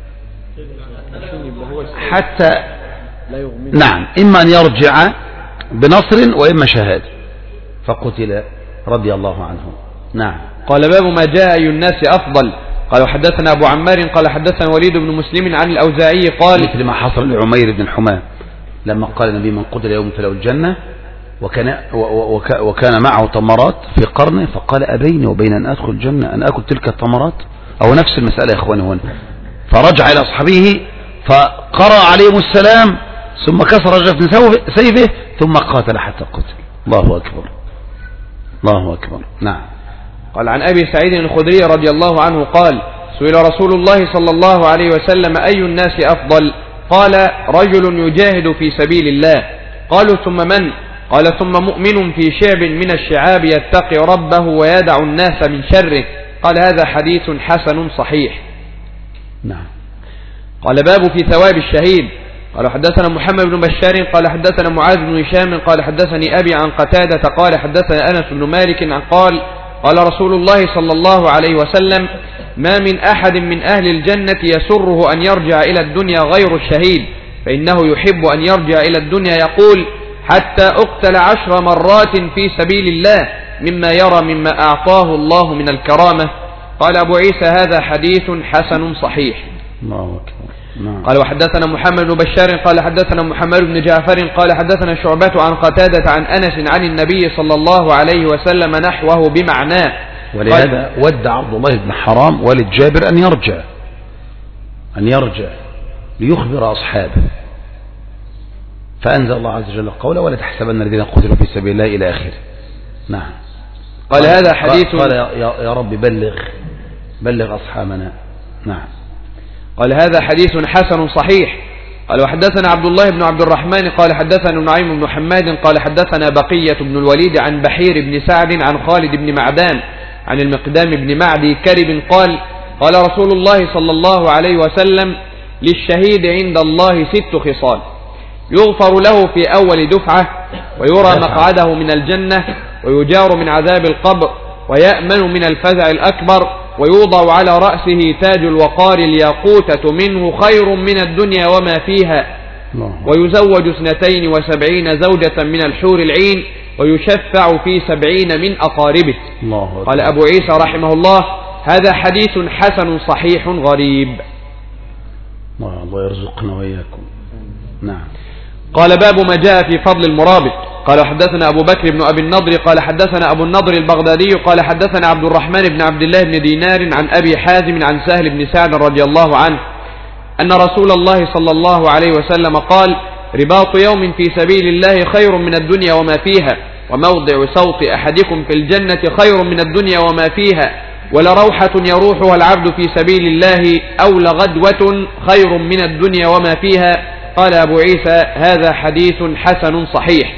حتى نعم إما أن يرجع بنصر وإما شهادة، فقتل رضي الله عنه. نعم. قال باب ما جاء أي الناس أفضل. قال حدثنا أبو عمار قال حدثنا وليد بن مسلم عن الأوزاعي قال مثل ما حصل لعمير بن الحمام لما قال النبي من قتل يوم فله الجنة وكان, وكان معه تمرات في قرنه فقال أبيني وبين أن أدخل الجنة أن أكل تلك التمرات، أو نفس المسألة يا إخواني هنا. فرجع إلى أصحابه فقرأ عليهم السلام ثم كسر جفن سيفه ثم قاتل حتى قتل. الله أكبر. الله أكبر. نعم. قال عن أبي سعيد الخدري رضي الله عنه قال سئل رسول الله صلى الله عليه وسلم أي الناس أفضل؟ قال رجل يجاهد في سبيل الله. قالوا ثم من؟ قال ثم مؤمن في شعب من الشعاب يتقي ربه ويدع الناس من شره. قال هذا حديث حسن صحيح. نعم. قال باب في ثواب الشهيد. قال حدثنا محمد بن بشار قال حدثنا معاذ بن هشام قال حدثني أبي عن قتادة قال حدثنا أنس بن مالك عن قال قال رسول الله صلى الله عليه وسلم ما من أحد من أهل الجنة يسره أن يرجع إلى الدنيا غير الشهيد، فإنه يحب أن يرجع إلى الدنيا يقول حتى أقتل عشر مرات في سبيل الله مما يرى مما أعطاه الله من الكرامة. قال أبو عيسى هذا حديث حسن صحيح. الله أكبر. نعم. قال وحدثنا محمد بن بشار قال حدثنا محمد بن جعفر قال حدثنا شعبة عن قتادة عن أنس عن النبي صلى الله عليه وسلم نحوه بمعناه. ولهذا ود عبد الله بن حرام والد جابر أن يرجع أن يرجع ليخبر أصحابه، فأنزل الله عز وجل قوله ولا تحسبن الذين قتلوا في سبيل الله إلى آخره. نعم. قال هذا حديث قال يا, يا رب بلغ بلغ أصحابنا. نعم. قال هذا حديث حسن صحيح. قال وحدثنا عبد الله بن عبد الرحمن قال حدثنا نعيم بن حماد قال حدثنا بقية بن الوليد عن بحير بن سعد عن خالد بن معدان عن المقدام بن معدي كرب قال قال رسول الله صلى الله عليه وسلم للشهيد عند الله ست خصال: يغفر له في أول دفعة، ويرى مقعده من الجنة، ويجار من عذاب القبر، ويأمن من الفزع الأكبر، ويوضع على رأسه تاج الوقار الياقوتة منه خير من الدنيا وما فيها، ويزوج اثنتين وسبعين زوجة من الحور العين، ويشفع في سبعين من أقاربه. قال أبو عيسى رحمه الله هذا حديث حسن صحيح غريب. الله يرزقنا وإياكم. نعم. قال باب ما جاء في فضل المرابط. قال حدثنا أبو بكر بن أبي النضر قال حدثنا أبو النضر البغدادي قال حدثنا عبد الرحمن بن عبد الله بن دينار عن أبي حازم عن سهل بن سعد رضي الله عنه أن رسول الله صلى الله عليه وسلم قال: رباط يوم في سبيل الله خير من الدنيا وما فيها، وموضع صوت أحدكم في الجنة خير من الدنيا وما فيها، ولروحة يروحها العبد في سبيل الله أو لغدوة خير من الدنيا وما فيها. قال أبو عيسى هذا حديث حسن صحيح.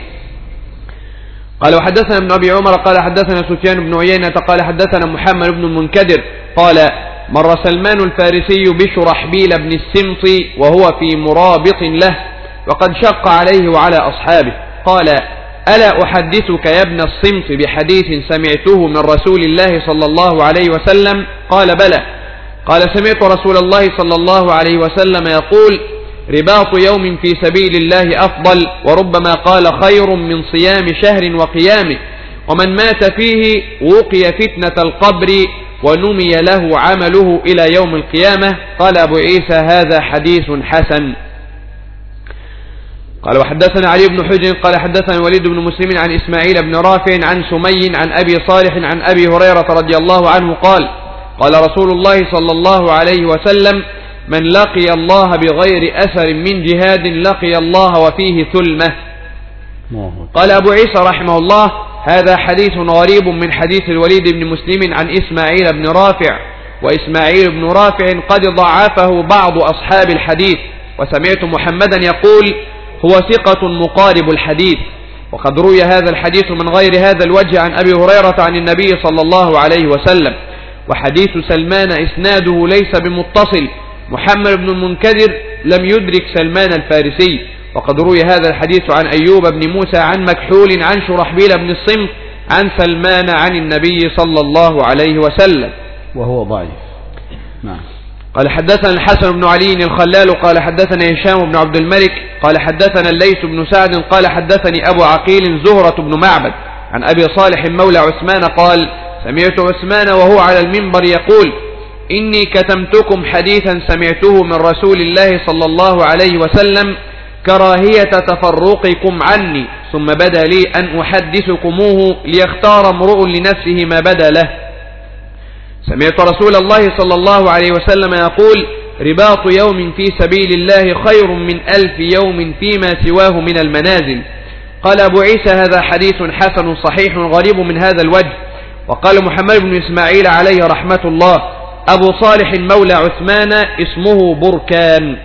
قال وحدثنا ابن أبي عمر قال حدثنا سفيان بن عيينة قال حدثنا محمد بن المنكدر قال: مر سلمان الفارسي بشرحبيل بن السمط وهو في مرابط له، وقد شق عليه وعلى أصحابه، قال: ألا أحدثك يا ابن الصمت بحديث سمعته من رسول الله صلى الله عليه وسلم؟ قال: بلى. قال: سمعت رسول الله صلى الله عليه وسلم يقول: رباط يوم في سبيل الله أفضل، وربما قال خير من صيام شهر وقيامه، ومن مات فيه وقي فتنة القبر ونمي له عمله إلى يوم القيامة. قال أبو عيسى هذا حديث حسن. قال وحدثنا علي بن حجر قال حدثنا الوليد بن مسلم عن إسماعيل بن رافع عن سمي عن أبي صالح عن أبي هريرة رضي الله عنه قال قال رسول الله صلى الله عليه وسلم من لقي الله بغير أثر من جهاد لقي الله وفيه ثلمة. قال أبو عيسى رحمه الله هذا حديث غريب من حديث الوليد بن مسلم عن إسماعيل بن رافع، وإسماعيل بن رافع قد ضعفه بعض أصحاب الحديث، وسمعت محمدا يقول هو ثقة مقارب الحديث. وقد روي هذا الحديث من غير هذا الوجه عن أبي هريرة عن النبي صلى الله عليه وسلم. وحديث سلمان إسناده ليس بمتصل، محمد بن المنكدر لم يدرك سلمان الفارسي. وقد روي هذا الحديث عن أيوب بن موسى عن مكحول عن شرحبيل بن الصمت عن سلمان عن النبي صلى الله عليه وسلم وهو ضعيف. نعم. قال حدثنا الحسن بن علي الخلال قال حدثنا هشام بن عبد الملك قال حدثنا الليث بن سعد قال حدثني أبو عقيل زهرة بن معبد عن أبي صالح مولى عثمان قال سمعت عثمان وهو على المنبر يقول إني كتمتكم حديثا سمعته من رسول الله صلى الله عليه وسلم كراهية تفرقكم عني، ثم بدا لي أن أحدثكموه ليختار امرؤ لنفسه ما بدا له. سمعت رسول الله صلى الله عليه وسلم يقول رباط يوم في سبيل الله خير من ألف يوم فيما سواه من المنازل. قال أبو عيسى هذا حديث حسن صحيح غريب من هذا الوجه. وقال محمد بن إسماعيل عليه رحمة الله أبو صالح مولى عثمان اسمه بركان.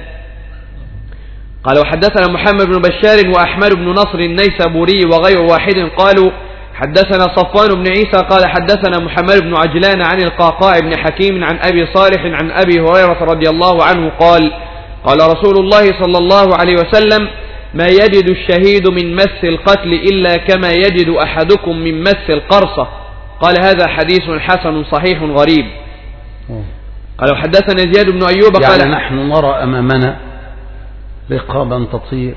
قال وحدثنا محمد بن بشار وأحمد بن نصر النيسابوري وغير واحد قالوا حدثنا صفوان بن عيسى قال حدثنا محمد بن عجلان عن القعقاع بن حكيم عن أبي صالح عن أبي هريرة رضي الله عنه قال قال رسول الله صلى الله عليه وسلم ما يجد الشهيد من مس القتل إلا كما يجد أحدكم من مس القرصة. قال هذا حديث حسن صحيح غريب. قال وحدثنا زياد بن أيوب قال يعني نحن نرى أمامنا رقابا تطير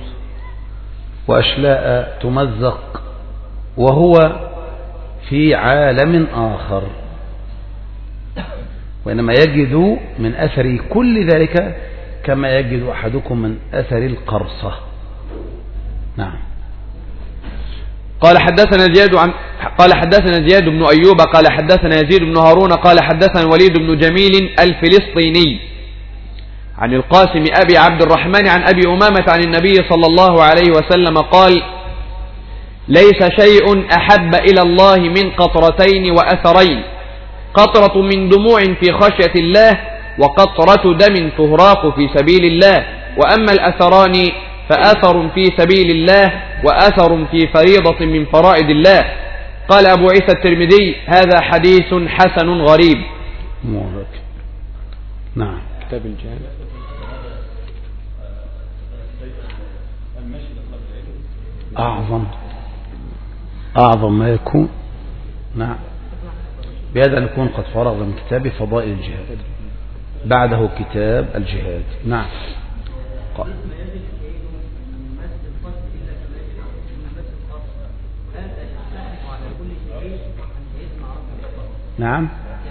وأشلاء تمزق وهو في عالم آخر، وإنما يجد من أثر كل ذلك كما يجد أحدكم من أثر القرصة. نعم. قال حدثنا زياد عن قال حدثنا زياد بن أيوب قال حدثنا يزيد بن هارون قال حدثنا الوليد بن جميل الفلسطيني عن القاسم أبي عبد الرحمن عن أبي أمامة عن النبي صلى الله عليه وسلم قال ليس شيء أحب إلى الله من قطرتين وأثرين، قطرة من دموع في خشية الله وقطرة دم تهراق في سبيل الله، وأما الأثران فأثر في سبيل الله وأثر في فريضة من فرائض الله. قال أبو عيسى الترمذي هذا حديث حسن غريب. نعم. كتاب الجهاد. أعظم أعظم ما يكون. نعم. بهذا نكون قد فرغ من كتاب فضائل الجهاد، بعده كتاب الجهاد. نعم. قال. نعم.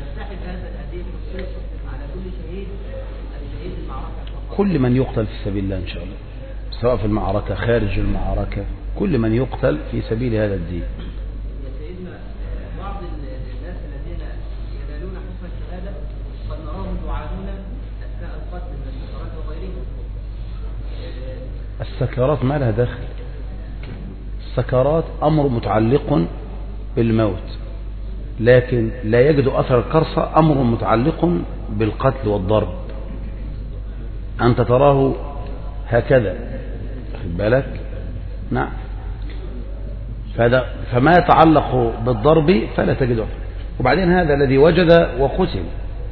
كل من يقتل في سبيل الله إن شاء الله، سواء في المعركة خارج المعركة، كل من يقتل في سبيل هذا الدين. يا سيدنا بعض الناس الذين ينالون حكم الشهادة قد نراهم يعانون أثناء القتل من السكرات وغيرها. السكرات ما لها دخل، السكرات أمر متعلق بالموت، لكن لا يجد أثر القرصة أمر متعلق بالقتل والضرب. أنت تراه هكذا، خد بالك. نعم. فهذا فما يتعلق بالضرب فلا تجده. وبعدين هذا الذي وجد وقتل،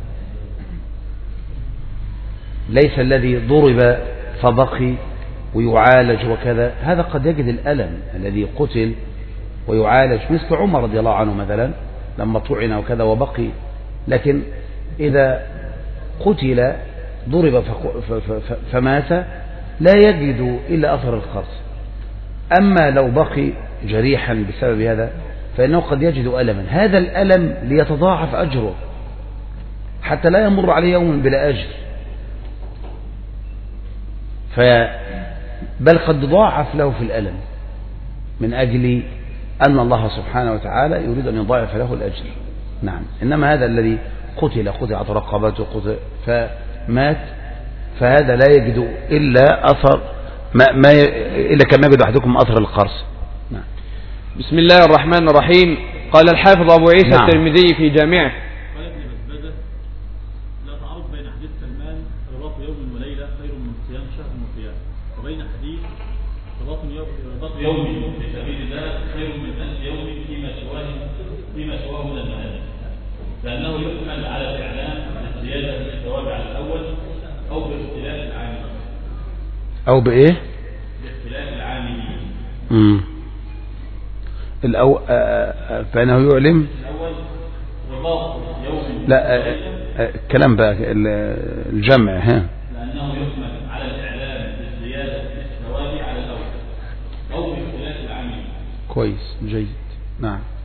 ليس الذي ضرب فبقي ويعالج وكذا، هذا قد يجد الألم. الذي قتل ويعالج مثل عمر رضي الله عنه مثلا لما طعن وكذا وبقي، لكن إذا قتل ضرب فمات لا يجد إلا أثر القرص. أما لو بقي جريحا بسبب هذا فإنه قد يجد ألما، هذا الألم ليتضاعف أجره حتى لا يمر عليه يوم بلا أجر. بل قد ضاعف له في الألم من أجل أن الله سبحانه وتعالى يريد أن يضاعف له الأجر. نعم. إنما هذا الذي قتل قطعت رقبته قتل فمات فهذا لا يجد إلا أثر ما, ما ي... إلا كما يجد أحدكم أثر القرص. نعم. بسم الله الرحمن الرحيم. قال الحافظ أبو عيسى نعم. الترمذي في جامعه: قال ابن مسبدة: لا تعارض بين حديث سلمان رباط يوم وليلة خير من صيام شهر وقيام، وبين حديث رباط يوم رباط يوم في سبيل الله خير من ألف يوم فيما سواه فيما سواه من المنازل، لأنه يحمل على الإعلام بالزيادة في الثواب على الأول أو باختلاف العاملين. أو بإيه؟ باختلاف العاملين. امم الأو... فإنه يعلم الأول رباط يوم لا الكلام بقى الجمع ها لأنه يحمل على الإعلام بالزيادة في الثواب على الأول أو باختلاف العاملين. كويس جيد. نعم.